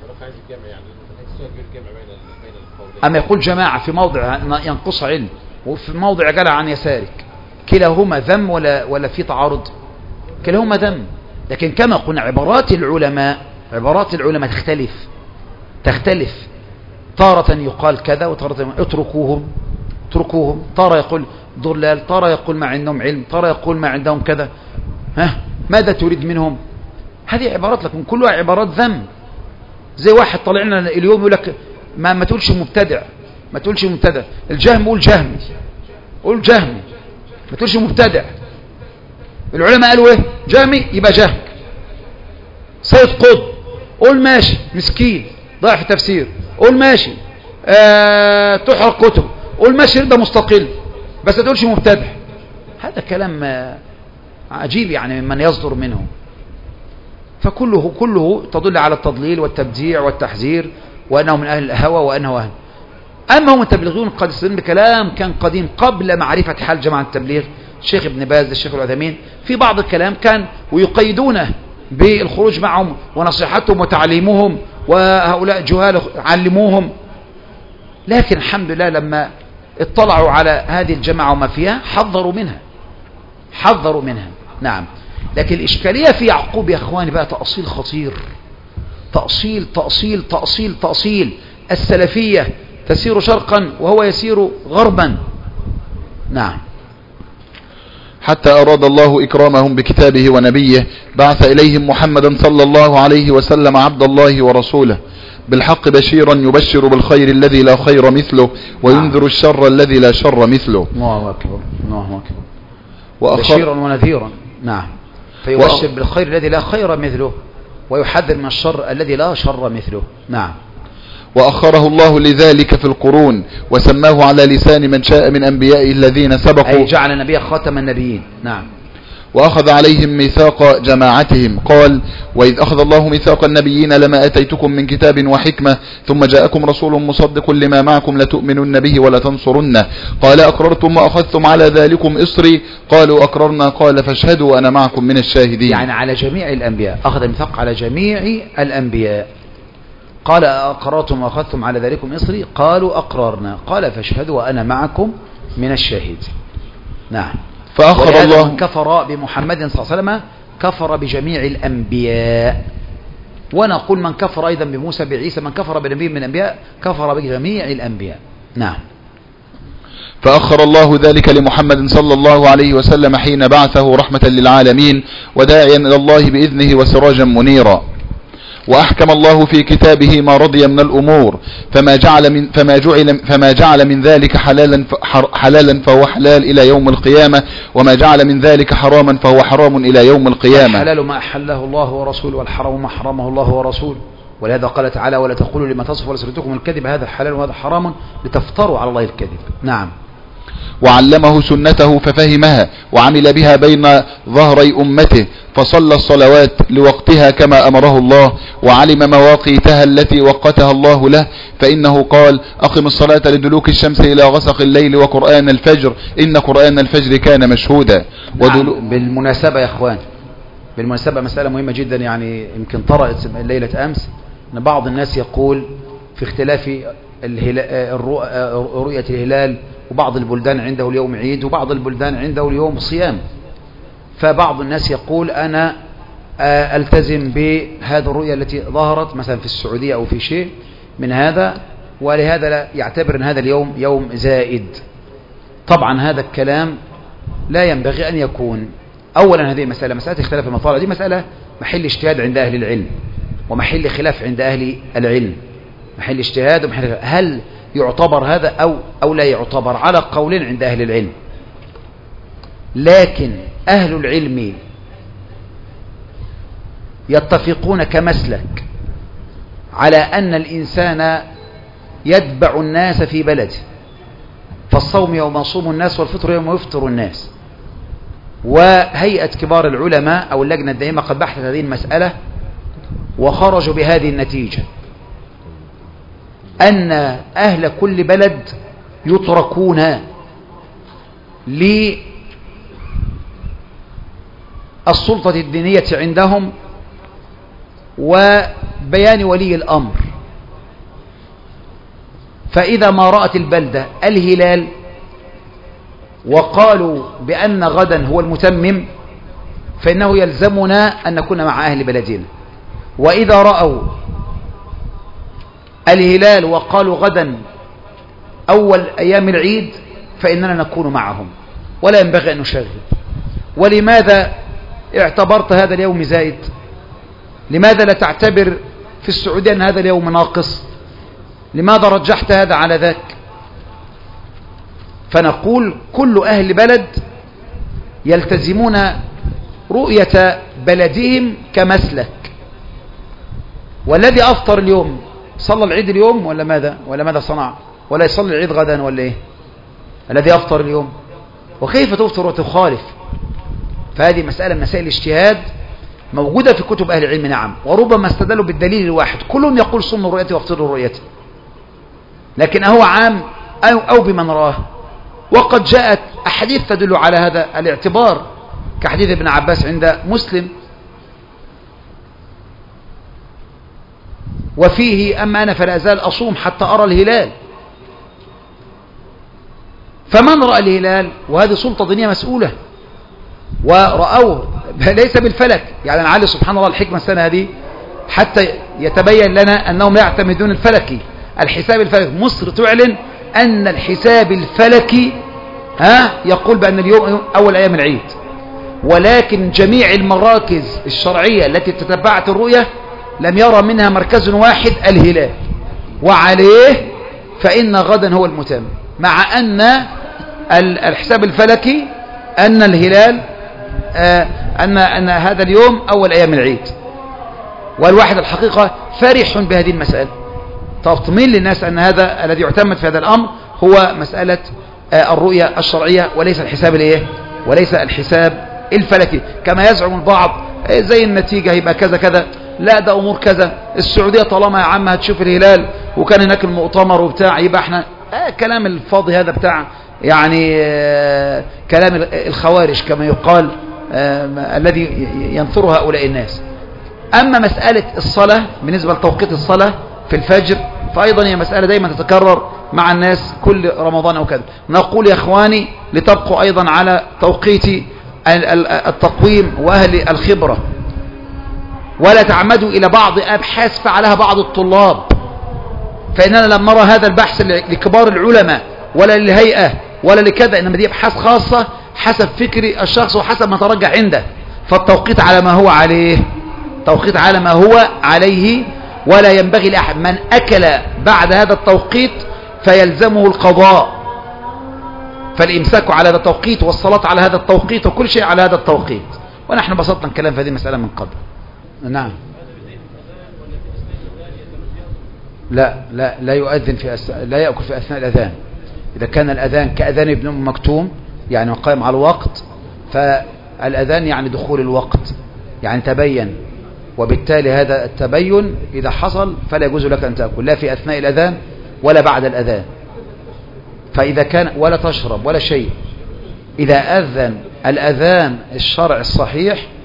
أما يقول جماعة في موضع ينقص علم وفي موضع جلع عن يسارك، كلاهما ذم ولا في تعارض؟ كلاهما ذم. لكن كما قلنا عبارات العلماء تختلف. تارة يقال كذا وتارة اتركوهم، تارة يقول ضلال، تارة يقول ما عندهم علم، تارة يقول ما عندهم كذا. ماذا تريد منهم؟ هذه عبارات لكم كلها عبارات ذم. زي واحد طلعنا اليوم يقول لك ما تقولش مبتدع، الجهم قول جهمي، ما تقولش مبتدع. العلماء قالوا ايه؟ جهمي يبقى جهم. سيد قطب قول ماشي، مسكين ضاع في تفسير قول ماشي، تحرق كتب قول ماشي، ده مستقل، بس ما تقولش مبتدع. هذا كلام عجيب يعني ممن يصدر منه. فكله تدل على التضليل والتبديع والتحذير، وأنه من أهل الهوى وأنه أهل. أما هم التبليغون قد يستدلون بكلام كان قديم قبل معرفة حال جماعة التبليغ، الشيخ ابن باز، الشيخ العثيمين، في بعض الكلام كان ويقيدونه بالخروج معهم ونصيحتهم وتعليمهم، وهؤلاء جهال علموهم. لكن الحمد لله لما اطلعوا على هذه الجماعة وما فيها حذروا منها. نعم. لكن الإشكالية في يعقوب يا أخواني بقى تأصيل خطير، تأصيل. السلفية تسير شرقا وهو يسير غربا. نعم. حتى أراد الله إكرامهم بكتابه ونبيه بعث إليهم محمدا صلى الله عليه وسلم عبد الله ورسوله بالحق بشيرا يبشر بالخير الذي لا خير مثله وينذر الشر الذي لا شر مثله. الله أكبر. بشيرا ونذيرا. نعم. فيبشر بالخير الذي لا خير مثله ويحذر من الشر الذي لا شر مثله. نعم. وأخره الله لذلك في القرون وسماه على لسان من شاء من أنبيائه الذين سبقوا، أي جعل النبي خاتم النبيين. نعم. وأخذ عليهم ميثاق جماعتهم قال وإذ أخذ الله ميثاق النبيين لما أتيتكم من كتاب وحكمة ثم جاءكم رسول مصدق لما معكم لتؤمنن به ولتنصرنه قال أقررتم وأخذتم على ذلكم إصري قالوا أقررنا قال فاشهدوا وأنا معكم من الشاهدين. يعني على جميع الأنبياء، أخذ الميثاق على جميع الأنبياء. قال أقررتم وأخذتم على ذلكم إصري قالوا أقررنا قال فاشهدوا وأنا معكم من الشاهدين. نعم. فأخر الله من كفر بمحمد صلى الله عليه وسلم كفر بجميع الأنبياء، ونقول من كفر أيضا بموسى بعيسى، من كفر بنبي من الأنبياء كفر بجميع الأنبياء. نعم. فأخر الله ذلك لمحمد صلى الله عليه وسلم حين بعثه رحمة للعالمين وداعيا إلى الله بإذنه وسراجا منيرا. وأحكم الله في كتابه ما رضي من الأمور فما جعل من ذلك حلالا فهو حلال إلى يوم القيامة وما جعل من ذلك حراما فهو حرام إلى يوم القيامة. الحلال ما أحله الله ورسوله والحرام ما حرمه الله ورسوله، ولهذا قال تعالى ولا تقولوا لما تصف ألسنتكم الكذب هذا حلال وهذا حرام لتفتروا على الله الكذب. نعم. وعلمه سنته ففهمها وعمل بها بين ظهري أمته فصلى الصلوات لوقتها كما أمره الله وعلم مواقيتها التي وقتها الله له فإنه قال أقم الصلاة لدلوك الشمس إلى غسق الليل وقرآن الفجر إن قرآن الفجر كان مشهودا. نعم. بالمناسبة يا أخوان بالمناسبة مسألة مهمة جدا، يعني يمكن طرأت ليلة أمس أن بعض الناس يقول في اختلاف رؤية الهلال، وبعض البلدان عنده اليوم عيد وبعض البلدان عنده اليوم صيام، فبعض الناس يقول أنا ألتزم بهذه الرؤية التي ظهرت مثلا في السعودية أو في شيء من هذا، ولهذا لا يعتبر أن هذا اليوم يوم زائد. طبعا هذا الكلام لا ينبغي أن يكون. أولا هذه مسألة اختلاف المطالع، دي مسألة محل اجتهاد عند أهل العلم ومحل خلاف عند أهل العلم، محل اجتهاد ومحل خلاف. هل يعتبر هذا أو لا يعتبر؟ على قولين عند أهل العلم، لكن أهل العلم يتفقون كمسلك على أن الإنسان يتبع الناس في بلده، فالصوم يوم يصوم الناس والفطر يوم يفطر الناس. وهيئة كبار العلماء أو اللجنة الدائمة قد بحثت هذه المسألة وخرجوا بهذه النتيجة، أن أهل كل بلد يتركون للسلطة الدينية عندهم وبيان ولي الأمر. فإذا ما رأت البلدة الهلال وقالوا بأن غدا هو المتمم فإنه يلزمنا أن نكون مع أهل بلدنا، وإذا رأوا الهلال وقالوا غدا أول أيام العيد فإننا نكون معهم ولا ينبغي أن نشغل. ولماذا اعتبرت هذا اليوم زائد؟ لماذا لا تعتبر في السعودية أن هذا اليوم ناقص؟ لماذا رجحت هذا على ذاك؟ فنقول كل أهل بلد يلتزمون رؤية بلدهم كمسلك، والذي أفطر اليوم صلى العيد اليوم ولا ماذا صنع؟ ولا يصلي العيد غدا ولا إيه؟ الذي أفطر اليوم، وكيف تفطر وتخالف؟ فهذه مسألة من مسائل الاجتهاد موجودة في كتب أهل العلم، نعم، وربما استدلوا بالدليل الواحد، كلهم يقول صموا رؤيتي وافطروا رؤيتي، لكن هو عام أو بمن راه. وقد جاءت أحاديث تدل على هذا الاعتبار كحديث ابن عباس عند مسلم، وفيه أما أنا فلا أزال أصوم حتى أرى الهلال. فمن رأى الهلال وهذه سلطة دينية مسؤولة ورأوه ليس بالفلك، يعني لعل سبحان الله الحكمة السنة هذه حتى يتبين لنا أنهم لا يعتمدون الفلكي، الحساب الفلكي. مصر تعلن أن الحساب الفلكي يقول بأن اليوم أول أيام العيد، ولكن جميع المراكز الشرعية التي تتبعت الرؤية لم يرى منها مركز واحد الهلال، وعليه فإن غدا هو المتم، مع أن الحساب الفلكي أن الهلال أن هذا اليوم أول أيام العيد. والواحد الحقيقة فرح بهذه المسألة، تطمين للناس أن هذا الذي يعتمد في هذا الأمر هو مسألة الرؤية الشرعية وليس الحساب الايه، وليس الحساب الفلكي كما يزعم البعض، زي النتيجة يبقى كذا كذا. لا، ده أمور كذا. السعودية طالما يا عم هتشوف الهلال وكان هناك المؤتمر وبتاع يبقى احنا كلام الفاضي هذا بتاع يعني كلام الخوارج كما يقال الذي ينثر هؤلاء الناس. أما مسألة الصلاة بالنسبة لتوقيت الصلاة في الفجر فأيضا هي مسألة دايما تتكرر مع الناس كل رمضان أو كذا. نقول يا إخواني لتبقوا أيضا على توقيت التقويم وأهل الخبرة، ولا تعمدوا إلى بعض أبحاث فعلها بعض الطلاب، فإننا لم نرى هذا البحث لكبار العلماء ولا للهيئة ولا لكذا، إنما دي أبحاث خاصة حسب فكر الشخص وحسب ما ترجع عنده. فالتوقيت على ما هو عليه، توقيت على ما هو عليه، ولا ينبغي لأحد من أكل بعد هذا التوقيت فيلزمه القضاء، فالإمساك على هذا التوقيت والصلاة على هذا التوقيت وكل شيء على هذا التوقيت. ونحن بسطنا الكلام في هذه المسألة من قبل. نعم. لا يؤذن لا يأكل في أثناء الأذان. إذا كان الأذان كأذان ابن أم مكتوم يعني قائم على الوقت، فالأذان يعني دخول الوقت، يعني تبين، وبالتالي هذا التبين إذا حصل فلا يجوز لك أن تأكل لا في أثناء الأذان ولا بعد الأذان. فإذا كان ولا تشرب ولا شيء. إذا أذن الأذان الشرع الصحيح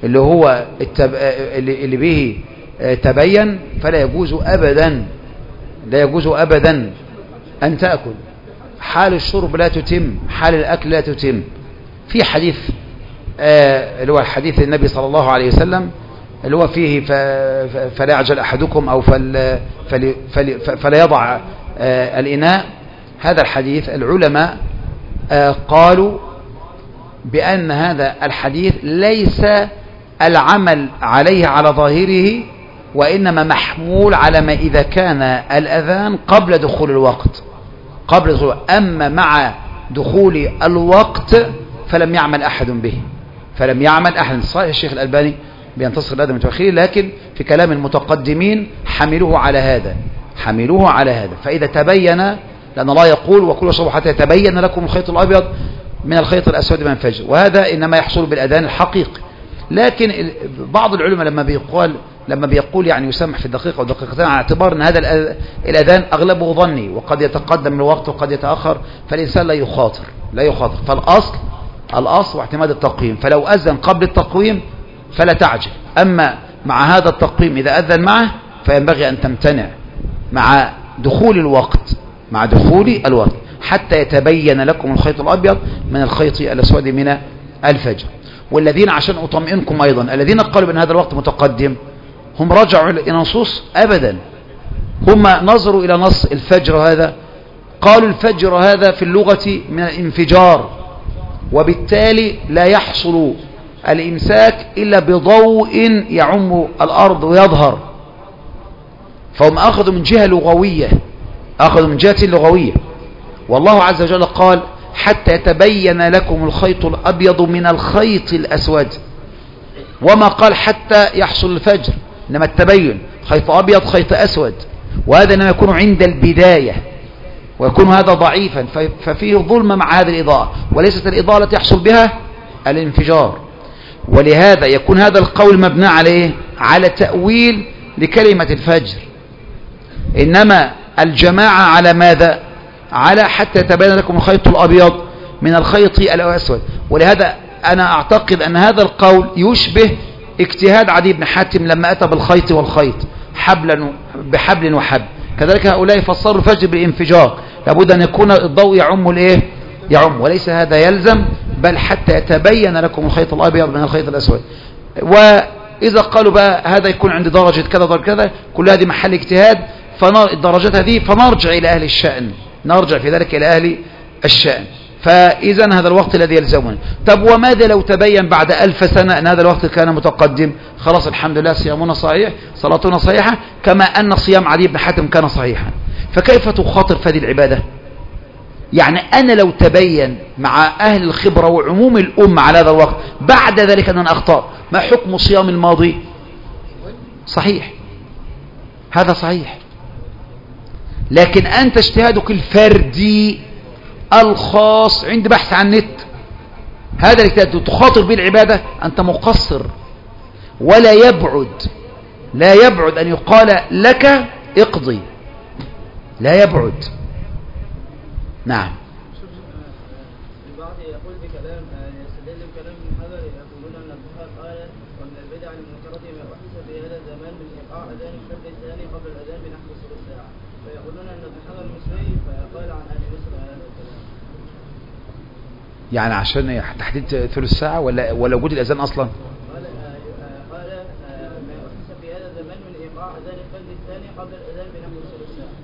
اللي هو اللي به تبين، فلا يجوز أبدا، لا يجوز أبدا أن تأكل. حال الشرب لا تتم، حال الأكل لا تتم. في حديث اللي هو حديث النبي صلى الله عليه وسلم اللي هو فيه فلا يعجل أحدكم أو فلا يضع الإناء. هذا الحديث العلماء قالوا بأن هذا الحديث ليس العمل عليه على ظاهره، وإنما محمول على ما إذا كان الأذان قبل دخول الوقت، أما مع دخول الوقت فلم يعمل أحد به، فلم يعمل أحد. صحيح الشيخ الألباني بينتصر لهذا المتأخرين، لكن في كلام المتقدمين حملوه على هذا. فإذا تبين، لأن الله يقول وكلوا واشربوا حتى يتبين لكم الخيط الأبيض من الخيط الأسود من الفجر، وهذا إنما يحصل بالأذان الحقيقي. لكن بعض العلماء لما بيقول يعني يسمح في الدقيقة أو دقيقتين على اعتبار أن هذا الأذان أغلبه ظني وقد يتقدم الوقت وقد يتأخر، فالإنسان لا يخاطر. فالأصل واعتماد التقويم، فلو أذن قبل التقويم فلا تعجل. أما مع هذا التقويم إذا أذن معه فينبغي أن تمتنع مع دخول الوقت حتى يتبين لكم الخيط الأبيض من الخيط الأسود من الفجر. والذين، عشان أطمئنكم أيضا، الذين قالوا بأن هذا الوقت متقدم هم رجعوا إلى نصوص أبدا، هم نظروا إلى نص الفجر هذا، قالوا الفجر هذا في اللغة من الانفجار، وبالتالي لا يحصل الإمساك إلا بضوء يعم الأرض ويظهر. فهم أخذوا من جهة لغوية، والله عز وجل قال حتى يتبين لكم الخيط الأبيض من الخيط الأسود، وما قال حتى يحصل الفجر، إنما التبين خيط أبيض خيط أسود، وهذا إنما يكون عند البداية، ويكون هذا ضعيفا، ففيه ظلم مع هذه الإضاءة، وليست الإضاءة التي يحصل بها الانفجار. ولهذا يكون هذا القول مبنى على تأويل لكلمة الفجر، إنما الجماعة على ماذا؟ على حتى يتبين لكم الخيط الأبيض من الخيط الأسود. ولهذا أنا أعتقد أن هذا القول يشبه اجتهاد عدي بن حاتم لما أتى بالخيط والخيط بحبل وحبل. كذلك هؤلاء فسروا الفجر بالانفجار، لابد أن يكون الضوء يعم، وليس هذا يلزم، بل حتى يتبين لكم الخيط الأبيض من الخيط الأسود. وإذا قالوا بقى هذا يكون عند درجة كذا درجة كذا، كل هذه محل اجتهاد، الدرجات هذه فنرجع إلى أهل الشأن، نرجع في ذلك إلى أهل الشأن. فإذا هذا الوقت الذي يلزمنا. طب وماذا لو تبين بعد 1000 سنة أن هذا الوقت كان متقدم؟ خلاص الحمد لله، صيامنا صحيح، صلاتنا صحيحة، كما أن صيام عدي بن حاتم كان صحيحا. فكيف تخاطر في هذه العبادة؟ يعني أنا لو تبين مع أهل الخبرة وعموم الأمة على هذا الوقت بعد ذلك أن أنا أخطأ، ما حكم صيام الماضي؟ صحيح، هذا صحيح. لكن أنت اجتهادك الفردي الخاص عند بحث عن النت، هذا الاجتهاد تخاطر به العبادة، أنت مقصر. ولا يبعد أن يقال لك اقضي، لا يبعد. نعم. البعض يقول بكلام يستدل بكلام ابن حجر، يقولون ان ابن حجر قال ومن البدع المنكرة ما احدث في هذا الزمان من ايقاع اذان الفجر الثاني قبل الاذان بنحو ثلث ساعة، فيقولون ان ابن حجر مصري فيقال عن اهل مصر هذا الكلام. يعني عشان تحديد ثلث ساعة ولا وجود الاذان اصلا؟ قال ما احدث في هذا الزمان من ايقاع اذان الفجر الثاني قبل الاذان بنحو ثلث ساعة.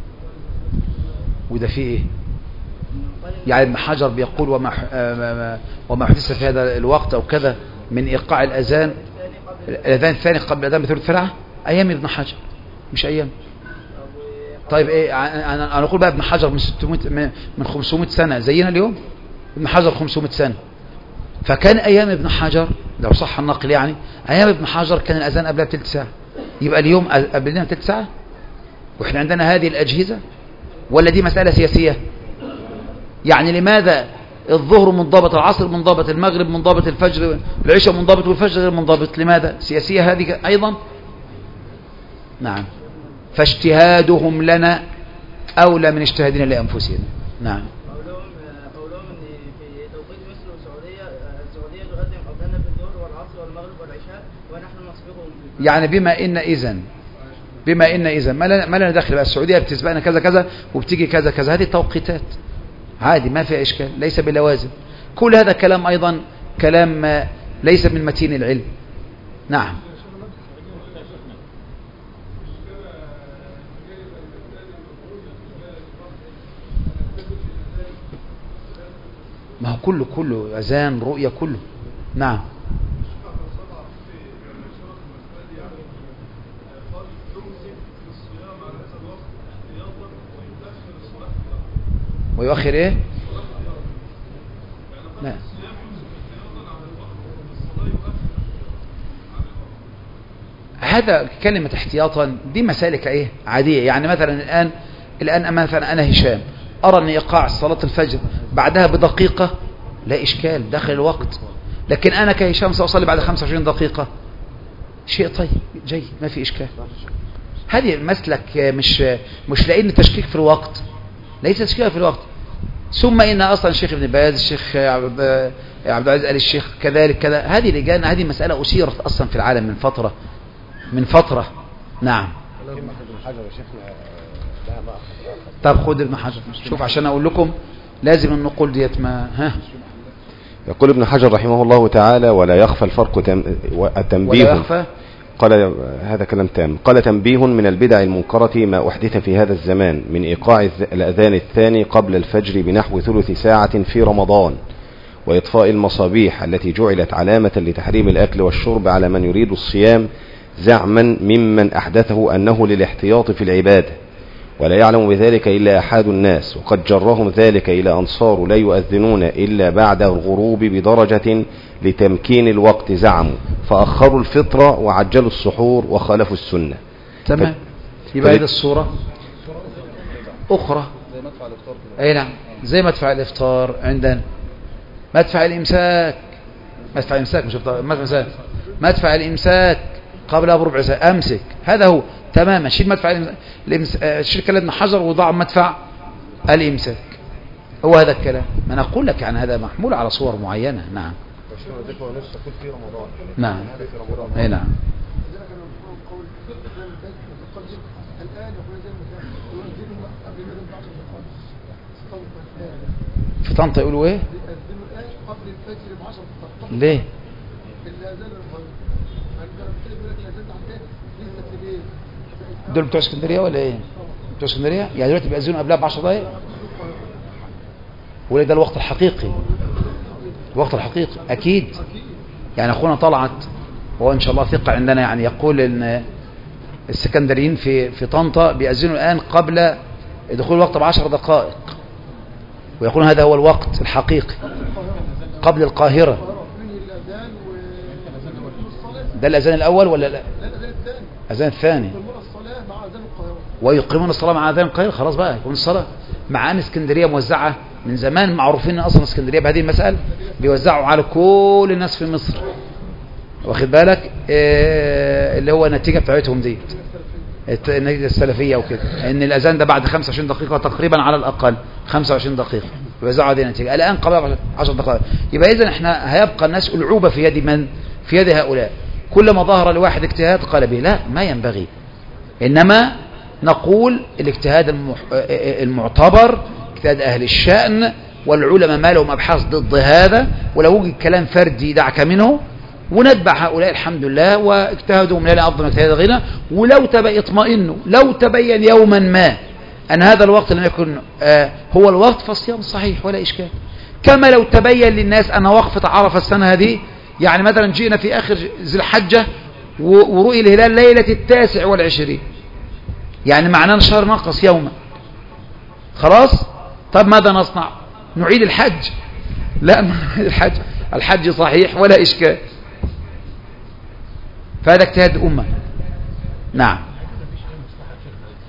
وده فيه ايه؟ يعني ابن حجر بيقول وما حدث في هذا الوقت او كذا من ايقاع الاذان الثاني قبل الاذان بثلث ساعه، ايام ابن حجر مش ايام. طيب ايه، انا اقول بقى ابن حجر من 500 سنه زينا اليوم، ابن حجر 500 سنه، فكان ايام ابن حجر لو صح النقل يعني ايام ابن حجر كان الاذان قبلها بثلث ساعه، يبقى اليوم قبلنا ثلث ساعه واحنا عندنا هذه الاجهزه؟ ولا دي مساله سياسيه؟ يعني لماذا الظهر منضبط، العصر منضبط، المغرب منضبط، الفجر العشاء منضبط والفجر غير منضبط؟ لماذا؟ سياسية هذه أيضا. نعم. فاجتهادهم لنا أولى من اجتهادنا لأنفسنا. نعم. قولهم ان في توقيت مصر والسعودية، السعودية تقدم قبلنا في الظهر والعصر والمغرب والعشاء، العشاء ونحن نسبقهم يعني بما إن إذن ما لنا دخل بقى. السعودية بتسبقنا كذا كذا وبتيجي كذا كذا، هذه توقيتات عادي ما فيها إشكال، ليس بلوازم. كل هذا كلام أيضا كلام ليس من متين العلم. نعم. ما هو كله أذان رؤية كله. نعم. ويؤخر ايه؟ لا. هذا كلمة احتياطا دي مسالك ايه عادية. يعني مثلا الآن مثلا أنا هشام أرى أن إيقاع صلاة الفجر بعدها بدقيقة لا إشكال داخل الوقت، لكن أنا كهشام سأصلي بعد 25 دقيقة شيء طيب جيد ما في إشكال. هذه المسلك مش لأن تشكيك في الوقت، ليس تشكيك في الوقت. ثم إن أصلا الشيخ ابن باز الشيخ عبد العزيز آل الشيخ كذلك كذا، هذه لجان، هذه مسألة أثيرت أصلا في العالم من فترة. نعم. طب خد ابن حجر شوف عشان أقول لكم لازم النقول ديت ما ها. يقول ابن حجر رحمه الله تعالى: ولا يخفى الفرق التنبيه. ولا يخفى. قال هذا كلام تام. قال: تنبيه من البدع المنكرة ما أحدث في هذا الزمان من إيقاع الأذان الثاني قبل الفجر بنحو ثلث ساعة في رمضان، وإطفاء المصابيح التي جعلت علامة لتحريم الأكل والشرب على من يريد الصيام زعما ممن أحدثه أنه للاحتياط في العبادة، ولا يعلم بذلك إلا أحد الناس، وقد جرهم ذلك إلى أن صاروا لا يؤذنون إلا بعد الغروب بدرجة لتمكين الوقت زعموا، فأخروا الفطرة وعجلوا السحور وخالفوا السنة. تمام. يبقى هذه الصورة أخرى. أي نعم، زي مدفع الإفطار عندنا، مدفع الإمساك مش مدفع الإمساك قبلها بربع ساعة أمسك، هذا هو تماما. شيل مدفع شيل كلام ابن حجر وضع مدفع الإمساك، هو هذا الكلام. ما أنا أقول لك يعني هذا محمول على صور معينة. نعم. نعم. أي نعم. في طنطا يقولوا ايه؟ ليه؟ دول بتوع اسكندريه ولا ايه؟ بتوع اسكندريه يعني دلوقتي بيأذنوا قبلها ب10 دقايق، ولا ده الوقت الحقيقي؟ الوقت الحقيقي اكيد. يعني اخونا طلعت وهو ان شاء الله ثقة عندنا يعني يقول ان السكندريين في طنطا بيأذنوا الان قبل دخول الوقت ب10 دقائق، ويقولون هذا هو الوقت الحقيقي قبل القاهرة. ده الأذان الأول ولا لا؟ الأذان الثاني. ويقيمون الصلاة مع أذان القاهرة. خلاص بقى يقيمون الصلاة. مع أن اسكندرية موزعة من زمان، معروفين أصلا اسكندرية بهذه المسألة، بيوزعوا على كل الناس في مصر، واخد بالك اللي هو النتيجة بتاعتهم دي النتيجة السلفية وكده، ان الأذان ده بعد 25 دقيقة تقريبا على الأقل 25 دقيقة يوزعوا هذه النتيجة. الآن قبل 10 دقائق. يبقى إذن احنا هيبقى الناس ألعوبة في يد من؟ في يد هؤلاء. كلما ظهر لواحد اجتهاد قال به لا ما ينبغي، إنما نقول الاجتهاد المعتبر اجتهاد أهل الشأن، والعلماء ما لهم أبحاث ضد هذا، ولو وجد كلام فردي دعك منه، ونتبع هؤلاء الحمد لله واجتهدوا من لا أفضل من اجتهاد غيرنا. ولو اطمئنوا لو تبين يوما ما أن هذا الوقت لم يكن هو الوقت فالصيام صحيح ولا إشكال. كما لو تبين للناس أن وقفة عرفة السنة هذه، يعني مثلا جئنا في آخر ذي الحجة ورؤي الهلال ليلة 29، يعني معناه الشهر نقص يوما، خلاص. طب ماذا نصنع؟ نعيد الحج؟ لا نعيد الحج صحيح ولا إشكال. فهذا اجتهاد الأمة. نعم.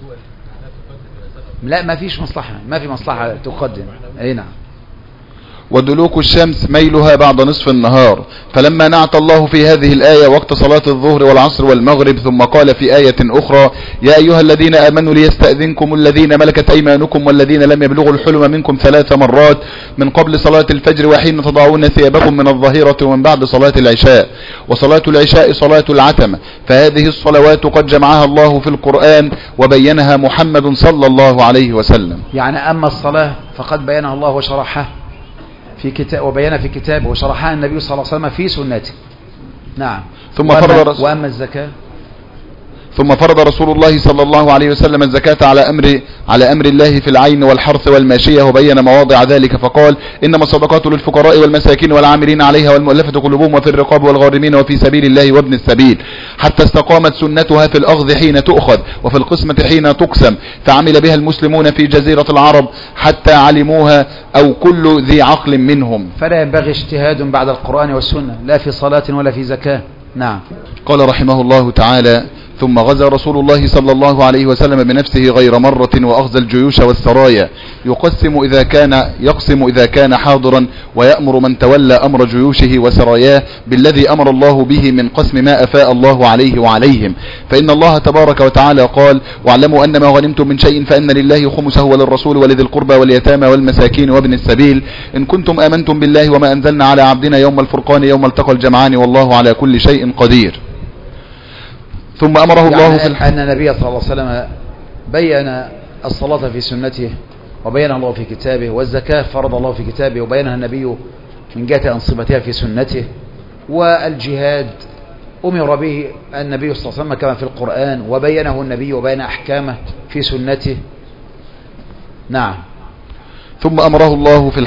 لا ما فيش مصلحة، ما في مصلحة تقدم. أي نعم. ودلوك الشمس ميلها بعد نصف النهار. فلما نعت الله في هذه الآية وقت صلاة الظهر والعصر والمغرب، ثم قال في آية أخرى: يا أيها الذين آمنوا ليستأذنكم الذين ملكت أيمانكم والذين لم يبلغوا الحلم منكم 3 مرات من قبل صلاة الفجر وحين تضعون ثيابكم من الظهيرة ومن بعد صلاة العشاء، وصلاة العشاء صلاة العتمة. فهذه الصلوات قد جمعها الله في القرآن وبينها محمد صلى الله عليه وسلم. يعني أما الصلاة فقد بينها الله وشرحها في كتاب، وبينها في كتابه، وشرحها النبي صلى الله عليه وسلم في سنته. نعم. وأما الزكاة ثم فرض رسول الله صلى الله عليه وسلم الزكاة على أمر الله في العين والحرث والماشية، وبين مواضع ذلك فقال: إنما الصدقات للفقراء والمساكين والعاملين عليها والمؤلفة قلوبهم وفي الرقاب والغارمين وفي سبيل الله وابن السبيل، حتى استقامت سنتها في الأخذ حين تؤخذ وفي القسمة حين تقسم، فعمل بها المسلمون في جزيرة العرب حتى علموها أو كل ذي عقل منهم. فلا ينبغي اجتهاد بعد القرآن والسنة، لا في صلاة ولا في زكاة. نعم. قال رحمه الله تعالى: ثم غزا رسول الله صلى الله عليه وسلم بنفسه غير مرة وأخذ الجيوش والسرايا، يقسم إذا كان حاضرا، ويأمر من تولى أمر جيوشه وسراياه بالذي أمر الله به من قسم ما أفاء الله عليه وعليهم. فإن الله تبارك وتعالى قال: واعلموا أن ما غنمتم من شيء فإن لله خمسه وللرسول ولذي القربى واليتامى والمساكين وابن السبيل إن كنتم آمنتم بالله وما أنزلنا على عبدنا يوم الفرقان يوم التقى الجمعان والله على كل شيء قدير. ثم أمره الله أن النبي صلى الله عليه وسلم بين الصلاة في سنته وبينها الله في كتابه، والزكاة فرض الله في كتابه وبينها النبي من جهة أنصبتها في سنته، والجهاد أمر به النبي صلى الله عليه وسلم كما في القرآن وبينه النبي وبين أحكامه في سنته. نعم. ثم أمره الله في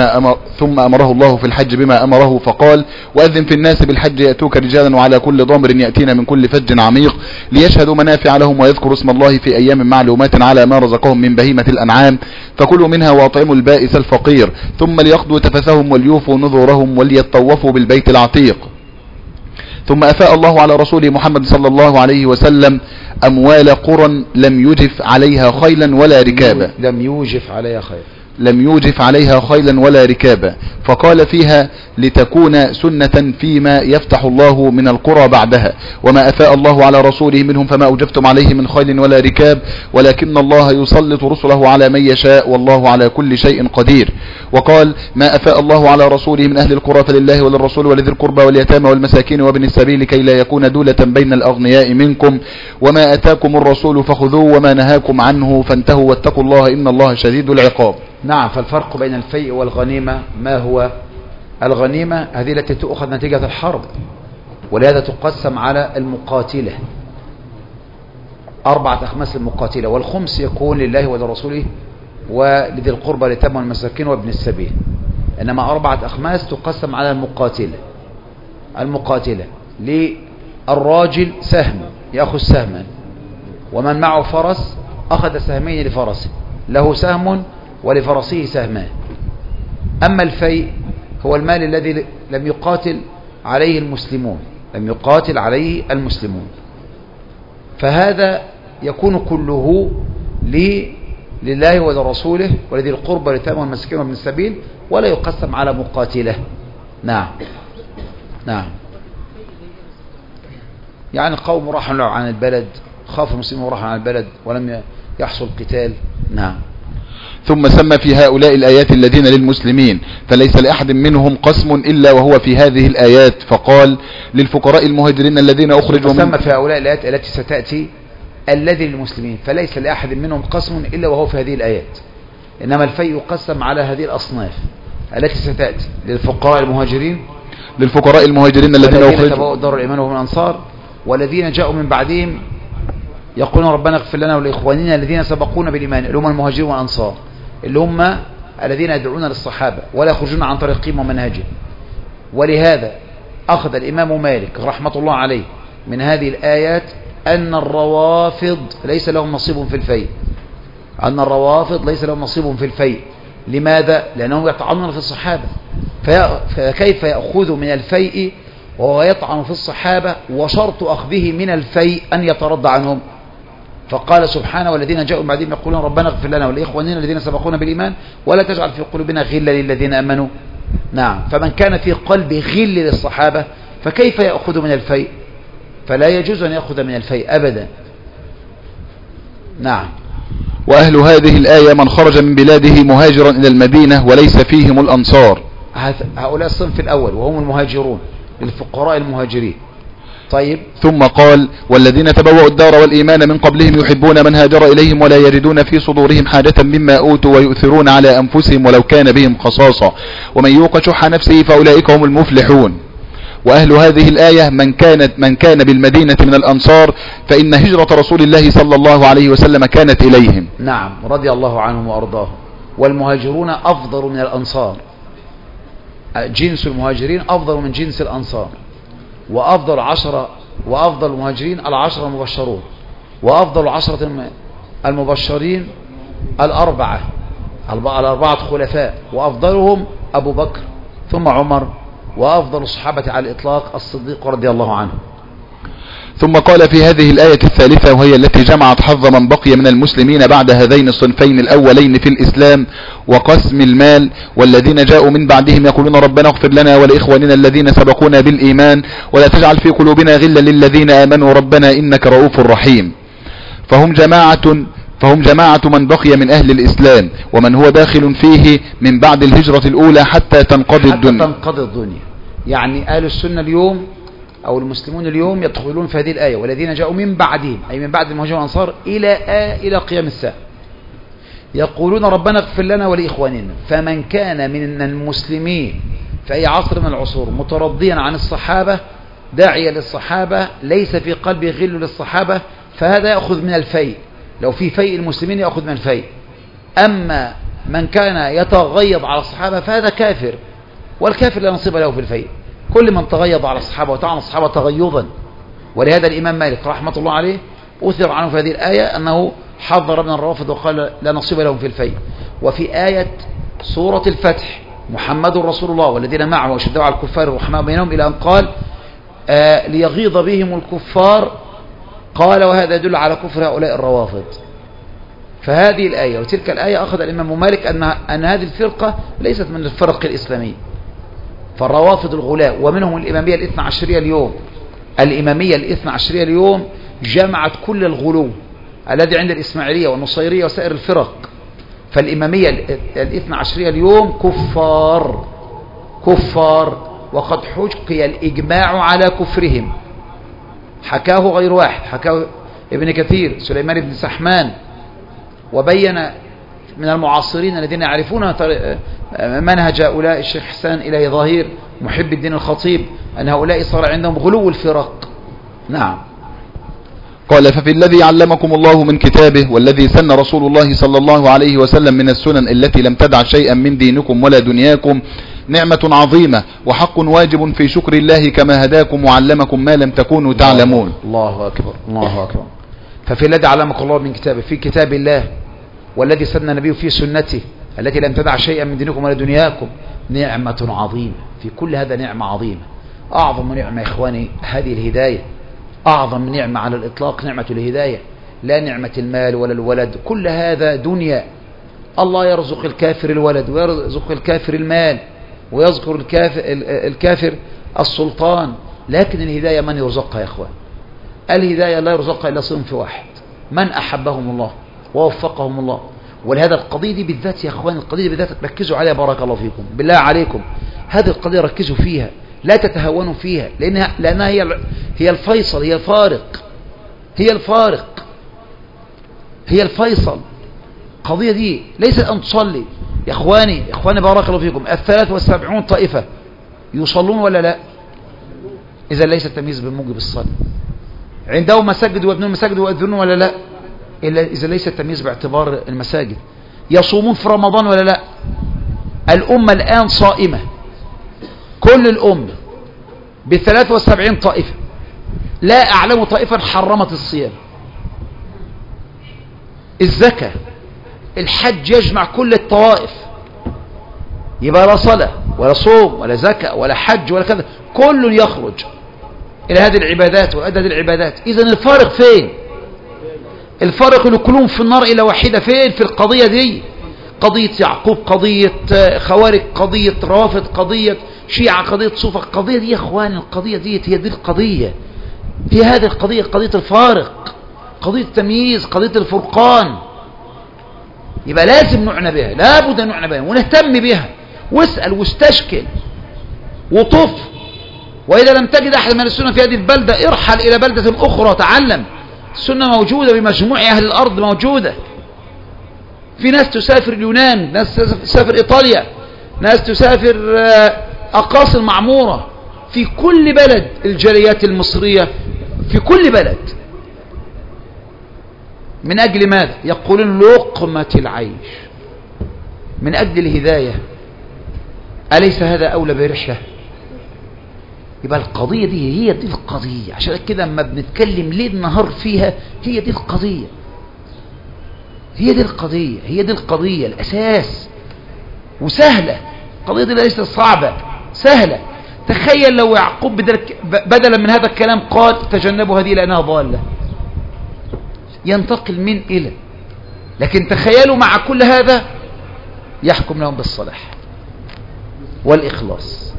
الحج بما أمره فقال: وأذن في الناس بالحج يأتوك رجالا وعلى كل ضامر يأتين من كل فج عميق ليشهدوا منافع لهم ويذكروا اسم الله في أيام معلومات على ما رزقهم من بهيمة الأنعام فكلوا منها وأطعموا البائس الفقير ثم ليقضوا تفثهم وليوفوا نذورهم وليطوفوا بالبيت العتيق. ثم أفاء الله على رسوله محمد صلى الله عليه وسلم أموال قرى لم يجف عليها خيلا ولا ركابا. لم يوجف عليها خيلا ولا ركابا، فقال فيها: لتكون سنة فيما يفتح الله من القرى بعدها، وما أفاء الله على رسوله منهم فما أوجفتم عليه من خيل ولا ركاب، ولكن الله يسلط رسله على من يشاء والله على كل شيء قدير. وقال: ما أفاء الله على رسوله من أهل القرى فلله وللرسول ولذي القربى واليتامى والمساكين وابن السبيل كي لا يكون دولة بين الأغنياء منكم، وما أتاكم الرسول فخذوه وما نهاكم عنه فانتهوا واتقوا الله إن الله شديد العقاب. نعم. فالفرق بين الفيء والغنيمة ما هو؟ الغنيمة هذه التي تؤخذ نتيجة الحرب، ولهذا تقسم على المقاتلة 4 أخماس المقاتلة، والخمس يكون لله ولرسوله ولذي القربى واليتامى والمساكين وابن السبيل. إنما 4 أخماس تقسم على المقاتلة للراجل سهم يأخذ سهما، ومن معه فرس أخذ سهمين لفرسه، له سهم ولفرسه سهمان. أما الفيء هو المال الذي لم يقاتل عليه المسلمون، فهذا يكون كله لله ولرسوله ولذي القربى واليتامى والمساكين وابن السبيل، ولا يقسم على مقاتله. نعم. يعني قوم راحوا عن البلد، خاف المسلمين وراحوا عن البلد ولم يحصل قتال. نعم. ثم سمى في هؤلاء الآيات الذين للمسلمين فليس لأحد منهم قسم إلا وهو في هذه الآيات، فقال: للفقراء المهاجرين الذين أخرجوا سمى في هؤلاء الآيات التي ستأتي الذي للمسلمين فليس لأحد منهم قسم إلا وهو في هذه الآيات. إنما الفيء يقسم على هذه الأصناف التي ستأتي: للفقراء المهاجرين الذين أخرجوا تبوأوا دار الإيمان وهم الأنصار، والذين جاءوا من بعدهم يقولون ربنا اغفر لنا ولإخواننا الذين سبقونا بالإيمان، اللي هم المهاجرين والأنصار، اللي هم الذين يدعون للصحابة ولا يخرجون عن طريقهم ومنهجهم. ولهذا أخذ الإمام مالك رحمة الله عليه من هذه الآيات أن الروافض ليس لهم نصيب في الفيء. لماذا؟ لأنهم يطعنون في الصحابة، فكيف يأخذ من الفيء وهو يطعن في الصحابة وشرط أخذه من الفيء أن يترضى عنهم؟ فقال سبحانه: والذين جاءوا بعدهم يقولون ربنا اغفر لنا ولإخواننا الذين سبقونا بالإيمان ولا تجعل في قلوبنا غلا للذين آمنوا نعم. فمن كان في قلبه غل للصحابة فكيف يأخذ من الفيء؟ فلا يجوز أن يأخذ من الفيء أبدا. نعم. وأهل هذه الآية من خرج من بلاده مهاجرا إلى المدينة وليس فيهم الأنصار. هؤلاء الصنف الأول وهم المهاجرون، للفقراء المهاجرين. طيب. ثم قال والذين تبوأوا الدار والإيمان من قبلهم يحبون من هاجر إليهم ولا يجدون في صدورهم حاجة مما أوتوا ويؤثرون على أنفسهم ولو كان بهم خصاصة ومن يوق شح نفسه فأولئك هم المفلحون. وأهل هذه الآية من كان بالمدينة من الأنصار فإن هجرة رسول الله صلى الله عليه وسلم كانت إليهم. نعم رضي الله عنهم وأرضاهم. والمهاجرون أفضل من الأنصار، جنس المهاجرين أفضل من جنس الأنصار، وأفضل المهاجرين العشرة المبشرون، وأفضل عشرة المبشرين الأربعة خلفاء، وأفضلهم أبو بكر ثم عمر، وأفضل الصحابة على الإطلاق الصديق رضي الله عنه. ثم قال في هذه الآية الثالثة وهي التي جمعت حظ من بقي من المسلمين بعد هذين الصنفين الأولين في الإسلام وقسم المال والذين جاءوا من بعدهم يقولون ربنا اغفر لنا ولإخواننا الذين سبقونا بالإيمان ولا تجعل في قلوبنا غلا للذين آمنوا ربنا إنك رؤوف رحيم. فهم جماعة من بقي من أهل الإسلام ومن هو داخل فيه من بعد الهجرة الأولى حتى تنقضي الدنيا. يعني أهل السنة اليوم أو المسلمون اليوم يدخلون في هذه الآية والذين جاءوا من بعدهم، أي من بعد المهاجرين والأنصار إلى قيام الساعة، يقولون ربنا اغفر لنا ولإخواننا. فمن كان من المسلمين في أي عصر من العصور مترضيا عن الصحابة داعيا للصحابة ليس في قلبه غل للصحابة فهذا يأخذ من الفيء، لو في فيء المسلمين يأخذ من الفيء. أما من كان يتغيظ على الصحابة فهذا كافر، والكافر لا نصيب له في الفيء. كل من تغيظ على الصحابة وطعن الصحابة تغيظا. ولهذا الإمام مالك رحمة الله عليه أثر عنه في هذه الآية أنه حذر من الروافض وقال لا نصيب لهم في الفيء. وفي آية سورة الفتح محمد رسول الله والذين معه وشدوا على الكفار رحماء بينهم إلى أن قال ليغيظ بهم الكفار، قال وهذا يدل على كفر هؤلاء الروافض. فهذه الآية وتلك الآية أخذ الإمام مالك أن هذه الفرقة ليست من الفرق الإسلامية. فالروافض الغلاء ومنهم الإمامية الاثنى عشرية اليوم جمعت كل الغلو الذي عند الإسماعيلية والنصيرية وسائر الفرق. فالإمامية الاثنى عشرية اليوم كفار وقد حكي الإجماع على كفرهم. حكاه غير واحد، حكاه ابن كثير سليمان بن سحمان، وبين من المعاصرين الذين يعرفون منهج هؤلاء الشيخ حسان إلهي ظهير محب الدين الخطيب أن هؤلاء صار عندهم غلو الفرق. نعم. قال ففي الذي علمكم الله من كتابه والذي سن رسول الله صلى الله عليه وسلم من السنن التي لم تدع شيئا من دينكم ولا دنياكم نعمة عظيمة وحق واجب في شكر الله كما هداكم وعلمكم ما لم تكونوا تعلمون. الله أكبر الله أكبر. ففي الذي علمكم الله من كتابه، في كتاب الله، والذي سن النبي في سنته التي لم تدع شيئا من دينكم ولا دنياكم نعمة عظيمة. في كل هذا نعمة عظيمة. أعظم نعمة يا إخواني هذه الهداية، أعظم نعمة على الإطلاق نعمة الهداية، لا نعمة المال ولا الولد. كل هذا دنيا. الله يرزق الكافر الولد ويرزق الكافر المال ويذكر الكافر السلطان، لكن الهداية من يرزقها يا إخوان؟ الهداية لا يرزقها إلا صنف واحد، من أحبهم الله ووفقهم الله. ولهذا القضية دي بالذات يا أخوان، القضية دي بالذات ركزوا عليها بارك الله فيكم، بالله عليكم هذه القضية ركزوا فيها، لا تتهاونوا فيها، لأنها هي الفيصل، هي الفيصل. القضية دي ليست أن تصلي يا إخواني بارك الله فيكم. 73 طائفة يصلون ولا لا؟ إذا ليس التمييز بالموجب الصلاة. عندهم مساجد ويبنون المساجد ويؤذنون ولا لا؟ إلا إذا ليس التمييز باعتبار المساجد. يصومون في رمضان ولا لا؟ الأمة الآن صائمة، كل الأمة ب73 طائفة، لا أعلم طائفة حرمت الصيام. الزكاة، الحج يجمع كل الطوائف، يبقى لا صلاة ولا صوم ولا زكاة ولا حج ولا كذا، كل يخرج إلى هذه العبادات وأدى هذه العبادات. إذن الفارق فين؟ الفارق اللي كلهم في النار إلى واحدة فين في القضية دي؟ قضية يعقوب، قضية خوارج، قضية رافض، قضية شيعة، قضية صوفة. القضية دي يا اخوان، القضية دي هي دي القضية، هي هذه القضية، قضية الفارق، قضية التمييز، قضية الفرقان. يبقى لازم نعنى بها، لابد أن نعنى بها ونهتم بها، واسأل واستشكل وطف. وإذا لم تجد أحد من السنة في هذه البلدة ارحل إلى بلدة أخرى تعلم. السنة موجودة بمجموع أهل الأرض، موجودة. في ناس تسافر اليونان، ناس تسافر إيطاليا، ناس تسافر أقاصي المعمورة، في كل بلد الجاليات المصرية، في كل بلد. من أجل ماذا؟ يقولون لقمة العيش، من أجل الهداية. أليس هذا أولى برحلة؟ يبقى القضية دي هي دي القضية. عشان كده لما بنتكلم ليل نهار فيها، هي دي القضية، هي دي القضية، هي دي القضية الأساس. وسهلة القضية دي، ليست صعبة، سهلة. تخيل لو يعقوب بدلا من هذا الكلام قال تجنبوا هذه لأنها ضالة، ينتقل من إلى. لكن تخيلوا مع كل هذا يحكم لهم بالصلاح والإخلاص.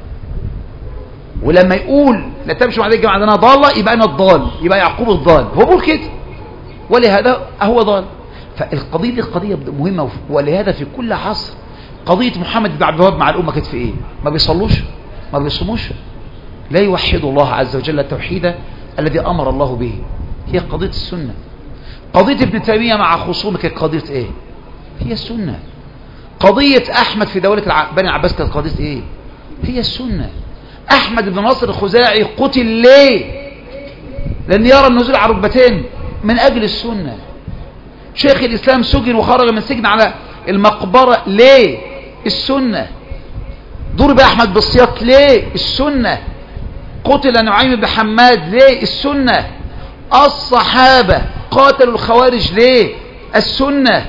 ولما يقول لا تمشوا مع ذلك الجماعة أنها ضالة، يبقى أنا الضال، يبقى يعقوب الضال. هو بيقول كده، ولهذا هو ضال. فالقضية دي قضية مهمة. ولهذا في كل عصر قضية محمد بن عبد الوهاب مع الأمة كانت في إيه؟ ما بيصلوش، ما بيصوموش، لا يوحدوا الله عز وجل التوحيد الذي أمر الله به. هي قضية السنة. قضية ابن تيمية مع خصومه كانت قضية إيه؟ هي السنة. قضية أحمد في دولة بني العباس كانت قضية إيه؟ هي السنة. أحمد بن نصر الخزاعي قتل ليه؟ لأن يرى النزول على ركبتين من أجل السنة. شيخ الإسلام سجن وخرج من السجن على المقبرة ليه؟ السنة. ضرب أحمد بالسياط ليه؟ السنة. قتل نعيم بن حماد ليه؟ السنة. الصحابة قاتلوا الخوارج ليه؟ السنة.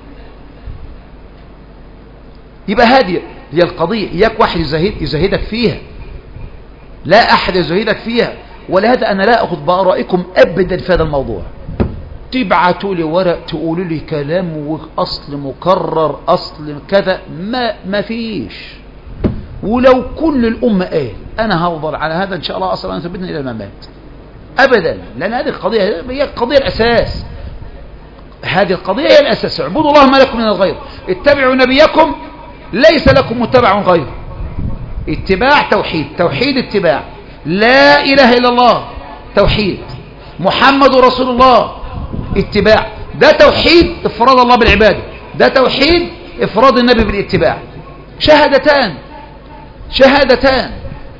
يبقى هذه هي القضية. إياك واحد يزهدك فيها، لا أحد يزهدك فيها. ولهذا أنا لا أخذ بآرائكم أبدا في هذا الموضوع. تبعتوا لي ورق تقولوا لي كلام وأصل مكرر، أصل كذا، ما فيش. ولو كل الأمة قال أنا هفضل على هذا إن شاء الله أصلا أنا ثبتني إلى الممات أبدا. لأن هذه القضية هي القضية الأساس. هذه القضية هي الأساس. اعبدوا الله ما لكم من الغير، اتبعوا نبيكم ليس لكم متبع غير. اتباع توحيد، توحيد اتباع. لا إله إلا الله توحيد، محمد رسول الله اتباع. ده توحيد افراد الله بالعبادة، ده توحيد افراد النبي بالاتباع. شهادتان، شهادتان.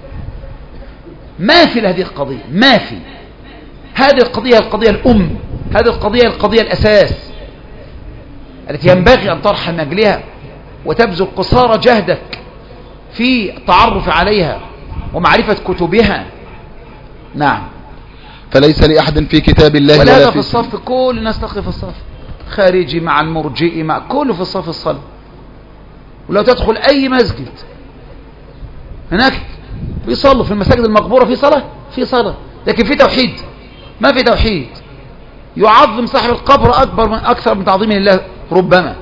ما في هذه القضية، ما في. هذه القضية القضية الأم، هذه القضية القضية الأساس التي ينبغي أن ترحل من أجلها وتبذل قصارى جهدك في التعرف عليها ومعرفة كتبها. نعم. فليس لأحد في كتاب الله ولا في الصف. كل الناس تقف في الصف، خارجي مع المرجئي مع كله في الصف الصلاة. ولو تدخل أي مسجد هناك بيصلوا في المساجد المقبورة في صلاة، في صلاة، لكن في توحيد ما في توحيد. يعظم صاحب القبر أكثر من تعظيم الله ربما.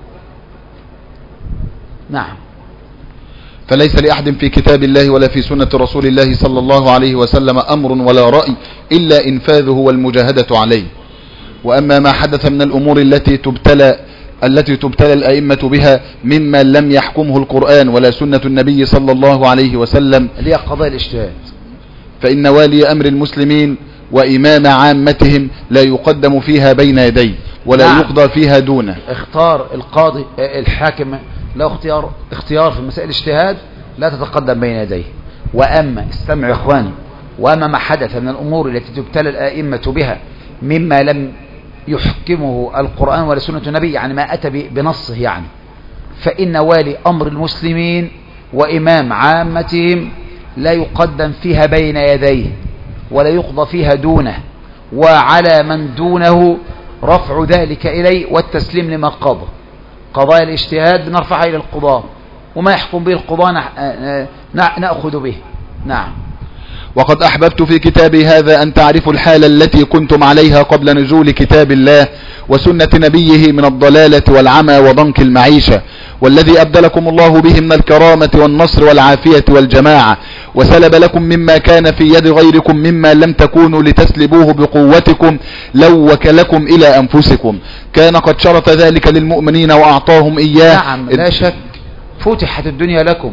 نعم. فليس لأحد في كتاب الله ولا في سنة رسول الله صلى الله عليه وسلم أمر ولا رأي إلا إنفاذه والمجاهدة عليه. وأما ما حدث من الأمور التي تبتلى الأئمة بها مما لم يحكمه القرآن ولا سنة النبي صلى الله عليه وسلم، اللي هي قضايا الاجتهاد، فإن والي أمر المسلمين وإمام عامتهم لا يقدم فيها بين يديه ولا يقضى فيها دونه. اختار القاضي الحاكم له اختيار في مسائل الاجتهاد لا تتقدم بين يديه. وأما استمع يا إخواني، وأما ما حدث من الأمور التي تبتلى الآئمة بها مما لم يحكمه القرآن ولا سنة النبي، يعني ما أتى بنصه يعني، فإن والي أمر المسلمين وإمام عامتهم لا يقدم فيها بين يديه ولا يقضى فيها دونه، وعلى من دونه رفع ذلك إليه والتسليم لما قضى. قضايا الاجتهاد بنرفعها إلى القضاء، وما يحكم به القضاء نأخذ به. نعم. وقد أحببت في كتابي هذا أن تعرفوا الحالة التي كنتم عليها قبل نزول كتاب الله وسنة نبيه من الضلالة والعمى وضنك المعيشة، والذي أبدلكم الله به من الكرامة والنصر والعافية والجماعة، وسلب لكم مما كان في يد غيركم مما لم تكونوا لتسلبوه بقوتكم لو وكلكم إلى أنفسكم. كان قد شرط ذلك للمؤمنين وأعطاهم إياه. نعم لا شك، فتحت الدنيا لكم،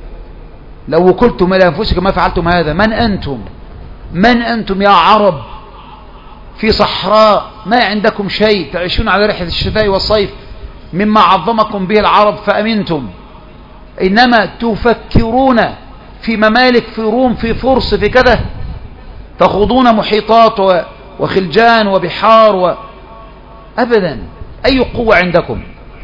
لو وكلتم إلى أنفسكم ما فعلتم هذا. من أنتم يا عرب في صحراء ما عندكم شيء، تعيشون على رحلة الشتاء والصيف مما عظمكم به العرب فأمنتم، إنما تفكرون في ممالك، في روم، في فرس، في كذا، تخوضون محيطات وخلجان وبحار أبدا. أي قوة عندكم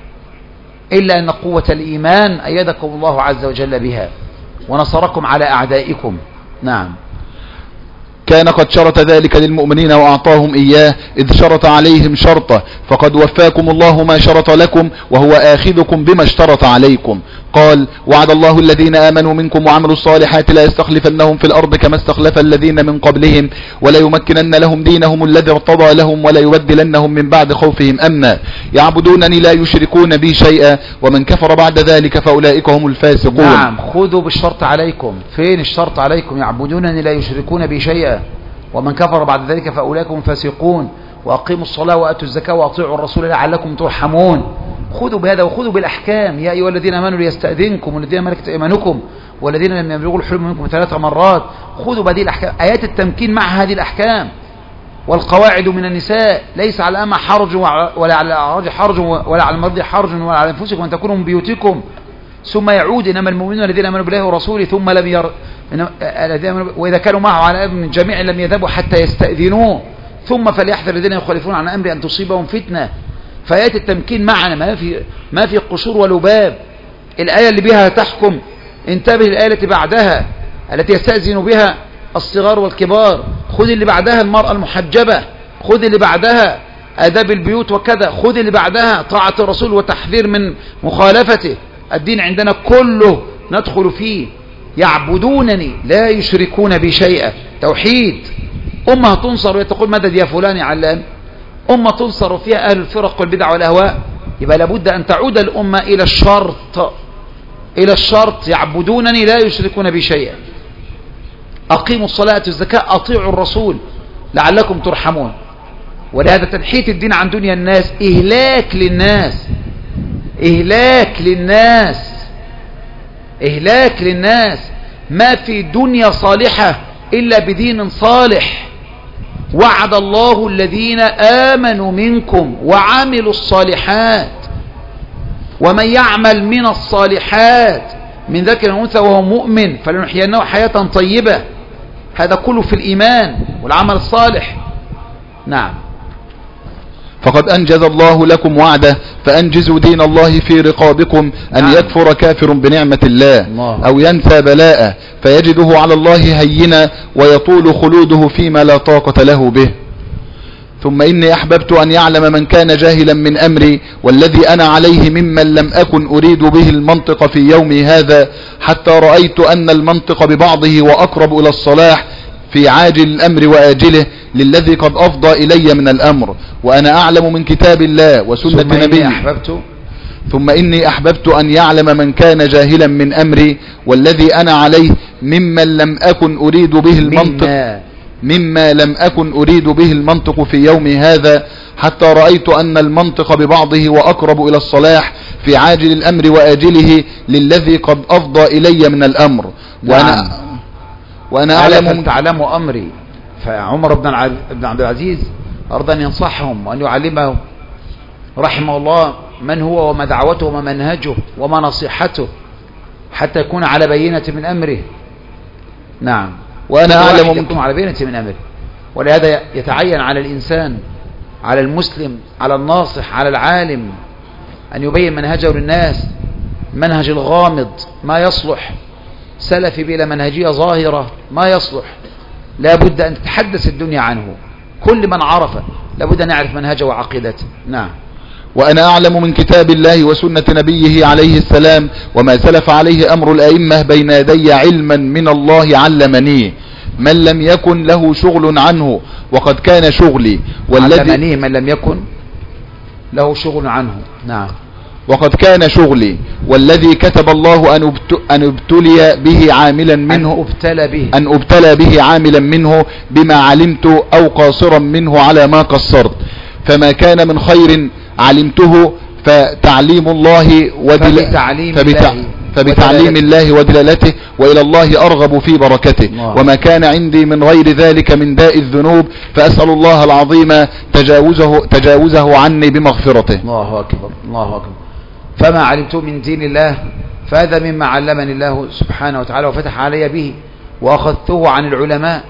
إلا أن قوة الإيمان أيدكم الله عز وجل بها ونصركم على أعدائكم. نعم. كان قد شرط ذلك للمؤمنين وأعطاهم إياه، إذ شرط عليهم شرطه، فقد وفاكم الله ما شرط لكم وهو آخذكم بما اشترط عليكم. قال: وعد الله الذين آمنوا منكم وعملوا الصالحات لا يستخلفنهم في الأرض كما استخلف الذين من قبلهم ولا يمكنن لهم دينهم الذي ارتضى لهم ولا يبدلنهم من بعد خوفهم أمنا يعبدونني لا يشركون بي شيئا ومن كفر بعد ذلك فأولئك هم الفاسقون. نعم، خذوا بالشرط عليكم. فين الشرط عليكم؟ يعبدونني لا يشركون بي شيئا ومن كفر بعد ذلك فأولئك هم الفاسقون. وأقيموا الصلاة وآتوا الزكاة وأطيعوا الرسول لعلكم ترحمون. خذوا بهذا وخذوا بالأحكام. يا أيها الذين آمنوا ليستأذنكم والذين ملكت أيمانكم والذين لم يبلغوا الحلم منكم 3 مرات. خذوا بهذه الأحكام، آيات التمكين مع هذه الأحكام. والقواعد من النساء ليس على الأعمى حرج ولا على الأعرج حرج ولا على المرضى حرج ولا على أنفسكم أن تكونوا من بيوتكم ثم يعود. إنما المؤمنون الذين آمنوا بالله ورسوله ثم لم وإذا كانوا معه على من جميع لم يذهبوا حتى يستأذنوه ثم فليحذر الذين يخالفون عن أمره أن تصيبهم فتنة. فآيات التمكين معنا، ما في قشور ولباب. الآية اللي بها تحكم انتبه الآية التي بعدها التي يستأذن بها الصغار والكبار. خذ اللي بعدها المرأة المحجبة، خذ اللي بعدها آداب البيوت وكذا، خذ اللي بعدها طاعة الرسول وتحذير من مخالفته. الدين عندنا كله ندخل فيه. يعبدونني لا يشركون بي شيئا، توحيد. أمة تنصر وتقول مدد يا فلان يا علان، أمة تنصر فيها أهل الفرق والبدع والأهواء. يبقى لابد أن تعود الأمة إلى الشرط يعبدونني لا يشركون بي شيئا. أقيموا الصلاة والزكاة أطيعوا الرسول لعلكم ترحمون. ولهذا تنحيت الدين عن دنيا الناس إهلاك للناس. ما في دنيا صالحة إلا بدين صالح. وعد الله الذين آمنوا منكم وعملوا الصالحات ومن يعمل من الصالحات من ذكر وأنثى وهو مؤمن فلنحيينه حياة طيبة. هذا كله في الإيمان والعمل الصالح. نعم. فقد أنجز الله لكم وعده فأنجزوا دين الله في رقابكم أن يكفر كافر بنعمة الله أو ينسى بلاءه فيجده على الله هينا ويطول خلوده فيما لا طاقة له به. ثم إني أحببت أن يعلم من كان جاهلا من أمري والذي أنا عليه ممن لم أكن أريد به المنطق في يومي هذا حتى رأيت أن المنطق ببعضه وأقرب إلى الصلاح في عاجل الأمر وآجله للذي قد أفضى إلي من الأمر وأنا أعلم من كتاب الله وسنة نبيه. ثم إني أحببت أن يعلم من كان جاهلا من أمري والذي أنا عليه ممن لم أكن أريد به المنطق مما لم أكن أريد به المنطق في يومي هذا حتى رأيت أن المنطق ببعضه وأقرب إلى الصلاح في عاجل الأمر وآجله للذي قد أفضى إلي من الأمر وأنا أعلم تعلم أمري. فعمر بن عبد العزيز أراد أن ينصحهم وأن يعلمهم رحمه الله من هو وما دعوته وما منهجه وما نصيحته حتى يكون على بينة من أمره. نعم. وأنا أعلم يكون على بينة من أمره. ولهذا يتعين على الإنسان، على المسلم، على الناصح، على العالم أن يبين منهجه للناس، منهج الغامض ما يصلح، سلفي بلا منهجية ظاهرة ما يصلح. لا بد أن تتحدث الدنيا عنه. كل من عرفه لا بد أن يعرف منهجه وعقيدته. نعم. وأنا أعلم من كتاب الله وسنة نبيه عليه السلام وما سلف عليه أمر الأئمة بين يدي علما من الله علمني من لم يكن له شغل عنه وقد كان شغلي علمنيه من لم يكن له شغل عنه. نعم. وقد كان شغلي والذي كتب الله أن ابتلي به عاملا منه أن أبتلى به عاملا منه بما علمت أو قاصرا منه على ما قصرت، فما كان من خير علمته فتعليم الله فبتعليم الله ودلالته، وإلى الله أرغب في بركته، وما كان عندي من غير ذلك من داء الذنوب فأسأل الله العظيم تجاوزه عني بمغفرته. الله أكبر الله أكبر. فما علمت من دين الله فهذا مما علمني الله سبحانه وتعالى وفتح علي به وأخذته عن العلماء،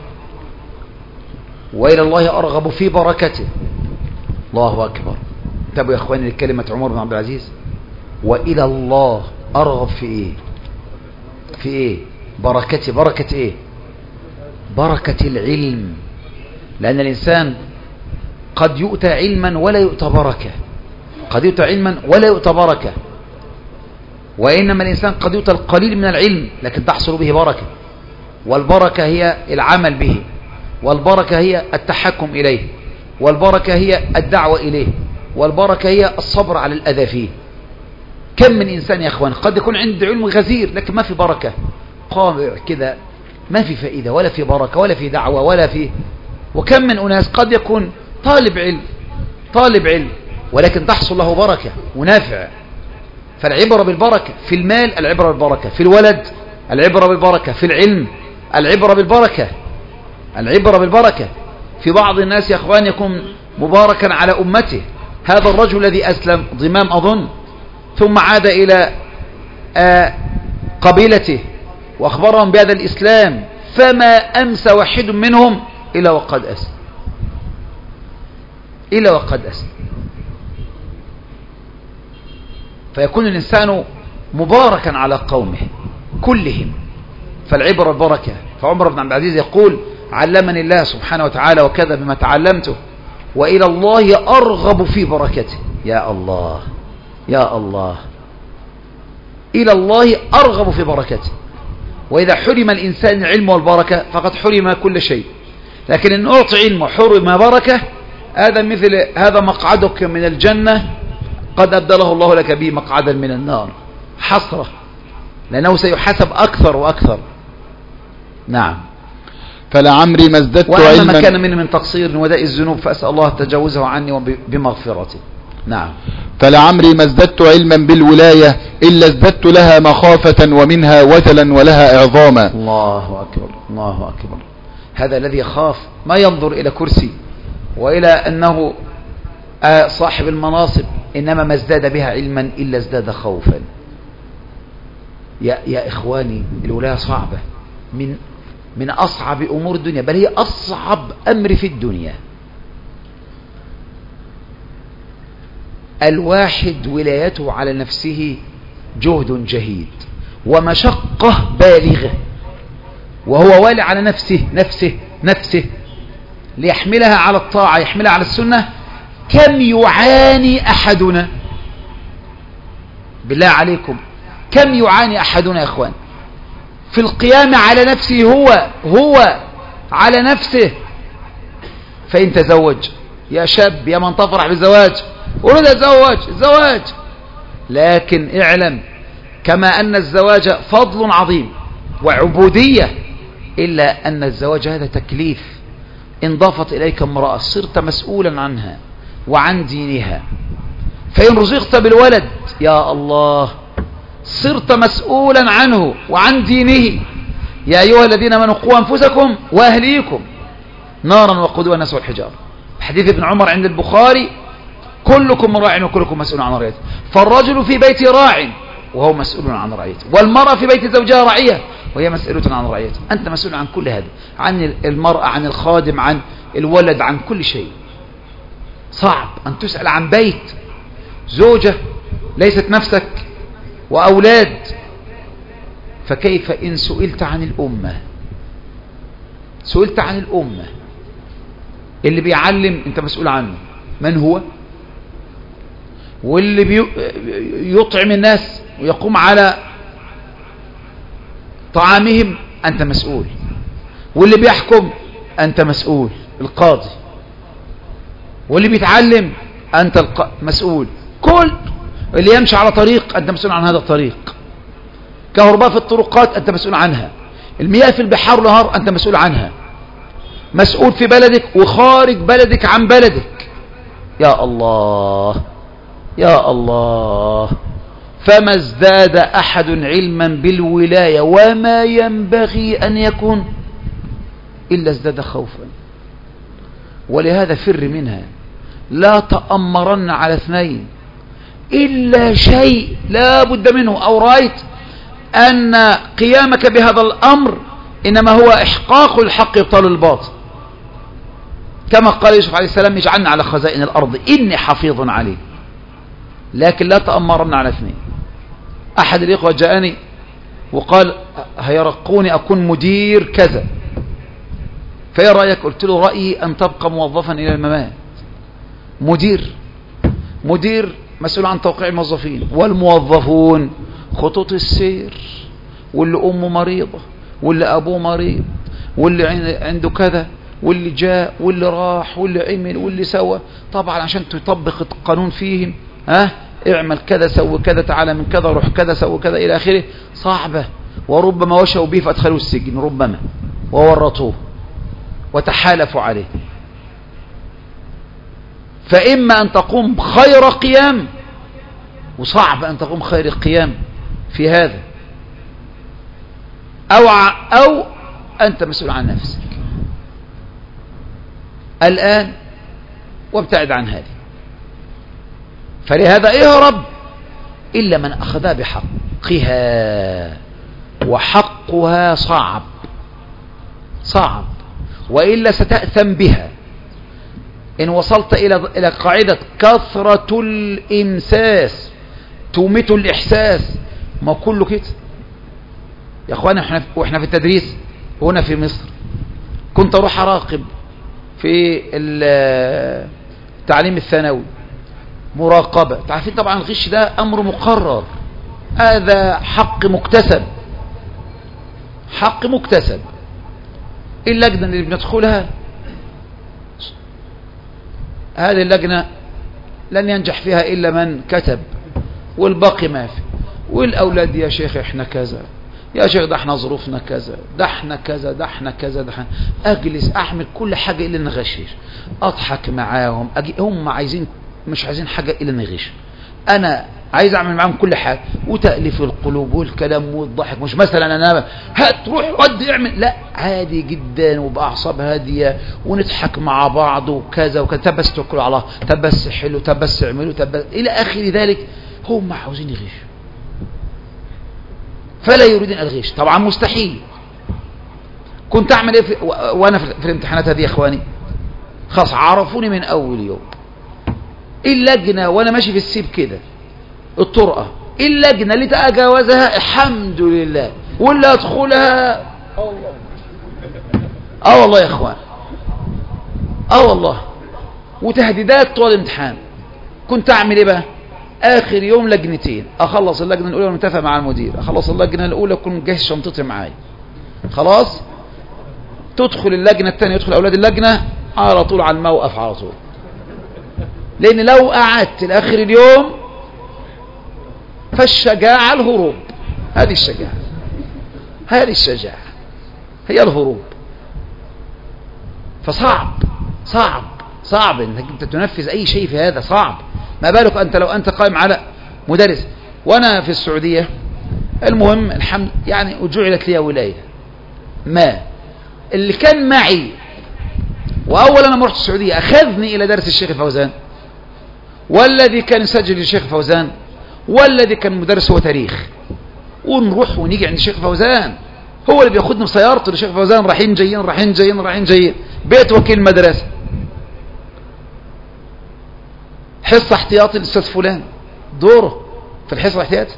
وإلى الله أرغب في بركته. الله أكبر. انتبهوا يا إخواني لكلمة عمر بن عبد العزيز، وإلى الله أرغب في إيه؟ في إيه؟ بركته. بركة إيه؟ بركة العلم. لأن الإنسان قد يؤتى علما ولا يؤتى بركة، قد يؤتى علما ولا يؤتى بركة، وإنما الإنسان قد يؤتى القليل من العلم لكن تحصل به بركة، والبركة هي العمل به، والبركة هي التحكم إليه، والبركة هي الدعوة إليه، والبركة هي الصبر على الأذى فيه. كم من إنسان يا أخوان قد يكون عنده علم غزير لكن ما في بركة، قامع كذا ما في فائدة ولا في بركة ولا في دعوة ولا في. وكم من أناس قد يكون طالب علم ولكن تحصل له بركة ونافع. فالعبرة بالبركة، في المال العبرة بالبركة، في الولد العبرة بالبركة، في العلم العبرة بالبركة، العبرة بالبركة. في بعض الناس يا أخوان يكون مباركا على أمته. هذا الرجل الذي أسلم ضمام أظن، ثم عاد إلى قبيلته وأخبرهم بهذا الإسلام، فما أمسى واحد منهم إلا وقد أسلم، إلا وقد أسلم. فيكون الإنسان مباركا على قومه كلهم، فالعبرة البركة. فعمر بن عبد العزيز يقول: علمني الله سبحانه وتعالى وكذا بما تعلمته، وإلى الله أرغب في بركته. يا الله يا الله، إلى الله أرغب في بركته. وإذا حرم الإنسان العلم والبركة فقد حرم كل شيء، لكن إن أعطي علم وحرم بركة هذا مثل هذا مقعدك من الجنة قد أبدله الله لك به مقعدا من النار. حسرة، لأنه سيحاسب أكثر وأكثر. نعم. فلعمري ما ازددت علما، وأما ما كان من تقصير وداء الذنوب فأسأل الله تجاوزه عني بمغفرته. نعم. فلعمري ما ازددت علما بالولاية إلا ازددت لها مخافة ومنها وجلا ولها إعظاما. الله أكبر الله أكبر. هذا الذي يخاف ما ينظر إلى كرسي وإلى أنه صاحب المناصب، إنما ما ازداد بها علما إلا ازداد خوفا. يا إخواني، الولاية صعبة، من أصعب أمور الدنيا، بل هي أصعب أمر في الدنيا. الواحد ولايته على نفسه جهد جهيد ومشقة بالغة، وهو والي على نفسه ليحملها على الطاعة، يحملها على السنة. كم يعاني أحدنا، بالله عليكم كم يعاني أحدنا يا أخوان في القيام على نفسه، هو على نفسه. فإن تزوج يا شاب، يا من تفرح بالزواج، أريد الزواج، لكن اعلم كما أن الزواج فضل عظيم وعبودية، إلا أن الزواج هذا تكليف. إن ضافت إليك امرأة صرت مسؤولا عنها وعن دينها، فإن رزقت بالولد يا الله صرت مسؤولا عنه وعن دينه. يا أيها الذين آمنوا قوا أنفسكم وأهليكم نارا وقودها الناس والحجارة. حديث ابن عمر عند البخاري: كلكم راع وكلكم مسؤول عن رعيته. فالرجل في بيته راع وهو مسؤول عن رعيته، والمرأة في بيت زوجها راعية وهي مسؤولة عن رعيته. أنت مسؤول عن كل هذا، عن المرأة، عن الخادم، عن الولد، عن كل شيء. صعب أن تسأل عن بيت، زوجة ليست نفسك، وأولاد. فكيف إن سئلت عن الأمة؟ سئلت عن الأمة، اللي بيعلم أنت مسؤول عنه من هو، واللي يطعم الناس ويقوم على طعامهم أنت مسؤول، واللي بيحكم أنت مسؤول القاضي، واللي بيتعلم أنت مسؤول. كل اللي يمشي على طريق أنت مسؤول عن هذا الطريق، كهرباء في الطرقات أنت مسؤول عنها، المياه في البحار والنهار أنت مسؤول عنها، مسؤول في بلدك وخارج بلدك عن بلدك. يا الله يا الله. فما ازداد أحد علما بالولاية وما ينبغي أن يكون إلا ازداد خوفا. ولهذا فر منها، لا تأمرن على اثنين إلا شيء لا بد منه، أو رأيت أن قيامك بهذا الأمر إنما هو إحقاق الحق يبطل الباطل، كما قال يوسف عليه السلام اجعلنا على خزائن الأرض إني حفيظ عليه. لكن لا تأمرن على اثنين. أحد الإخوة جاءني وقال هيرقوني أكون مدير كذا، فإيه رأيك؟ قلت له رأيي أن تبقى موظفا إلى الممات. مدير مسؤول عن توقيع الموظفين، والموظفون خطوط السير، واللي أمه مريضة واللي أبوه مريض واللي عنده كذا واللي جاء واللي راح واللي عمل واللي سوى. طبعا عشان تطبق القانون فيهم اعمل كذا سوي كذا تعالى من كذا روح كذا سوي كذا إلى آخره، صعبة. وربما وشوا به فأدخلوا السجن، ربما وورطوه وتحالفوا عليه. فإما أن تقوم خير قيام، وصعب أن تقوم خير قيام في هذا، أو أنت مسؤول عن نفسك الآن وابتعد عن هذه. فلهذا اهرب إلا من أخذها بحقها، وحقها صعب وإلا ستأثم بها. إن وصلت إلى قاعدة كثرة الإمساس تميت الإحساس، ما كله كده يا أخوانا. وإحنا في التدريس هنا في مصر كنت أروح أراقب في التعليم الثانوي مراقبة. تعرفين طبعا الغش ده أمر مقرر، هذا حق مكتسب. اللجنة اللي بندخلها هذه اللجنة لن ينجح فيها إلا من كتب، والباقي ما في. والأولاد يا شيخ إحنا كذا، يا شيخ ده احنا ظروفنا كذا، ده احنا كذا، ده احنا كذا، ده احنا. أجلس أعمل كل حاجة إلا نغشش، أضحك معاهم، هم مش عايزين حاجة إلا نغش، أنا عايز أعمل معاهم كل حاجة، وتأليف القلوب والكلام والضحك. مش مثلا أنا هتروح ودي اعمل، لا، عادي جدا وبأعصاب هادية ونضحك مع بعض وكذا وكذا. تبس توكلوا على الله، تبس حلو، تبس اعملوا، تبس إلى آخر ذلك. هم عاوزين يغشوا فلا يريدون الغش. طبعا مستحيل. كنت أعمل إيه وأنا في الامتحانات هذه يا إخواني؟ خلاص عرفوني من أول يوم. اللجنة وأنا ماشي في السيب كده الطرقة، اللجنة اللي تجاوزها الحمد لله، واللي أدخلها والله يا إخوان، والله. وتهديدات طوال الامتحان. كنت أعمل إيه بقى؟ آخر يوم لجنتين، أخلص اللجنة الأولى ونتفق مع المدير، أخلص اللجنة الأولى كنت جاهز شنطتي معايا، خلاص تدخل اللجنة الثانية، يدخل أولاد اللجنة على طول على الموقف على طول. لأن لو قعدت لآخر اليوم فالشجاعة الهروب. هذه الشجاعة، هذه الشجاعة هي الهروب. فصعب انك انت تنفذ اي شيء في هذا، صعب. ما بالك انت لو انت قائم على مدرس. وانا في السعودية المهم الحمد يعني وجعلت لي ولاية. ما اللي كان معي واول انا رحت السعودية اخذني الى درس الشيخ الفوزان، والذي كان يسجل للشيخ الفوزان، والذي كان مدرس هو تاريخ. ونروح ونيجي عند الشيخ الفوزان، هو اللي بياخدنا بسيارته للشيخ الفوزان، رايحين جايين بيت وكيل مدرسة، حصة احتياطي الاستاذ فلان، دوره في الحصة الاحتياطي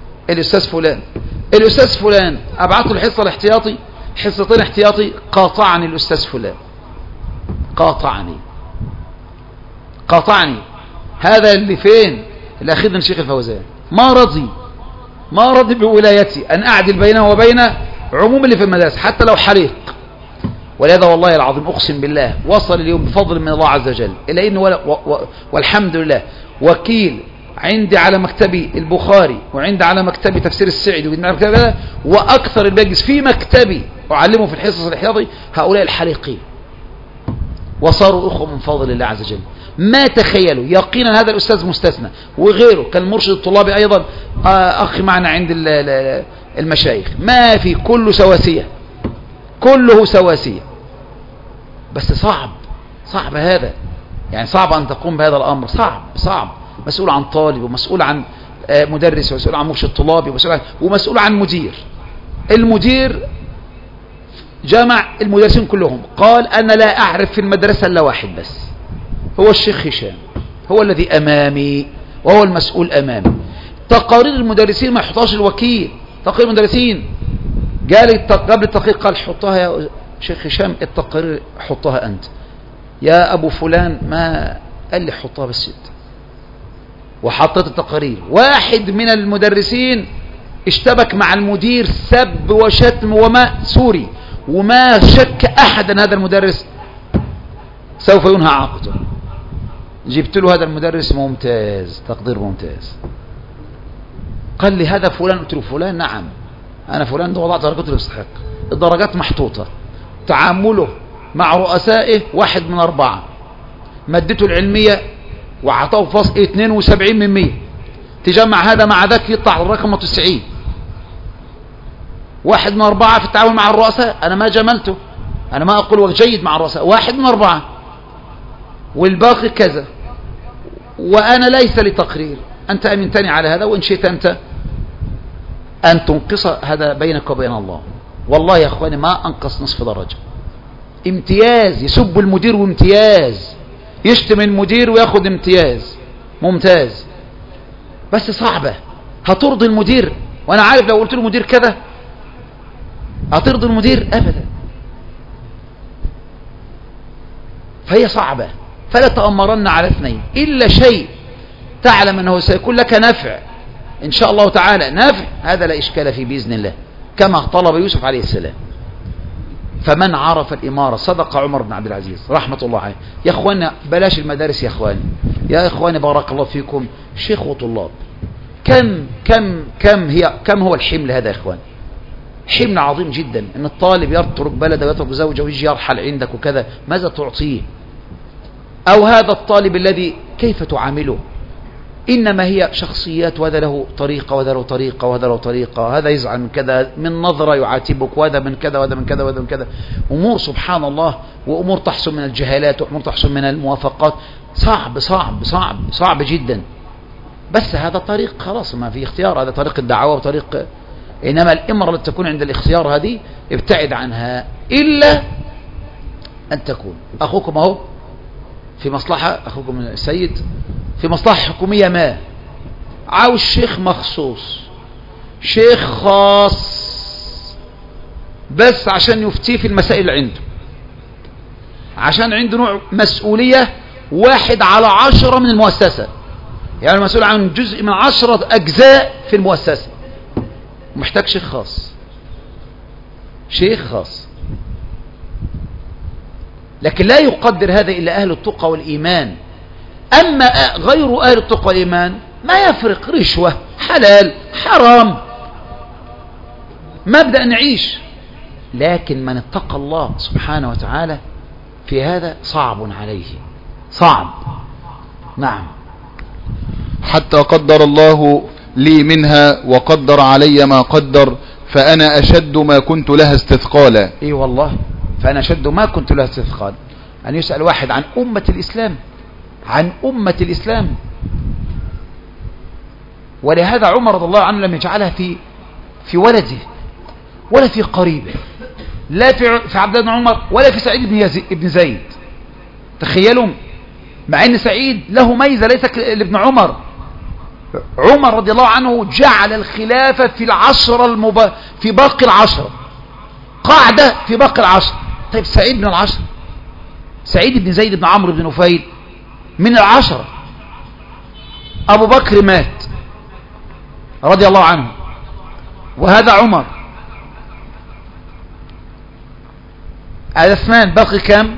الاستاذ فلان ابعته الحصة الاحتياطي، حصتين احتياطي، قاطعني الاستاذ فلان، قاطعني. هذا اللي فين؟ اللي اخذنا الشيخ الفوزان. ما رضي بولايتي ان اعدل بينه وبين عموم اللي في المدارس، حتى لو حريق ولهذا والله العظيم أقسم بالله وصل اليوم بفضل من الله عز وجل إلى إنه والحمد لله وكيل عندي على مكتبي البخاري وعندي على مكتبي تفسير السعدي وأكثر المجلس في مكتبي أعلمه في الحصص الاحتياطي هؤلاء الحريقين، وصاروا أخوة من فضل الله عز وجل. ما تخيلوا يقينا هذا الأستاذ مستثنى وغيره كان مرشد الطلاب أيضا أخي معنا عند المشايخ، ما في كله سواسية، كله سواسية. بس صعب هذا، يعني صعب أن تقوم بهذا الأمر، صعب مسؤول عن طالب ومسؤول عن مدرس ومسؤول عن مرشد طلابي ومسؤول عن مدير. المدير جمع المدرسين كلهم قال أنا لا أعرف في المدرسة إلا واحد بس، هو الشيخ هشام، هو الذي أمامي وهو المسؤول أمامي. تقارير المدرسين ما يحطهاش الوكيل، تقارير المدرسين قال قبل التقرير قال حطها يا شيخ هشام، التقارير حطها أنت يا أبو فلان، ما قال لي حطها بس انت، وحطت التقارير. واحد من المدرسين اشتبك مع المدير سب وشتم وما سوري، وما شك أحد أن هذا المدرس سوف ينهى عاقبته. جبت له هذا المدرس ممتاز، تقدير ممتاز. قال لي هذا فلان، قلت له فلان نعم أنا فلان، ده وضعت درجاته يستحق، الدرجات محطوطة، تعامله مع رؤسائه 1 من 4، مادته العلمية وعطاه فصل 72 من 100، تجمع هذا مع ذاك يطلع الرقم 90. 1 من 4 في التعامل مع الرؤساء، أنا ما جملته، أنا ما أقول جيد مع الرؤساء، 1 من 4، والباقي كذا، وأنا ليس لي تقرير، أنت أمنتني على هذا، وإن شئت أنت أن تنقص هذا بينك وبين الله. والله يا أخواني ما أنقص نصف درجة، امتياز، يسب المدير وامتياز، يشتم المدير وياخد امتياز ممتاز. بس صعبة، هترضي المدير؟ وأنا عارف لو قلت له المدير كذا هترضي المدير؟ أبدا. فهي صعبة. فلا تأمرن على 2 إلا شيء تعلم أنه سيكون لك نفع إن شاء الله تعالى، نفع هذا لا إشكال فيه بإذن الله، كما طلب يوسف عليه السلام. فمن عرف الإمارة، صدق عمر بن عبد العزيز رحمة الله عليه. يا أخوانا بلاش المدارس يا أخواني، يا إخواني بارك الله فيكم، شيخ وطلاب، كم هو الحمل هذا يا إخواني؟ حمل عظيم جدا، ان الطالب يترك بلده ويترك زوجه ويجي يرحل عندك وكذا، ماذا تعطيه؟ او هذا الطالب الذي كيف تعامله؟ انما هي شخصيات، وهذا له طريقة وهذا له طريقة وهذا له طريقة، هذا يزعل من كذا، من نظرة يعاتبك، وهذا من كذا وهذا من كذا وهذا من كذا، امور سبحان الله، وامور تحصل من الجهالات وامور تحصل من الموافقات. صعب جدا. بس هذا طريق خلاص ما في اختيار، هذا طريق الدعوة وطريق. إنما الإمرة التي تكون عند الاختيار هذه ابتعد عنها، إلا أن تكون أخوكم أهو في مصلحة، أخوكم السيد في مصلحة حكومية ما، عاوز شيخ مخصوص، شيخ خاص بس عشان يفتيه في المسائل اللي عنده، عشان عنده نوع مسؤولية 1/10 من المؤسسة، يعني المسؤول عن جزء من 10 أجزاء في المؤسسة، محتاج شيخ خاص. لكن لا يقدر هذا إلا أهل التقى والإيمان. أما غير أهل التقى والإيمان ما يفرق، رشوة حلال حرام، مبدأ نعيش. لكن من اتقى الله سبحانه وتعالى في هذا صعب عليه، صعب. نعم. حتى قدر الله لي منها وقدر علي ما قدر، فأنا أشد ما كنت لها استثقالا. إيه والله، فأنا أشد ما كنت لها استثقالا. أن يسأل واحد عن أمة الإسلام، عن أمة الإسلام. ولهذا عمر رضي الله عنه لم يجعلها في ولده ولا في قريبه، لا في عبد الله بن عمر ولا في سعيد بن زيد. تخيلوا، مع أن سعيد له ميزة ليس لابن عمر. عمر رضي الله عنه جعل الخلافة في باقي العشرة، قاعدة في باقي العشرة. طيب سعيد من العشرة، سعيد بن زيد بن عمرو بن نفيل من العشرة. أبو بكر مات رضي الله عنه، وهذا عمر. هذا 2 باقي كم؟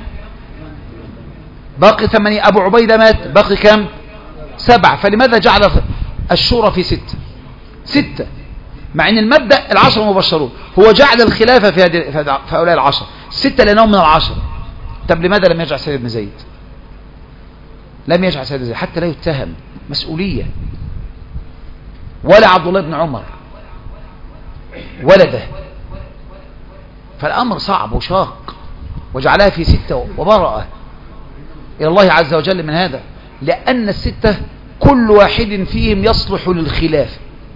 باقي 8. أبو عبيدة مات باقي كم؟ 7. فلماذا جعل الشورى في 6 مع ان المبدأ 10 مبشرون؟ هو جعل الخلافة في هؤلاء 10 6 لأنهم من 10. طب لماذا لم يجعل سيد بن زيد؟ لم يجعل سيد بن زيد حتى لا يتهم مسؤولية، ولا عبد الله بن عمر ولده. فالأمر صعب وشاق، وجعلها في 6 وبرأ إلى الله عز وجل من هذا، لأن ال6 كل واحد فيهم يصلح للخلافة.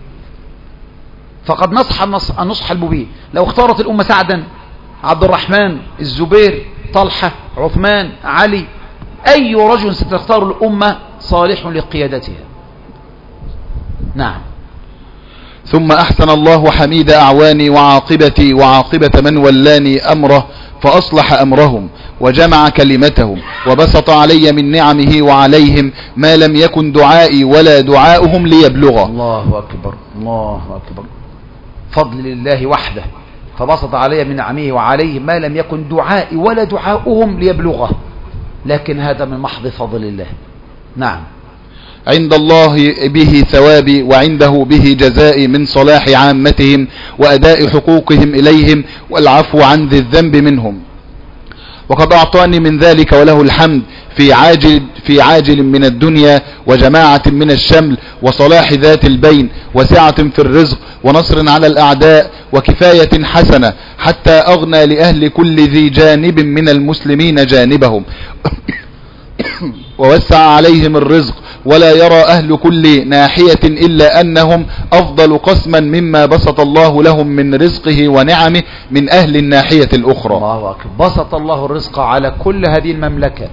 فقد نصح النصح المبين. لو اختارت الأمة سعدا، عبد الرحمن، الزبير، طلحة، عثمان، علي، أي رجل ستختار الأمة صالح لقيادتها. نعم. ثم أحسن الله حميد أعواني وعاقبتي وعاقبة من ولاني أمره فأصلح أمرهم وجمع كلمتهم وبسط علي من نعمه وعليهم ما لم يكن دعائي ولا دعاؤهم ليبلغه. الله أكبر، الله أكبر. فضل لله وحده، فبسط علي من نعمه وعليهم ما لم يكن دعائي ولا دعاؤهم ليبلغه، لكن هذا من محض فضل الله. نعم. عند الله به ثوابي وعنده به جزائي من صلاح عامتهم وأداء حقوقهم إليهم والعفو عن ذي الذنب منهم. وقد أعطاني من ذلك وله الحمد في عاجل من الدنيا وجماعة من الشمل وصلاح ذات البين وسعة في الرزق ونصر على الأعداء وكفاية حسنة حتى أغنى لأهل كل ذي جانب من المسلمين جانبهم ووسع عليهم الرزق ولا يرى أهل كل ناحية إلا أنهم أفضل قسما مما بسط الله لهم من رزقه ونعمه من أهل الناحية الأخرى. الله أكبر. بسط الله الرزق على كل هذه المملكة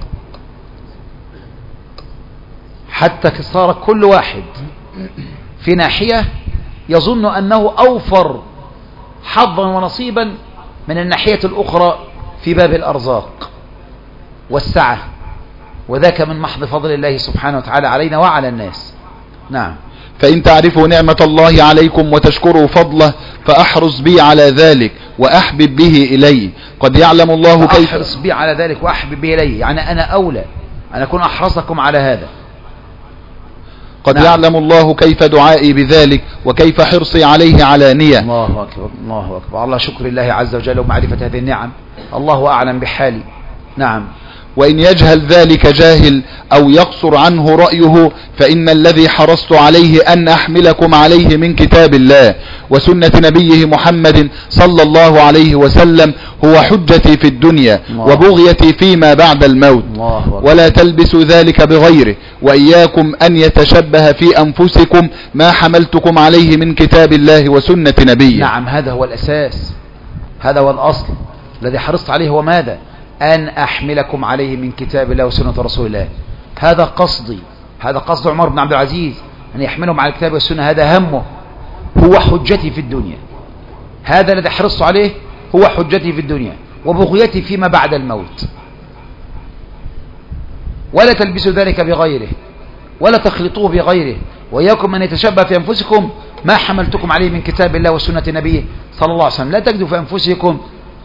حتى صار كل واحد في ناحية يظن أنه أوفر حظا ونصيبا من الناحية الأخرى في باب الأرزاق والسعة، وذاك من محض فضل الله سبحانه وتعالى علينا وعلى الناس. نعم. فإن تعرفوا نعمة الله عليكم وتشكروا فضله فأحرص بي على ذلك وأحبب به إلي. قد يعلم الله كيف أحرص بي على ذلك وأحبب به إلي، يعني أنا أولى أن أكون أحرصكم على هذا. قد نعم. يعلم الله كيف دعائي بذلك وكيف حرصي عليه علانية. الله أكبر، الله أكبر. الله شكر الله عز وجل ومعرفة هذه النعم، الله أعلم بحالي. نعم. وإن يجهل ذلك جاهل أو يقصر عنه رأيه فإن الذي حرصت عليه أن أحملكم عليه من كتاب الله وسنة نبيه محمد صلى الله عليه وسلم هو حجتي في الدنيا وبغيتي فيما بعد الموت. ولا تلبسوا ذلك بغيره، وإياكم أن يتشبه في أنفسكم ما حملتكم عليه من كتاب الله وسنة نبيه. نعم، هذا هو الأساس، هذا هو الأصل الذي حرصت عليه. هو ماذا؟ أن أحملكم عليه من كتاب الله وسنة رسول الله. هذا قصدي، هذا قصد عمر بن عبد العزيز، أن يحملهم على الكتاب والسنة. هذا همه، هو حجتي في الدنيا. هذا الذي حرصت عليه هو حجتي في الدنيا وبغيتي فيما بعد الموت. ولا تلبسوا ذلك بغيره ولا تخلطوه بغيره، وإياكم أن يتشبه في أنفسكم ما حملتكم عليه من كتاب الله وسنة نبيه صلى الله عليه وسلم. لا تجدوا في أنفسكم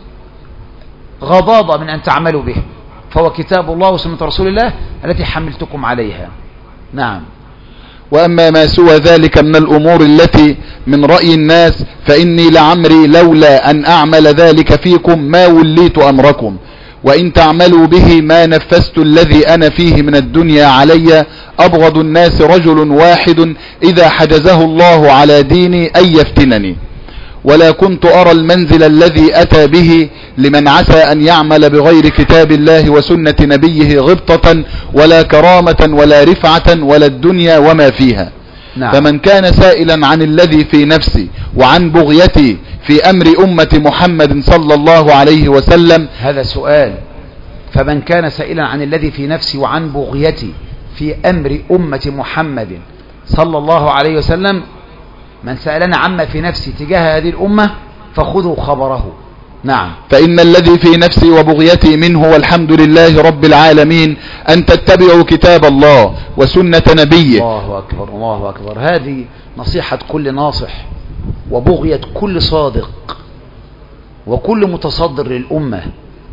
غضاضة من أن تعملوا به، فهو كتاب الله وسنة رسول الله التي حملتكم عليها. نعم. وأما ما سوى ذلك من الأمور التي من رأي الناس فإني لعمري لولا أن أعمل ذلك فيكم ما وليت أمركم، وإن تعملوا به ما نفست الذي أنا فيه من الدنيا علي. أبغض الناس رجل واحد إذا حجزه الله على ديني أن يفتنني، ولا كنت أرى المنزل الذي أتى به لمن عسى أن يعمل بغير كتاب الله وسنة نبيه غبطة ولا كرامة ولا رفعة ولا الدنيا وما فيها. نعم. فمن كان سائلا عن الذي في نفسي وعن بغيتي في أمر أمة محمد صلى الله عليه وسلم. هذا سؤال. فمن كان سائلا عن الذي في نفسي وعن بغيتي في أمر أمة محمد صلى الله عليه وسلم، من سألنا عما في نفسي تجاه هذه الأمة فخذوا خبره. نعم. فإن الذي في نفسي وبغيتي منه والحمد لله رب العالمين أن تتبعوا كتاب الله وسنة نبيه. الله أكبر، الله أكبر. هذه نصيحة كل ناصح وبغية كل صادق وكل متصدر للأمة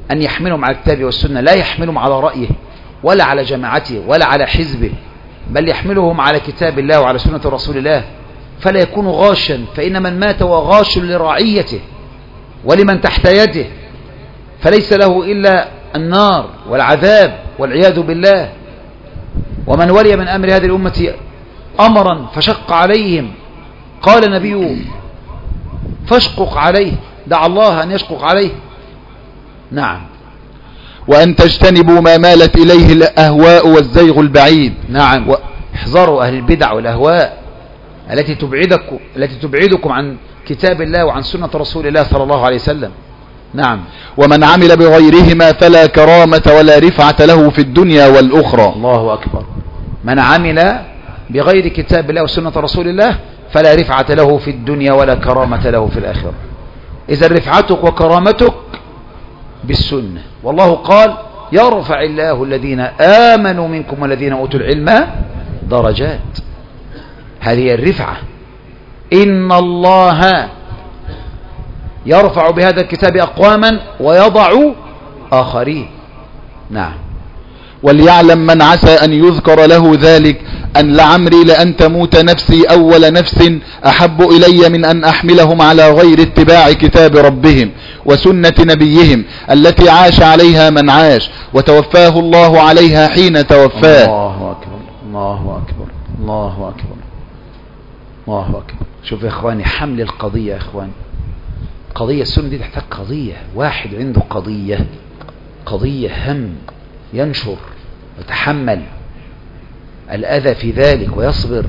أن يحملهم على الكتاب والسنة، لا يحملهم على رأيه ولا على جماعته ولا على حزبه، بل يحملهم على كتاب الله وعلى سنة رسول الله، فلا يكون غاشا، فإن من مات وغاش لرعيته ولمن تحت يده فليس له إلا النار والعذاب والعياذ بالله. ومن ولي من أمر هذه الأمة أمرا فشق عليهم قال نبيه فاشقق عليه، دع الله أن يشقق عليه. نعم. وأن تجتنبوا ما مالت إليه الأهواء والزيغ البعيد. نعم. احذروا أهل البدع والأهواء التي تبعدكم عن كتاب الله وعن سنة رسول الله صلى الله عليه وسلم. نعم. ومن عمل بغيرهما فلا كرامة ولا رفعة له في الدنيا والأخرى. الله أكبر. من عمل بغير كتاب الله وسنة رسول الله فلا رفعة له في الدنيا ولا كرامة له في الآخرة. إذا رفعتك وكرامتك بالسنة، والله قال يرفع الله الذين آمنوا منكم والذين أوتوا العلم درجات. هذه الرفعة. إن الله يرفع بهذا الكتاب أقواما ويضع آخرين. نعم. وليعلم من عسى أن يذكر له ذلك أن لعمري لأن تموت نفسي أول نفس أحب إلي من أن أحملهم على غير اتباع كتاب ربهم وسنة نبيهم التي عاش عليها من عاش وتوفاه الله عليها حين توفاه. الله أكبر الله أكبر الله أكبر الله أكبر. شوف يا إخواني حمل القضية يا إخواني، قضية السنة دي تحتاج قضية، واحد عنده قضية هم ينشر ويتحمل الأذى في ذلك ويصبر.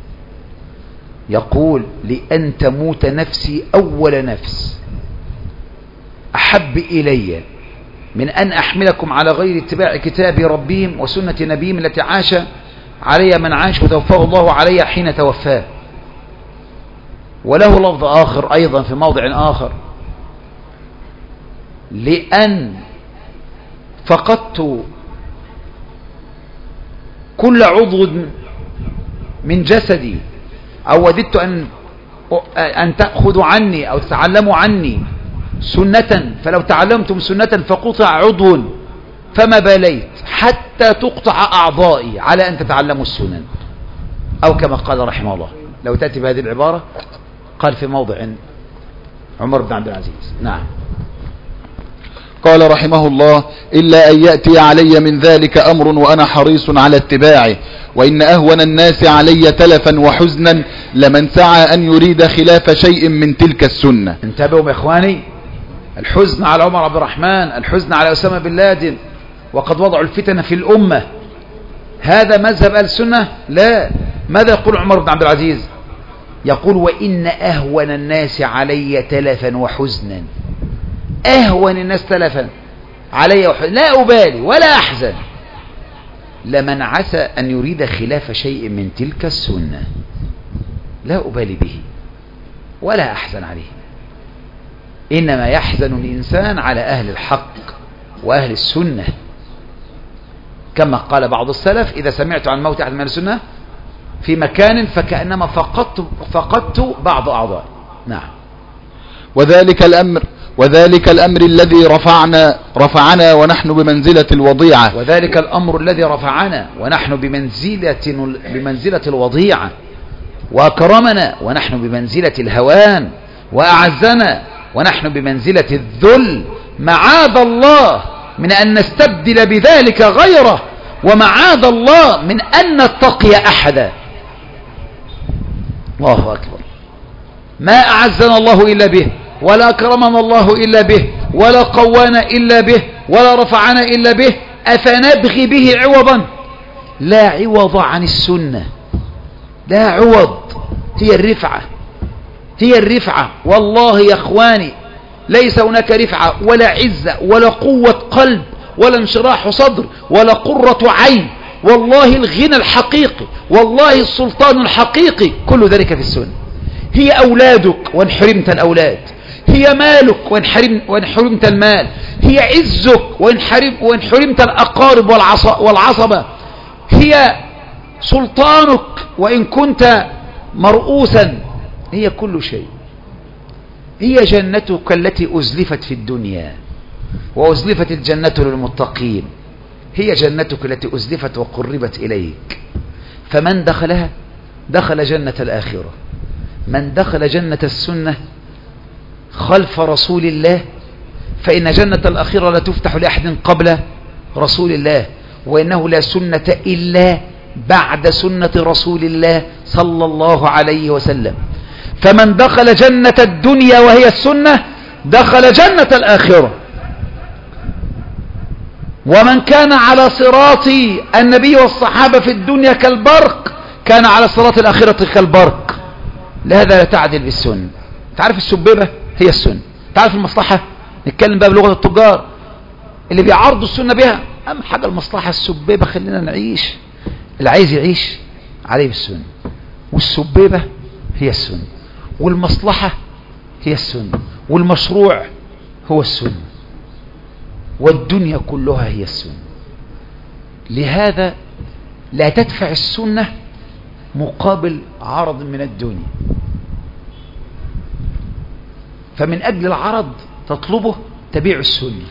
يقول لأن تموت نفسي أول نفس أحب إلي من أن أحملكم على غير اتباع كتاب ربهم وسنة نبيهم التي عاش عليها من عاش وتوفاه الله عليها حين توفاه. وله لفظ آخر أيضا في موضع آخر، لأن فقدت كل عضو من جسدي أو وددت أن تأخذوا عني أو تتعلموا عني سنة، فلو تعلمتم سنة فقطع عضو فما باليت حتى تقطع أعضائي على أن تتعلموا السنن، أو كما قال رحمه الله. لو تأتي بهذه العبارة قال في موضع عمر بن عبد العزيز. نعم. قال رحمه الله إلا أن يأتي علي من ذلك أمر وأنا حريص على اتباعه، وإن أهون الناس علي تلفا وحزنا لمن سعى أن يريد خلاف شيء من تلك السنة. انتبهوا يا إخواني، الحزن على عمر عبد الرحمن، الحزن على أسامة بن لادن، وقد وضعوا الفتن في الأمة. هذا مذهب أهل السنة؟ لا. ماذا يقول عمر بن عبد العزيز؟ يقول وإن أهون الناس علي تلفا وحزنا. أهون الناس تلفا علي وحزنا، لا أبالي ولا أحزن لمن عسى أن يريد خلاف شيء من تلك السنة، لا أبالي به ولا أحزن عليه. إنما يحزن الإنسان على أهل الحق وأهل السنة، كما قال بعض السلف إذا سمعت عن موت أحد من السنة في مكان فكأنما فقدت بعض أعضاء. نعم. وذلك الأمر الذي رفعنا ونحن بمنزلة الوضيعة. وذلك الأمر الذي رفعنا ونحن بمنزلة الوضيعة، وأكرمنا ونحن بمنزلة الهوان، وأعزنا ونحن بمنزلة الذل. معاذ الله من أن نستبدل بذلك غيره، ومعاذ الله من أن نتقي أحدا. الله أكبر. ما أعزنا الله إلا به، ولا أكرمنا الله إلا به، ولا قوانا إلا به، ولا رفعنا إلا به، أفنبغي به عوضا؟ لا عوض عن السنة، لا عوض. هي الرفعة، هي الرفعة. والله يا أخواني ليس هناك رفعة ولا عزة ولا قوة قلب ولا انشراح صدر ولا قرة عين. والله الغنى الحقيقي، والله السلطان الحقيقي، كل ذلك في السنة. هي أولادك وإن حرمت الأولاد، هي مالك وإن حرمت المال، هي عزك وإن حرمت الأقارب والعصبة، هي سلطانك وإن كنت مرؤوسا، هي كل شيء. هي جنتك التي أزلفت في الدنيا، وأزلفت الجنة للمتقين، هي جنتك التي أزلفت وقربت إليك، فمن دخلها دخل جنة الآخرة. من دخل جنة السنة خلف رسول الله فإن جنة الآخرة لا تفتح لأحد قبل رسول الله، وإنه لا سنة إلا بعد سنة رسول الله صلى الله عليه وسلم. فمن دخل جنة الدنيا وهي السنة دخل جنة الآخرة. ومن كان على صراط النبي والصحابة في الدنيا كالبرق كان على صراط الآخرة كالبرق. لهذا لا تعدل بالسنة. تعرف السبيبة هي السنة، تعرف المصلحة، نتكلم بقى بلغة التجار اللي بيعرضوا السنة بها. أهم حاجة المصلحة، السبيبة خلينا نعيش، اللي عايز يعيش عليه بالسنة، والسبيبة هي السنة، والمصلحة هي السنة، والمشروع هو السنة، والدنيا كلها هي السنة. لهذا لا تدفع السنة مقابل عرض من الدنيا، فمن أجل العرض تطلبه تبيع السنة.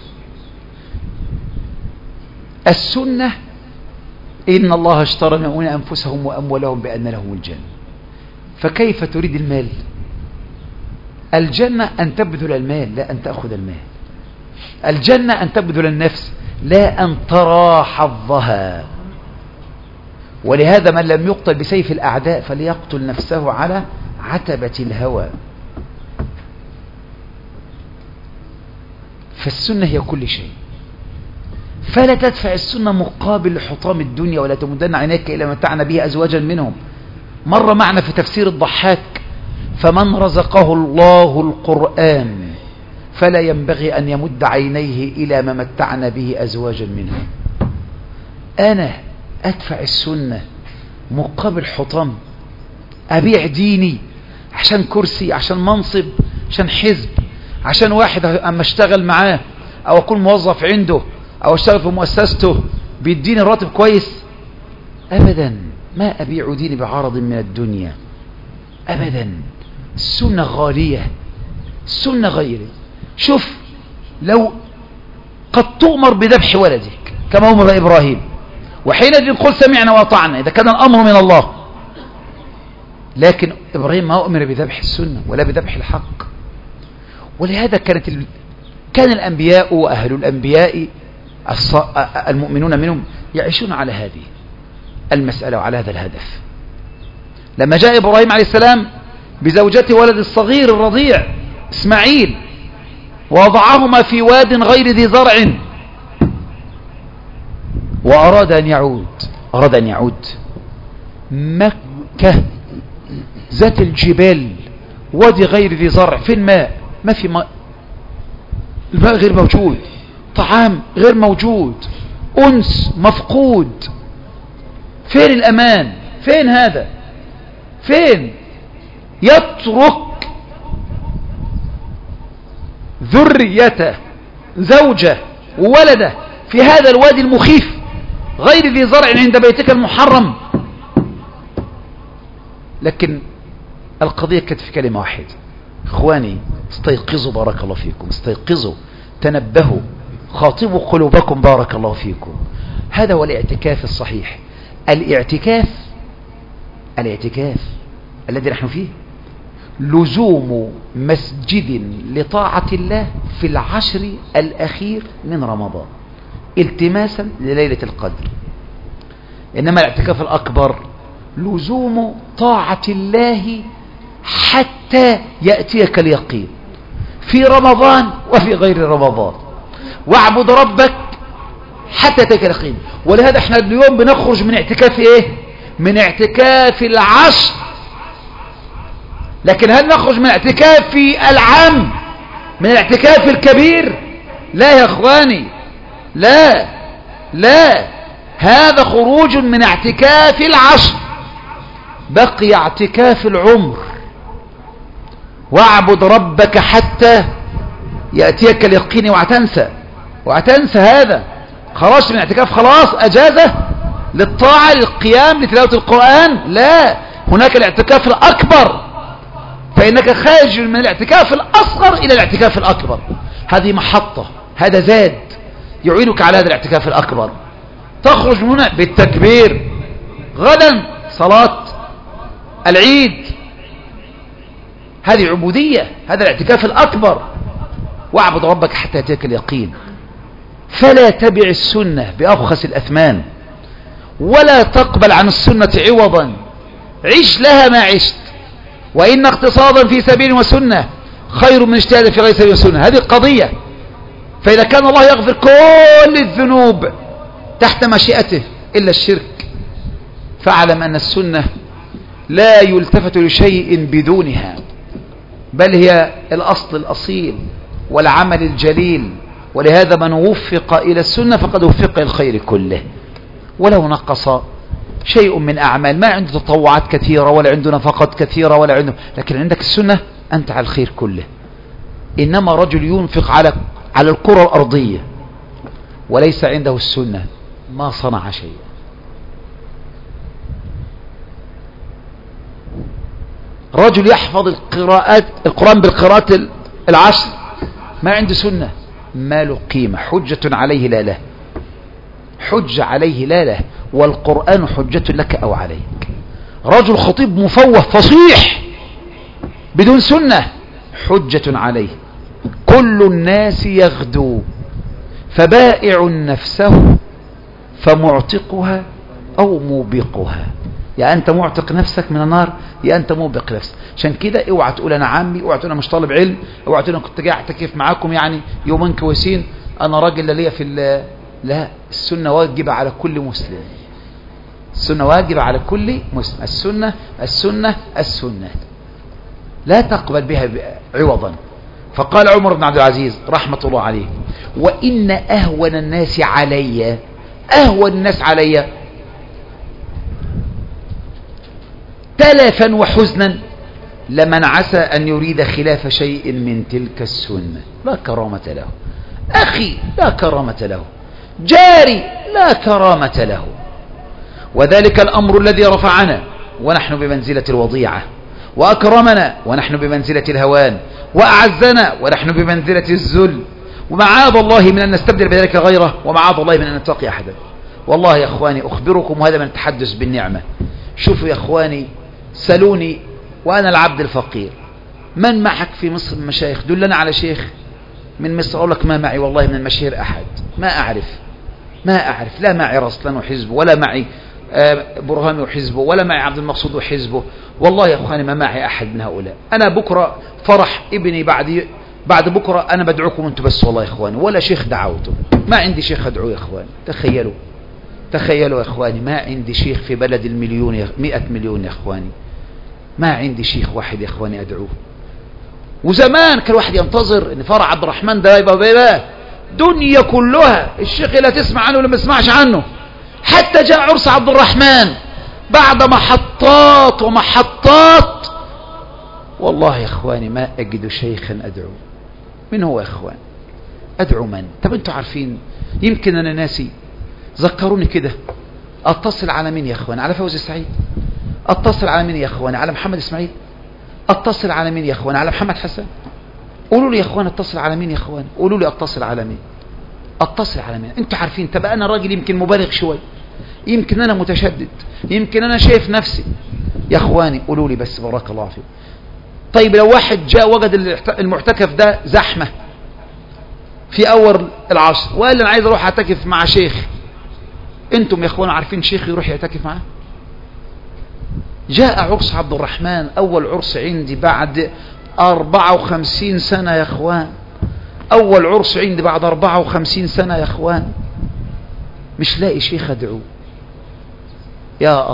السنة إن الله اشترى من المؤمنين أنفسهم وأموالهم بأن لهم الجنة. فكيف تريد المال؟ الجنة أن تبذل المال لا أن تأخذ المال. الجنة أن تبذل النفس لا أن ترى حظها. ولهذا من لم يقتل بسيف الأعداء فليقتل نفسه على عتبة الهوى. فالسنة هي كل شيء، فلا تدفع السنة مقابل حطام الدنيا، ولا تمدن عينيك إلى متعنا به أزواجا منهم. مر معنا في تفسير الضحاك: فمن رزقه الله القرآن فلا ينبغي أن يمد عينيه إلى ما متعنا به أزواجا منهم. أنا أدفع السنة مقابل حطام، أبيع ديني عشان كرسي، عشان منصب، عشان حزب، عشان واحد أما اشتغل معاه أو أكون موظف عنده أو اشتغل في مؤسسته بيديني راتب كويس؟ أبدا، ما أبيع ديني بعرض من الدنيا أبدا. السنة غالية، السنة غيري. شوف، لو قد تؤمر بذبح ولدك كما أمر إبراهيم، وحينئذ قل سمعنا وأطعنا إذا كان الأمر من الله، لكن إبراهيم ما أمر بذبح السنة ولا بذبح الحق. ولهذا كان الأنبياء وأهل الأنبياء المؤمنون منهم يعيشون على هذه المسألة وعلى هذا الهدف. لما جاء إبراهيم عليه السلام بزوجته ولد الصغير الرضيع إسماعيل ووضعهما في واد غير ذي زرع وأراد أن يعود مكة ذات الجبال، وادي غير ذي زرع، فين ماء؟ ما في ماء، الماء غير موجود، طعام غير موجود، أنس مفقود. فين الأمان؟ فين هذا؟ فين؟ يترك ذريته زوجة وولده في هذا الوادي المخيف غير ذي زرع عند بيتك المحرم. لكن القضية كانت في كلمة واحدة: إخواني استيقظوا بارك الله فيكم، استيقظوا، تنبهوا، خاطبوا قلوبكم بارك الله فيكم. هذا هو الاعتكاف الصحيح. الاعتكاف الذي نحن فيه لزوم مسجد لطاعة الله في العشر الأخير من رمضان التماسا لليلة القدر. إنما الاعتكاف الأكبر لزوم طاعة الله حتى يأتيك اليقين في رمضان وفي غير رمضان. واعبد ربك حتى يأتيك اليقين. ولهذا احنا اليوم بنخرج من اعتكاف ايه؟ من اعتكاف العشر. لكن هل نخرج من اعتكاف العام، من الاعتكاف الكبير؟ لا يا اخواني، لا، هذا خروج من اعتكاف العشر. بقي اعتكاف العمر. واعبد ربك حتى يأتيك اليقين. وتنسى هذا. خرجت من اعتكاف خلاص، اجازة للطاعة، للقيام، لتلاوة القرآن. لا، هناك الاعتكاف الأكبر، فإنك خارج من الاعتكاف الأصغر إلى الاعتكاف الأكبر. هذه محطة، هذا زاد يعينك على هذا الاعتكاف الأكبر. تخرج من هنا بالتكبير، غدا صلاة العيد، هذه عبودية، هذا الاعتكاف الأكبر. واعبد ربك حتى يأتيك اليقين. فلا تبع السنة بأبخس الأثمان، ولا تقبل عن السنة عوضا، عش لها ما عشت، وإن اقتصادا في سبيل وسنة خير من اجتهاد في غير سبيل وسنة. هذه القضية. فإذا كان الله يغفر كل الذنوب تحت مشيئته إلا الشرك، فاعلم أن السنة لا يلتفت لشيء بدونها، بل هي الأصل الأصيل والعمل الجليل. ولهذا من وفق إلى السنة فقد وفق إلى الخير كله، ولو نقص شيء من أعمال، ما عنده تطوعات كثيرة ولا عنده نفقات كثيرة ولا عنده، لكن عندك السنة أنت على الخير كله. إنما رجل ينفق على الكرة الأرضية وليس عنده السنة ما صنع شيء. رجل يحفظ القرآن بالقراءات العشر ما عنده سنة ما له قيمة، حجة عليه لا له، حجة عليه لا له، والقرآن حجة لك أو عليك. رجل خطيب مفوه فصيح بدون سنة حجة عليه. كل الناس يغدو فبائع نفسه فمعتقها أو موبقها. يا أنت معتق نفسك من النار يا أنت موبق نفسك. عشان كده اوعى تقول أنا عامي، اوعى تقول أنا مش طالب علم، اوعى تقول أنا كنت جاي اعتكف معاكم يعني يومين كويسين، أنا راجل لا ليا في لا، السنة واجبة على كل مسلم. السنة واجبة على كل مسلم. السنة لا تقبل بها عوضا. فقال عمر بن عبد العزيز رحمة الله عليه: وإن أهون الناس علي تلفا وحزنا لمن عسى أن يريد خلاف شيء من تلك السنة. لا كرامة له. أخي لا كرامة له. جاري لا كرامة له. وذلك الأمر الذي رفعنا ونحن بمنزلة الوضيعة، وأكرمنا ونحن بمنزلة الهوان، وأعزنا ونحن بمنزلة الذل، ومعاذ الله من أن نستبدل بذلك غيره، ومعاذ الله من أن نتقي أحدا. والله يا أخواني أخبركم، وهذا من التحدث بالنعمة. شوفوا يا أخواني، سألوني وأنا العبد الفقير: من معك في مصر من مشايخ؟ دلنا على شيخ من مصر. أقول لك ما معي والله من المشاهير أحد، ما أعرف. لا معي رسلان وحزبه، ولا معي برهامي وحزبه، ولا معي عبد المقصود وحزبه. والله يا أخواني ما معي أحد من هؤلاء. أنا بكرة فرح ابني، بعد بكرة أنا بدعوكم أنتم بس والله يا إخواني، ولا شيخ دعوته. ما عندي شيخ أدعوه يا إخواني. تخيلوا يا إخواني، ما عندي شيخ في بلد 100 مليون يا إخواني، ما عندي شيخ واحد يا إخواني أدعوه. وزمان كان واحد ينتظر ان فرع عبد الرحمن ده يبقى دنيا كلها الشيخ لا تسمع عنه ولا ما تسمعش عنه، حتى جاء عرس عبد الرحمن بعد محطات ومحطات. والله يا إخواني ما أجد شيخا أدعو. من هو يا إخوان؟ أدعو من؟ طب أنتوا عارفين، يمكن أنا ناسي، ذكروني كده. أتصل على مين يا إخوان؟ على فوزي السعيد؟ أتصل على مين يا إخوان؟ على محمد إسماعيل؟ أتصل على مين يا إخوان؟ على محمد حسن؟ قولوا لي يا إخوان أتصل على مين يا إخوان؟ قولوا لي أتصل على مين؟ أنتوا عارفين. طب أنا راجل يمكن مبالغ شوي، يمكن أنا متشدد، يمكن أنا شايف نفسي. يا إخواني قولوا لي بس، بارك الله فيكم. طيب لو واحد جاء وجد المعتكف ده زحمة في أول العصر وقال لي أنا عايز أروح أعتكف مع شيخ، أنتم يا إخوان عارفين شيخ يروح يعتكف معاه؟ جاء عرس عبد الرحمن، أول عرس عندي بعد 54 سنة يا إخوان، أول عرس عندي بعد 54 سنة يا إخوان، مش لاقي شيخ أدعو. يا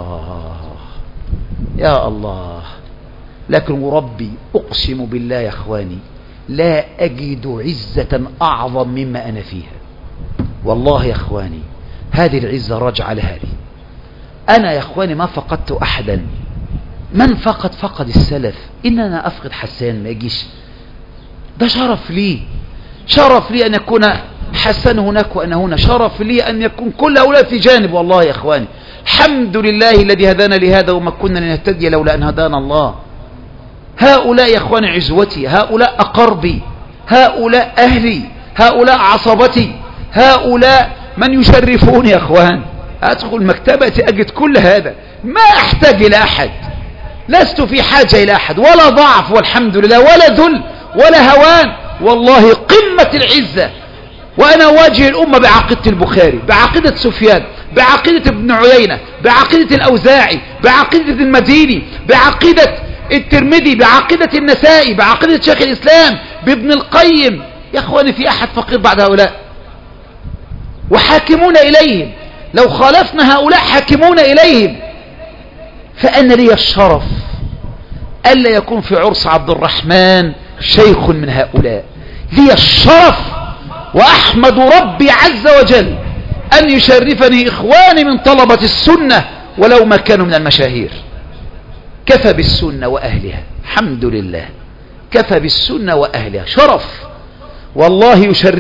الله. لكن ربي أقسم بالله يا إخواني لا أجد عزة أعظم مما أنا فيها. والله يا إخواني هذه العزة راجعة لهذه. أنا يا إخواني ما فقدت أحدا. من فقد السلف. إن أنا أفقد حسان ما يجيش، ده شرف لي أن يكون حسن هناك وأنا هنا، شرف لي أن يكون كل هؤلاء في جانب. والله يا إخواني الحمد لله الذي هدانا لهذا وما كنا لنهتدي لولا أن هدانا الله. هؤلاء يا إخواني عزوتي، هؤلاء أقربي، هؤلاء أهلي، هؤلاء عصبتي، هؤلاء من يشرفون يا أخوان. أدخل مكتبتي أجد كل هذا، ما أحتاج إلى أحد، لست في حاجة إلى أحد، ولا ضعف والحمد لله، ولا ذل ولا هوان، والله قمة العزة. وأنا أواجه الأمة بعقيدة البخاري، بعقيدة سفيان، بعقيدة ابن عيينة، بعقيدة الأوزاعي، بعقيدة المديني، بعقيدة الترمذي، بعقيدة النسائي، بعقيدة شيخ الإسلام، بابن القيم. يا أخواني في أحد فقير بعد هؤلاء؟ وحاكمون إليهم، لو خالفنا هؤلاء حاكمون إليهم. فأنا لي الشرف ألا يكون في عرس عبد الرحمن شيخ من هؤلاء، لي الشرف، وأحمد ربي عز وجل أن يشرفني إخواني من طلبة السنة ولو ما كانوا من المشاهير. كفى بالسنة وأهلها، الحمد لله، كفى بالسنة وأهلها شرف، والله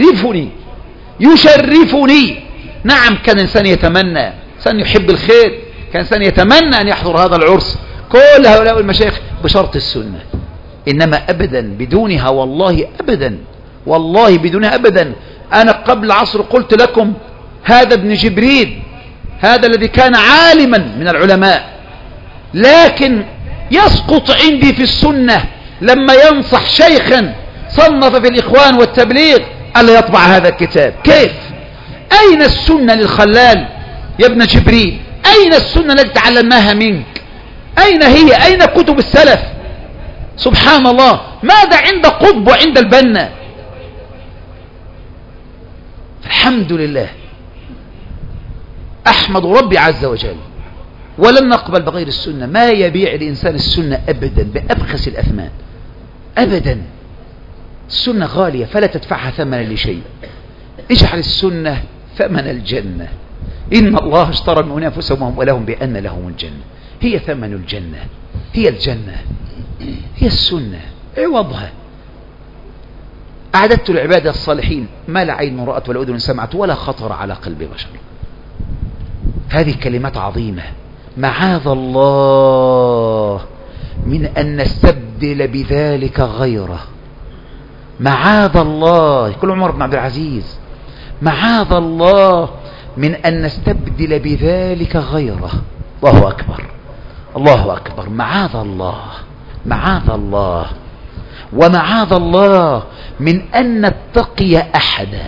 يشرفني. نعم، كان إنسان يتمنى، إنسان يحب الخير، كان إنسان يتمنى أن يحضر هذا العرس كل هؤلاء المشايخ بشرط السنة، إنما أبدا بدونها، والله أبدا، والله بدونها أبدا. أنا قبل العصر قلت لكم هذا ابن جبريل، هذا الذي كان عالما من العلماء، لكن يسقط عندي في السنة لما ينصح شيخا صنف في الإخوان والتبليغ ألا يطبع هذا الكتاب. كيف؟ أين السنة للخلال يا ابن جبريل؟ أين السنة التي تعلمناها منك؟ أين هي؟ أين كتب السلف؟ سبحان الله، ماذا عند قطب وعند البنا؟ الحمد لله، أحمد ربي عز وجل، ولن نقبل بغير السنة. ما يبيع الإنسان السنة أبدا بأبخس الأثمان أبدا. السنة غالية فلا تدفعها ثمنا لشيء. اجعل السنة ثمن الجنة، إن الله اشترى من أنفسهم ولهم بأن لهم الجنة، هي ثمن الجنة، هي الجنة، هي السنة عوضها. أعددت العبادة الصالحين ما لا عين رأت ولا أذن سمعت ولا خطر على قلب بشر. هذه كلمات عظيمة، معاذ الله من أن نستبدل بذلك غيره، معاذ الله. يقول عمر بن عبد العزيز معاذ الله من أن نستبدل بذلك غيره. الله أكبر، الله أكبر، معاذ الله، معاذ الله، ومعاذ الله من أن نتقي أحدا،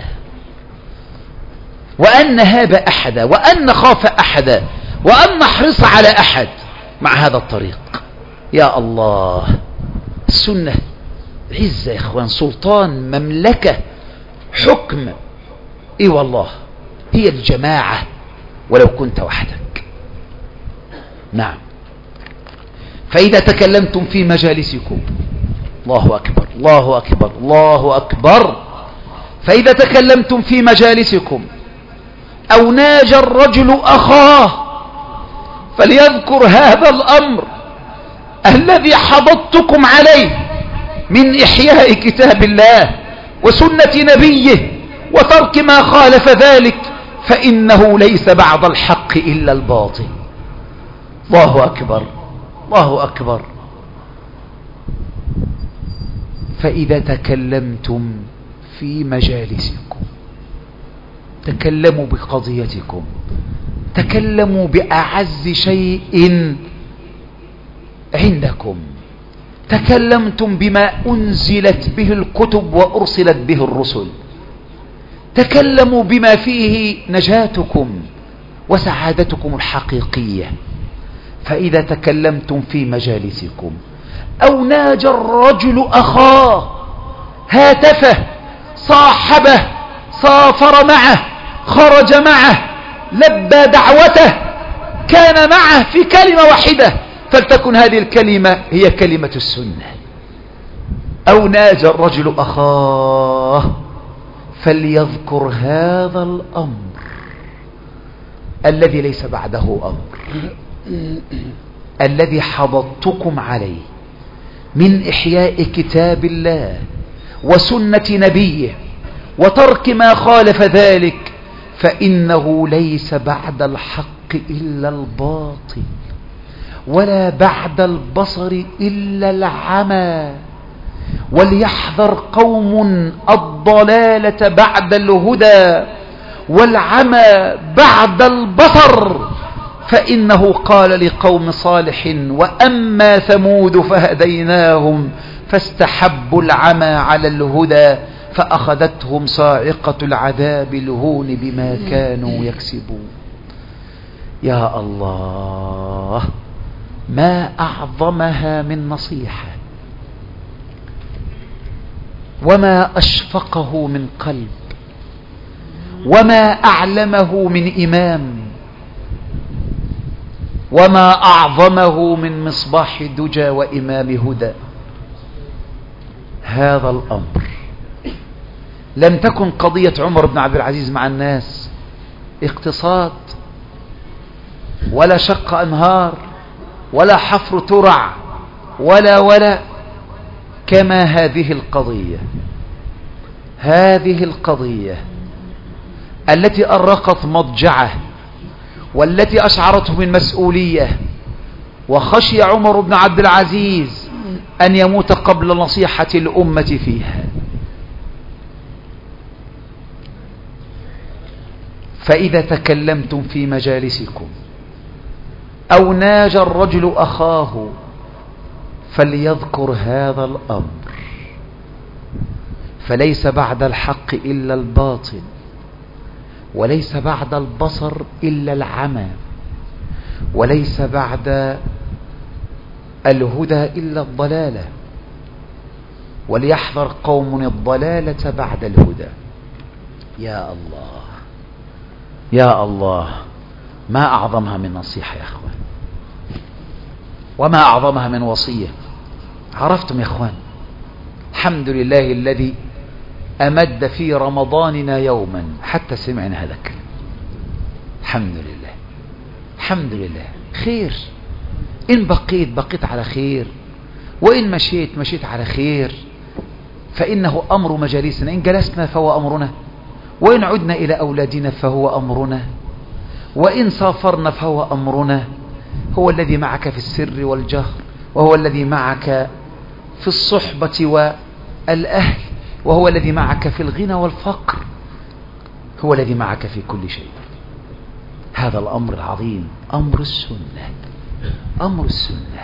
وأن نهاب أحدا، وأن نخاف أحدا، وأن نحرص على أحد مع هذا الطريق. يا الله، السنة عزة يا إخوان، سلطان، مملكة، حكم. إيه والله، هي الجماعة ولو كنت وحدك. نعم، فإذا تكلمتم في مجالسكم، الله أكبر، الله أكبر، الله أكبر، فإذا تكلمتم في مجالسكم أو ناجى الرجل أخاه فليذكر هذا الأمر الذي حضضتكم عليه من إحياء كتاب الله وسنة نبيه وترك ما خالف ذلك، فإنه ليس بعد الحق إلا الباطل. الله أكبر، الله أكبر. فإذا تكلمتم في مجالسكم تكلموا بقضيتكم، تكلموا بأعز شيء عندكم، تكلمتم بما أنزلت به الكتب وأرسلت به الرسل، تكلموا بما فيه نجاتكم وسعادتكم الحقيقية. فإذا تكلمتم في مجالسكم أو ناجى الرجل أخاه، هاتفه، صاحبه، سافر معه، خرج معه، لبى دعوته، كان معه في كلمة واحدة، فلتكن هذه الكلمة هي كلمة السنة. أو ناجى الرجل أخاه فليذكر هذا الأمر الذي ليس بعده أمر، الذي حضضتكم عليه من إحياء كتاب الله وسنة نبيه وترك ما خالف ذلك، فإنه ليس بعد الحق إلا الباطل، ولا بعد البصر إلا العمى، وليحذر قوم الضلالة بعد الهدى والعمى بعد البصر، فإنه قال لقوم صالح وأما ثمود فهديناهم فاستحبوا العمى على الهدى فأخذتهم صاعقة العذاب الهون بما كانوا يكسبون. يا الله، ما أعظمها من نصيحة، وما أشفقه من قلب، وما أعلمه من إمام، وما أعظمه من مصباح دجى وإمام هدى. هذا الأمر لم تكن قضية عمر بن عبد العزيز مع الناس اقتصاد ولا شق أنهار ولا حفر ترع ولا كما هذه القضية التي أرقت مضجعه والتي أشعرته من مسؤولية، وخشي عمر بن عبد العزيز أن يموت قبل نصيحة الأمة فيها. فإذا تكلمتم في مجالسكم أو ناجى الرجل أخاه فليذكر هذا الأمر، فليس بعد الحق إلا الباطل، وليس بعد البصر إلا العمى، وليس بعد الهدى إلا الضلالة، وليحذر قوم الضلالة بعد الهدى. يا الله يا الله، ما أعظمها من نصيحة يا أخوان، وما أعظمها من وصية. عرفتم يا أخوان؟ الحمد لله الذي أمد في رمضاننا يوما حتى سمعنا هذا الكلام. الحمد لله الحمد لله. خير، إن بقيت على خير، وإن مشيت على خير، فإنه أمر مجالسنا. إن جلسنا فهو أمرنا، وإن عدنا إلى أولادنا فهو أمرنا، وإن سافرنا فهو أمرنا. هو الذي معك في السر والجهر، وهو الذي معك في الصحبة والأهل، وهو الذي معك في الغنى والفقر، هو الذي معك في كل شيء. هذا الأمر العظيم، أمر السنة، أمر السنة.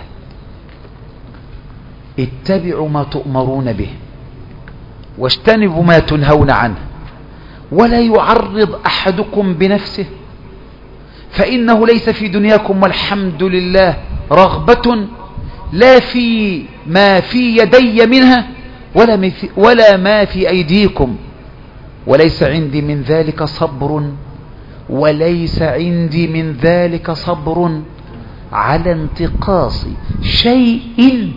اتبعوا ما تؤمرون به واجتنبوا ما تنهون عنه، ولا يعرض أحدكم بنفسه، فإنه ليس في دنياكم والحمد لله رغبة لا في ما في يدي منها ولا ما في أيديكم، وليس عندي من ذلك صبر على انتقاص شيء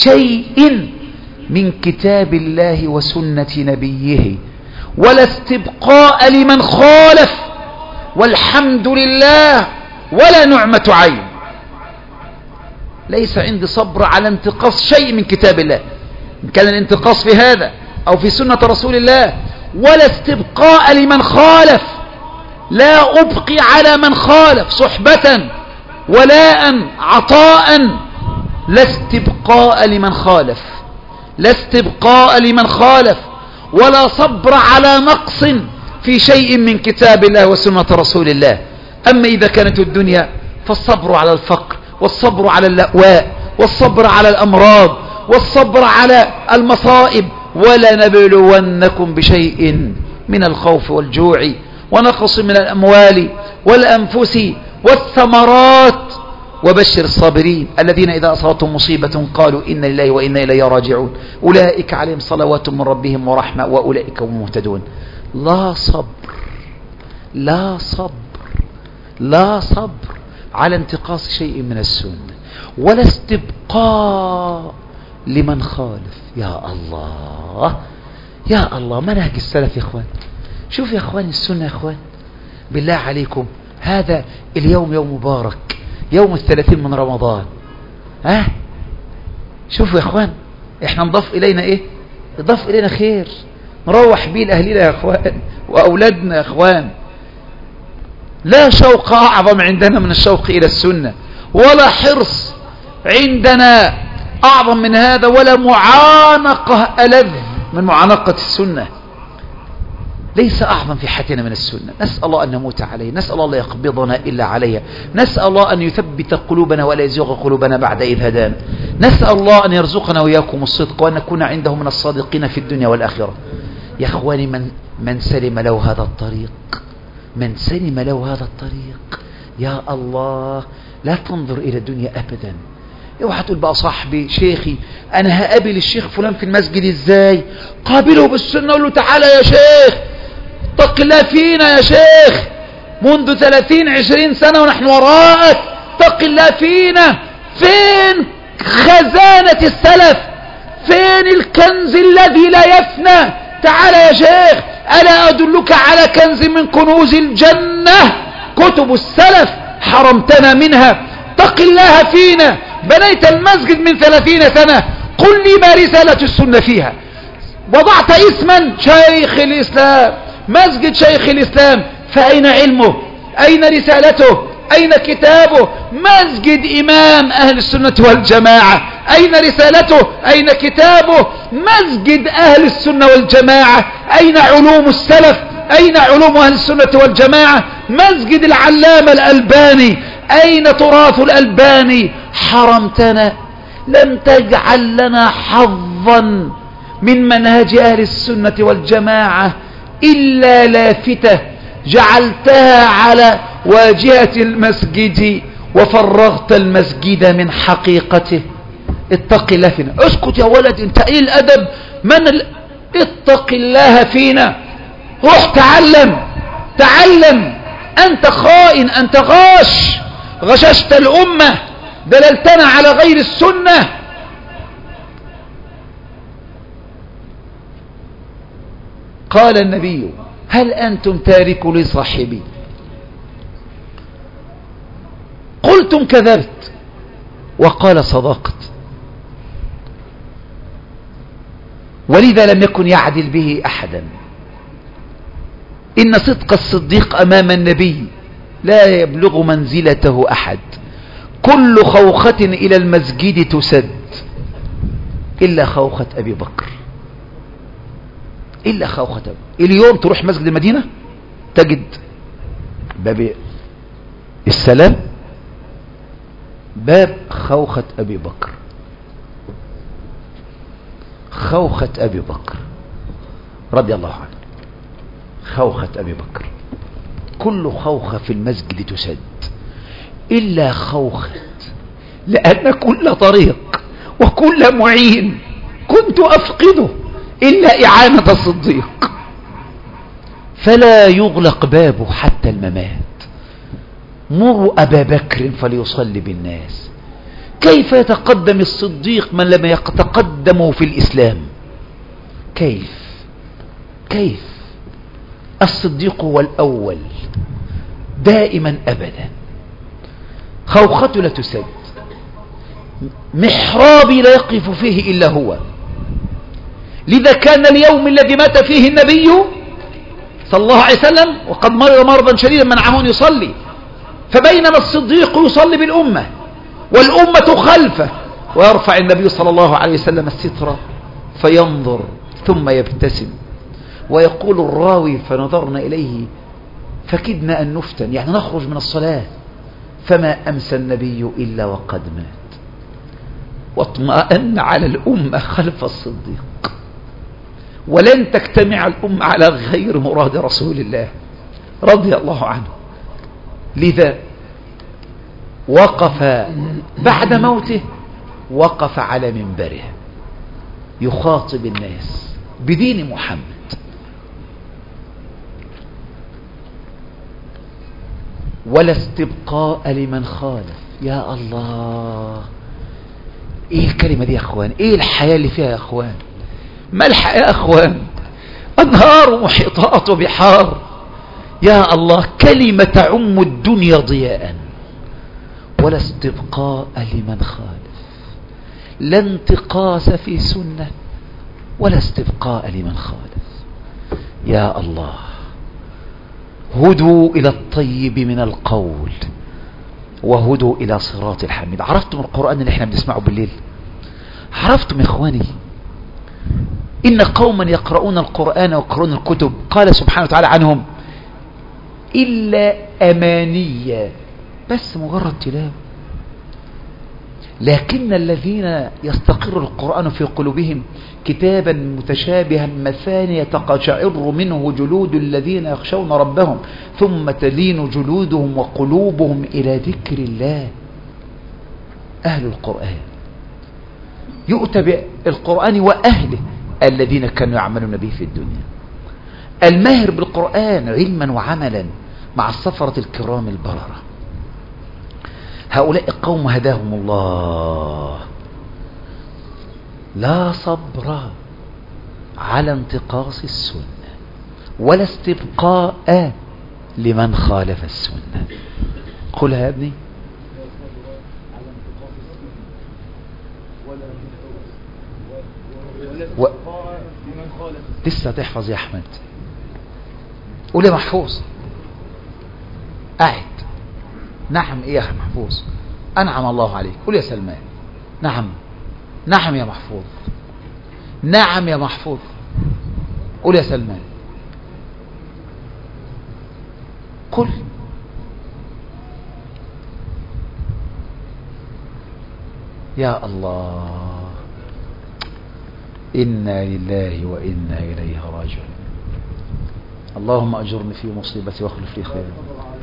من كتاب الله وسنة نبيه، ولا استبقاء لمن خالف، والحمد لله ولا نعمة عين. ليس عندي صبر على انتقاص شيء من كتاب الله، إن كان الانتقاص في هذا أو في سنة رسول الله، ولا استبقاء لمن خالف، لا أبقي على من خالف صحبة ولاء عطاء، لا استبقاء لمن خالف، ولا صبر على نقص في شيء من كتاب الله وسنة رسول الله. أما إذا كانت الدنيا فالصبر على الفقر، والصبر على اللأواء، والصبر على الأمراض، والصبر على المصائب. ولنبلونكم بشيء من الخوف والجوع ونقص من الأموال والأنفس والثمرات، وبشر الصابرين الذين إذا أصابتهم مصيبة قالوا إنا لله وإنا إليه راجعون، أولئك عليهم صلوات من ربهم ورحمة وأولئك هم المهتدون. لا صبر على انتقاص شيء من السنة، ولا استبقاء لمن خالف. يا الله منهج السلف يا اخوان. شوف يا اخوان السنة يا اخوان، بالله عليكم، هذا اليوم يوم مبارك، يوم 30 من رمضان. شوفوا يا اخوان، احنا نضاف الينا ايه؟ نضاف الينا خير نروح بيه لأهلنا يا اخوان واولادنا يا اخوان. لا شوق اعظم عندنا من الشوق الى السنة، ولا حرص عندنا أعظم من هذا، ولا معانقة ألذ من معانقة السنة. ليس أعظم في حياتنا من السنة. نسأل الله أن نموت عليه، نسأل الله لا يقبضنا إلا عليها، نسأل الله أن يثبت قلوبنا ولا يزيغ قلوبنا بعد إذ هدانا، نسأل الله أن يرزقنا وإياكم الصدق وأن نكون عنده من الصادقين في الدنيا والآخرة. يا أخواني، من سلم له هذا الطريق، من سلم له هذا الطريق، يا الله لا تنظر إلى الدنيا أبدا. اوعى تقول بقى صاحبي شيخي أنا هقابل الشيخ فلان في المسجد إزاي؟ قابله بالسنة، قول له تعالى يا شيخ اتق الله فينا يا شيخ، منذ 30-20 سنة ونحن وراءك، اتق الله فينا. فين خزانة السلف؟ فين الكنز الذي لا يفنى؟ تعال يا شيخ، ألا أدلك على كنز من كنوز الجنة؟ كتب السلف حرمتنا منها. اتق الله فينا. بنيت المسجد من 30 سنة، قل لي ما رسالة السنة فيها؟ وضعت اسما شيخ الإسلام، مسجد شيخ الإسلام، فأين علمه؟ أين رسالته؟ أين كتابه؟ مسجد إمام أهل السنة والجماعة، أين رسالته؟ أين كتابه؟ مسجد أهل السنة والجماعة، أين علوم السلف؟ أين علوم أهل السنة والجماعة؟ مسجد العلامة الألباني، أين تراث الألباني؟ حرمتنا، لم تجعل لنا حظا من منهج أهل السنة والجماعة إلا لافتة جعلتها على واجهة المسجد وفرغت المسجد من حقيقته. اتق الله فينا. اسكت يا ولد، انت ايه الادب؟ اتق الله فينا. روح تعلم. انت خائن، انت غاش، غششت الامة، دللتنا على غير السنة. قال النبي هل أنتم تاركوا لصاحبي؟ قلتم كذبت، وقال صدقت. ولذا لم يكن يعدل به أحدا. إن صدق الصديق أمام النبي لا يبلغ منزلته أحد. كل خوخة إلى المسجد تسد إلا خوخة أبي بكر، إلا خوخة. اليوم تروح مسجد المدينة تجد باب السلام باب خوخة أبي بكر، خوخة أبي بكر رضي الله عنه، خوخة أبي بكر. كل خوخة في المسجد تسد إلا خوخة، لأن كل طريق وكل معين كنت أفقده إلا إعانة الصديق، فلا يغلق بابه حتى الممات. مروا أبا بكر فليصلي بالناس. كيف يتقدم الصديق من لم يتقدمه في الإسلام؟ كيف الصديق هو الأول دائما أبدا. خوخته لا تسد، محرابي لا يقف فيه إلا هو. لذا كان اليوم الذي مات فيه النبي صلى الله عليه وسلم وقد مرض مرضا شديدا منعه أن يصلي، فبينما الصديق يصلي بالأمة والأمة خلفه، ويرفع النبي صلى الله عليه وسلم الستر فينظر ثم يبتسم، ويقول الراوي فنظرنا إليه فكدنا أن نفتن، يعني نخرج من الصلاة، فما أمسى النبي إلا وقد مات، واطمأن على الأمة خلف الصديق. ولن تجتمع الأمة على غير مراد رسول الله رضي الله عنه. لذا وقف بعد موته، وقف على منبره يخاطب الناس بدين محمد. ولا استبقاء لمن خالف. يا الله، ايه الكلمة دي يا اخوان؟ ايه الحياة اللي فيها يا اخوان؟ ما الحياة يا اخوان؟ انهار ومحيطات وبحار. يا الله، كلمة تعم الدنيا ضياء. ولا استبقاء لمن خالف. لا انتقاص في سنة ولا استبقاء لمن خالف. يا الله، هدوا إلى الطيب من القول وهدوا إلى صراط الحميد. عرفتم القرآن اللي احنا بنسمعه بالليل؟ عرفتم يا إخواني إن قوما يقرؤون القرآن ويقرؤون الكتب قال سبحانه وتعالى عنهم إلا أمانية، بس مجرد تلاوة، لكن الذين يستقر القرآن في قلوبهم كتابا متشابها مثانية تقشعر منه جلود الذين يخشون ربهم ثم تلين جلودهم وقلوبهم إلى ذكر الله. أهل القرآن يؤتى بالقرآن وأهله الذين كانوا يعملون به في الدنيا. الماهر بالقرآن علما وعملا مع السفرة الكرام البررة. هؤلاء القوم هداهم الله. لا صبر على انتقاص السنة ولا استبقاء لمن خالف السنة. قلها يا ابني. لسه تحفظ يا أحمد. قول يا محفوظ. قاعد. نعم إيه يا محفوظ؟ أنعم الله عليك. قول يا سلمان. نعم. نعم يا محفوظ. نعم يا محفوظ. قول يا سلمان. قل. يا الله، إنا لله وإنا إليه راجعون. اللهم أجرني في مصيبتي واخلف لي خيرا.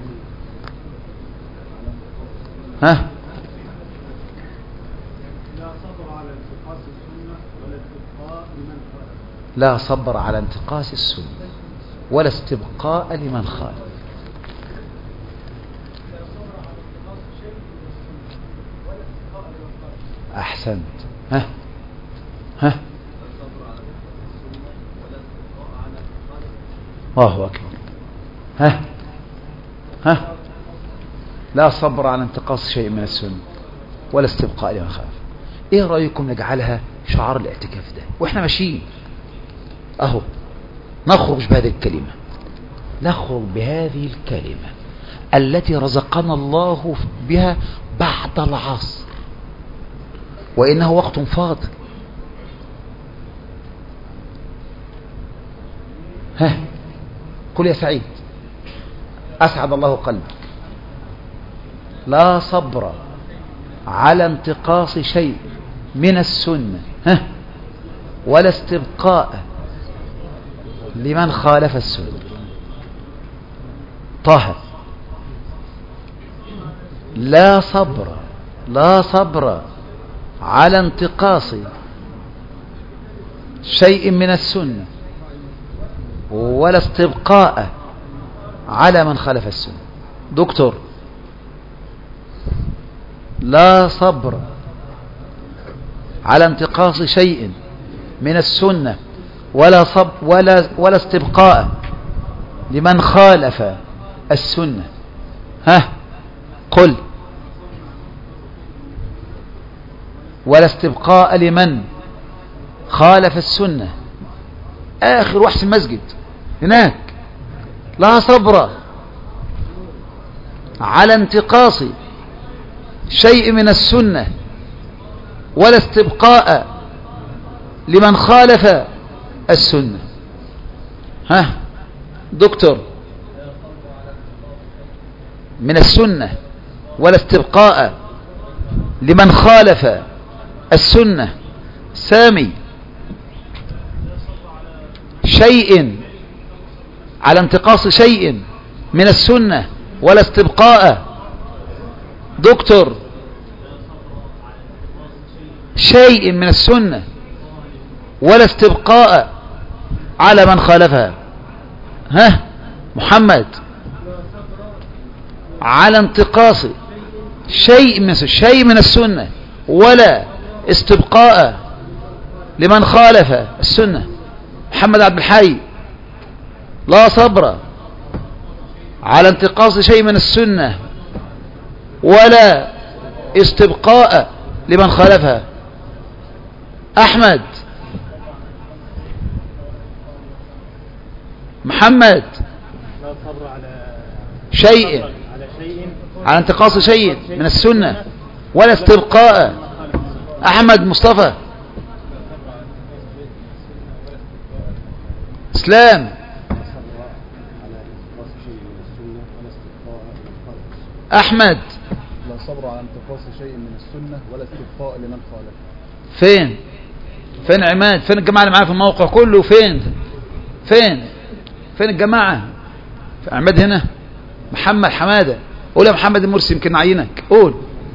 ها؟ لا صبر على انتقاص السنة ولا استبقاء لمن خالف. أحسنت. ها؟ ها؟ الله أكبر. ها؟ ها؟ لا صبر على انتقاص شيء من السنة ولا استبقاء لمن خالف. ايه رأيكم نجعلها شعار الاعتكاف ده واحنا ماشيين اهو، نخرج بهذه الكلمة، نخرج بهذه الكلمة التي رزقنا الله بها بعد العصر، وإنه وقت فاضل. ها؟ قل يا سعيد. أسعد الله قلبك. لا صبر على انتقاص شيء من السنة ولا استبقاء لمن خالف السنة. طه. لا صبر على انتقاص شيء من السنة ولا استبقاء على من خالف السنة. دكتور. لا صبر على انتقاص شيء من السنة ولا استبقاء لمن خالف السنة. ها؟ قل. ولا استبقاء لمن خالف السنة. آخر واحد في المسجد هناك. لا صبر على انتقاص شيء من السنة ولا استبقاء لمن خالف السنة. ها؟ دكتور. من السنة ولا استبقاء لمن خالف السنة. سامي. شيء على انتقاص شيء من السنة ولا استبقاء. دكتور. شيء من السنة ولا استبقاء على من خالفها. ها؟ محمد. على انتقاص شيء من السنة ولا استبقاء لمن خالف السنة. محمد عبد الحي. لا صبر على انتقاص شيء من السنة ولا استبقاء لمن خالفها. أحمد. محمد. لا صبر على شيء على انتقاص شيء من السنة ولا استبقاء. أحمد مصطفى. إسلام. أحمد. لا صبر على انتقاص شيء من السنة ولا استبقاء لمن خالف. فين عماد؟ فين الجماعة اللي معايا في الموقع كله؟ فين الجماعة؟ عماد هنا. محمد حمادة، قول يا محمد المرسي يمكن نعينك، قول.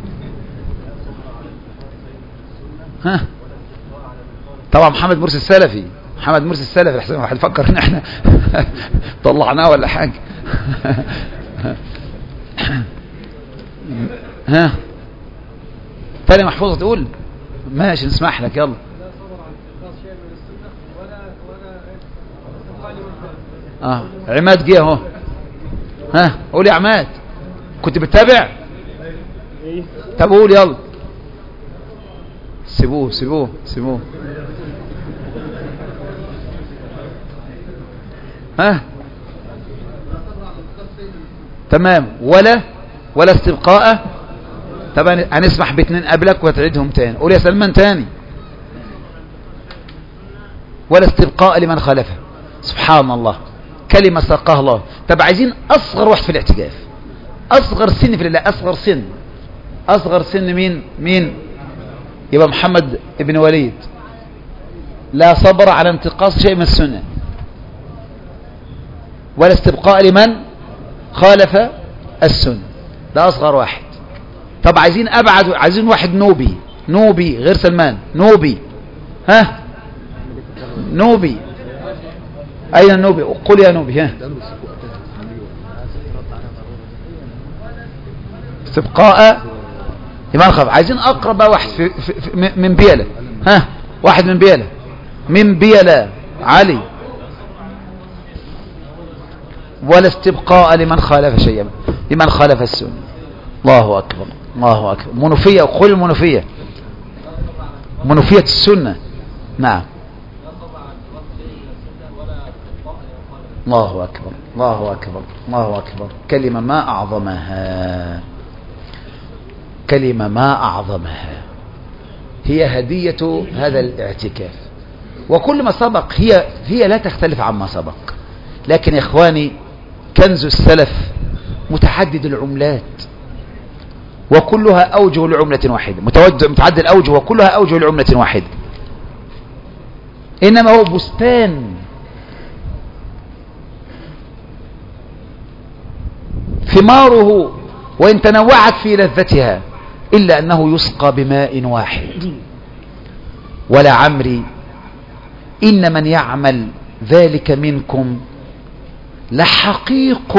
ها طبعا محمد مرسي السلفي، محمد مرسي السلفي، احسن واحد يفكر ان احنا طلعناه ولا حاجة. ها تاني محفوظة تقول ماشي نسمح لك يلا. عماد جه اهو. ها قول يا عماد، كنت بتتابع؟ طب قول يلا. سيبوه ها تمام. ولا استبقاء. طبعا هنسمح باتنين قبلك وتعيدهم تاني. قول يا سلمان تاني. ولا استبقاء لمن خالفه. سبحان الله، كلمة ساقها الله. طب عايزين أصغر واحد في الاعتكاف، أصغر سن في الله، أصغر سن مين؟ يبقى محمد ابن وليد. لا صبر على انتقاص شيء من السنة ولا استبقاء لمن خالف السنة، ده أصغر واحد. طب عايزين أبعد، عايزين واحد نوبي غير سلمان، نوبي. ها نوبي، أين النوبي؟ قل يا نوبي. ها استبقاء لمن خالف. عايزين أقرب واحد من بيلة. ها واحد من بيلة علي. ولا استبقاء لمن خالف شيئا، لمن خالف السنة. الله أكبر الله أكبر. منوفية، وقل المنوفية، منوفية السنة. نعم. الله أكبر الله أكبر الله أكبر. كلمة ما أعظمها، كلمة ما أعظمها. هي هدية هذا الاعتكاف، وكل ما سبق هي لا تختلف عما سبق. لكن يا إخواني، كنز السلف متعدد العملات وكلها أوجه لعملة واحدة، متعدد الأوجه وكلها أوجه لعملة واحدة. إنما هو بستان ثماره وإن تنوعت في لذتها إلا أنه يسقى بماء واحد. ولعمري إن من يعمل ذلك منكم لحقيق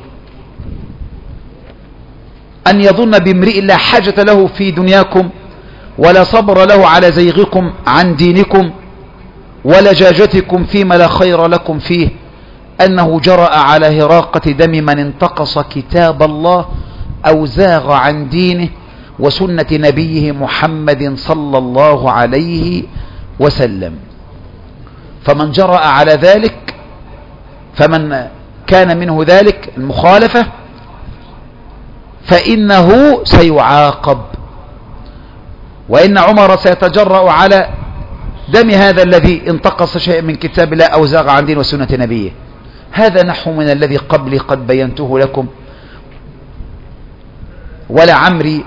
أن يظن بامرئ لا حاجة له في دنياكم ولا صبر له على زيغكم عن دينكم ولجاجتكم فيما لا خير لكم فيه، أنه جرأ على هراقة دم من انتقص كتاب الله أو زاغ عن دينه وسنة نبيه محمد صلى الله عليه وسلم. فمن جرأ على ذلك، فمن كان منه ذلك المخالفة، فإنه سيعاقب. وإن عمر سيتجرأ على دم هذا الذي انتقص شيء من كتاب الله أو زاغ عن دين وسنة نبيه. هذا نحو من الذي قبلي قد بينته لكم. ولعمري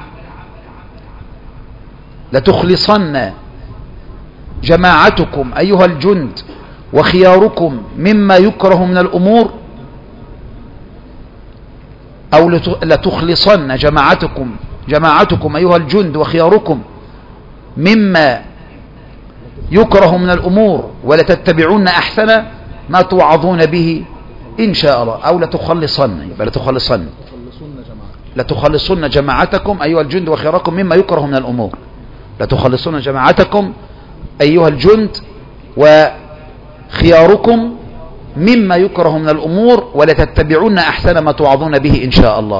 لتخلصن جماعتكم أيها الجند وخياركم مما يكره من الأمور، أو لتخلصن جماعتكم أيها الجند وخياركم مما يكره من الأمور ولتتبعون أحسن ما توعظون به إن شاء الله. أو لتخلصن، يبقى لتخلصن جماعتكم أيها الجند وخياركم مما يكره من الأمور. لتخلصن جماعتكم أيها الجند وخياركم مما يكره من الأمور ولتتبعون أحسن ما توعظون به إن شاء الله.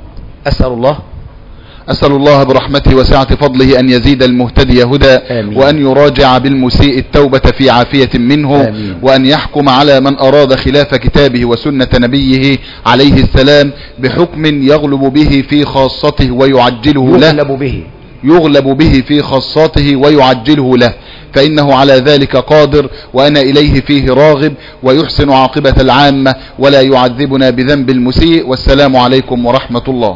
أسأل الله برحمته وسعة فضله أن يزيد المهتدي هدى، وأن يراجع بالمسيء التوبة في عافية منه، وأن يحكم على من أراد خلاف كتابه وسنة نبيه عليه السلام بحكم يغلب به في خاصته ويعجله له، يغلب به في خاصاته ويعجله له، فإنه على ذلك قادر، وأنا إليه فيه راغب، ويحسن عاقبة العامة ولا يعذبنا بذنب المسيء. والسلام عليكم ورحمة الله.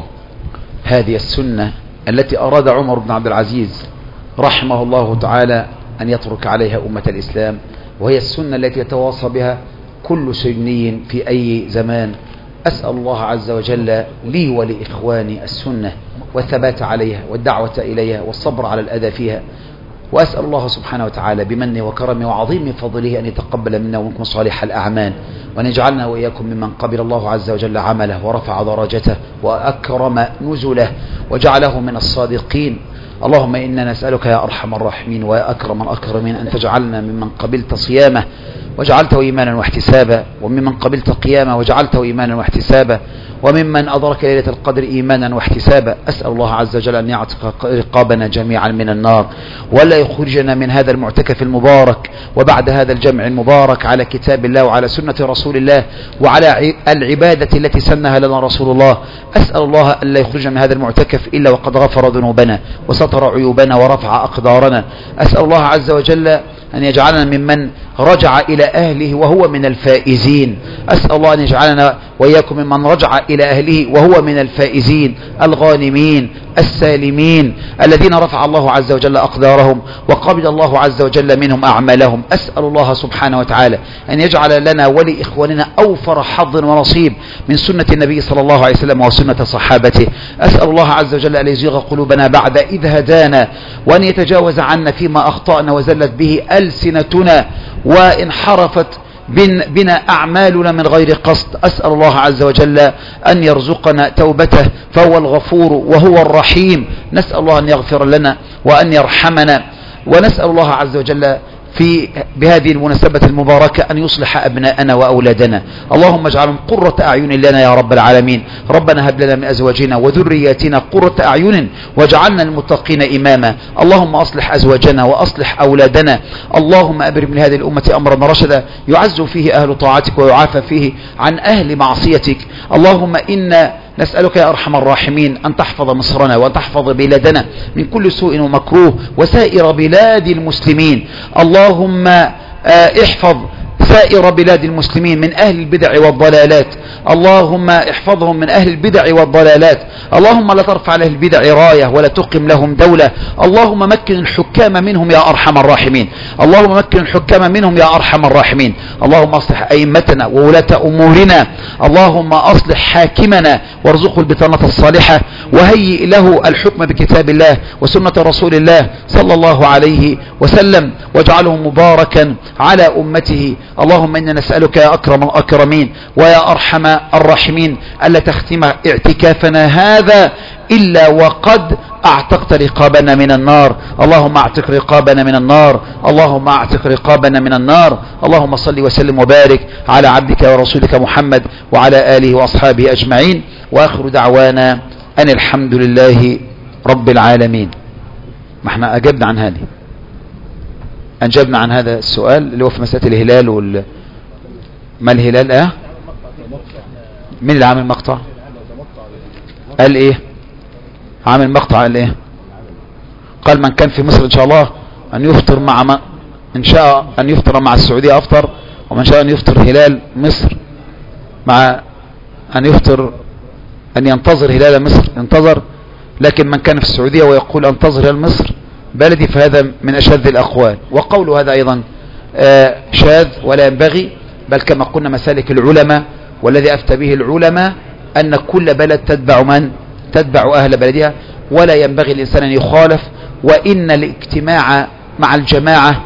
هذه السنة التي أراد عمر بن عبد العزيز رحمه الله تعالى أن يترك عليها أمة الإسلام، وهي السنة التي يتواصى بها كل سني في أي زمان. أسأل الله عز وجل لي ولإخواني السنة والثبات عليها والدعوة إليها والصبر على الأذى فيها، وأسأل الله سبحانه وتعالى بمنه وكرمه وعظيم فضله أن يتقبل منا ومنكم صالح الأعمال، وأن يجعلنا وإياكم ممن قبل الله عز وجل عمله ورفع درجته وأكرم نزله وجعله من الصادقين. اللهم إنا نسألك يا أرحم الراحمين ويا أكرم الأكرمين أن تجعلنا ممن قبلت صيامه وجعلته إيمانا واحتسابا، وممن قبلت قيامه وجعلته إيمانا واحتسابا، وممن أدرك ليلة القدر إيمانا واحتسابا. أسأل الله عز وجل أن يعتق رقابنا جميعا من النار، ولا يخرجنا من هذا المعتكف المبارك وبعد هذا الجمع المبارك على كتاب الله وعلى سنة رسول الله وعلى العبادة التي سنها لنا رسول الله. أسأل الله أن لا يخرجنا من هذا المعتكف إلا وقد غفر ذنوبنا وستر عيوبنا ورفع أقدارنا. أسأل الله عز وجل أن يجعلنا ممن رجع إلى أهله وهو من الفائزين. أسأل الله أن يجعلنا وإياكم ممن رجع إلى أهله وهو من الفائزين الغانمين السالمين الذين رفع الله عز وجل أقدارهم وقبل الله عز وجل منهم أعمالهم. أسأل الله سبحانه وتعالى أن يجعل لنا ولإخواننا أوفر حظ ونصيب من سنة النبي صلى الله عليه وسلم وسنة صحابته. أسأل الله عز وجل أن يزيغ قلوبنا بعد إذ هدانا، وأن يتجاوز عنا فيما أخطأنا وزلت به ألسنتنا وانحرفت بنا أعمالنا من غير قصد. أسأل الله عز وجل أن يرزقنا توبته، فهو الغفور وهو الرحيم. نسأل الله أن يغفر لنا وأن يرحمنا، ونسأل الله عز وجل بهذه المناسبة المباركة أن يصلح أبناءنا وأولادنا. اللهم اجعلهم قرة أعين لنا يا رب العالمين. ربنا هب لنا من أزواجنا وذرياتنا قرة أعين واجعلنا المتقين إماما. اللهم أصلح أزواجنا وأصلح أولادنا. اللهم أبرم من هذه الأمة أمرا رشدا يعز فيه أهل طاعتك ويعافى فيه عن أهل معصيتك. اللهم إنا نسألك يا أرحم الراحمين أن تحفظ مصرنا وأن تحفظ بلادنا من كل سوء ومكروه وسائر بلاد المسلمين. اللهم احفظ سائر بلاد المسلمين من أهل البدع والضلالات. اللهم احفظهم من أهل البدع والضلالات. اللهم لا ترفع لأهل البدع راية ولا تقم لهم دولة. اللهم مكن الحكام منهم يا أرحم الراحمين. اللهم مكن الحكام منهم يا أرحم الراحمين. اللهم أصلح أئمتنا وولاة أمورنا. اللهم أصلح حاكمنا وارزقه البطانة الصالحة، وهيئ له الحكم بكتاب الله وسنة رسول الله صلى الله عليه وسلم، واجعله مباركا على أمته. اللهم إنا نسألك يا أكرم الأكرمين ويا أرحم الراحمين ألا تختم اعتكافنا هذا إلا وقد اعتقت رقابنا من النار. اللهم اعتق رقابنا من النار. اللهم اعتق رقابنا من النار. اللهم صل وسلم وبارك على عبدك ورسولك محمد وعلى آله وأصحابه أجمعين، وآخر دعوانا أن الحمد لله رب العالمين. ما احنا أجبنا عن هذه، أنجبنا عن هذا السؤال اللي هو في مسألة الهلال ما الهلال مين اللي عامل مقطع؟ قال ايه؟ عامل مقطع قال ايه؟ قال من كان في مصر ان شاء الله ان يفطر مع ان شاء ان يفطر مع السعودية افطر، ومن شاء ان يفطر هلال مصر مع ان يفطر ان ينتظر هلال مصر ينتظر. لكن من كان في السعودية ويقول انتظر هلال مصر بلدي فهذا من أشد الأقوال، وقول هذا أيضا شاذ ولا ينبغي، بل كما قلنا مسالك العلماء، والذي أفتى به العلماء أن كل بلد تتبع من تتبع أهل بلدها، ولا ينبغي الإنسان أن يخالف، وإن الاجتماع مع الجماعة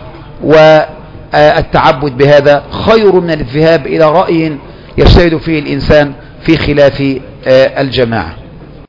والتعبد بهذا خير من الذهاب إلى رأي يجتهد فيه الإنسان في خلاف الجماعة.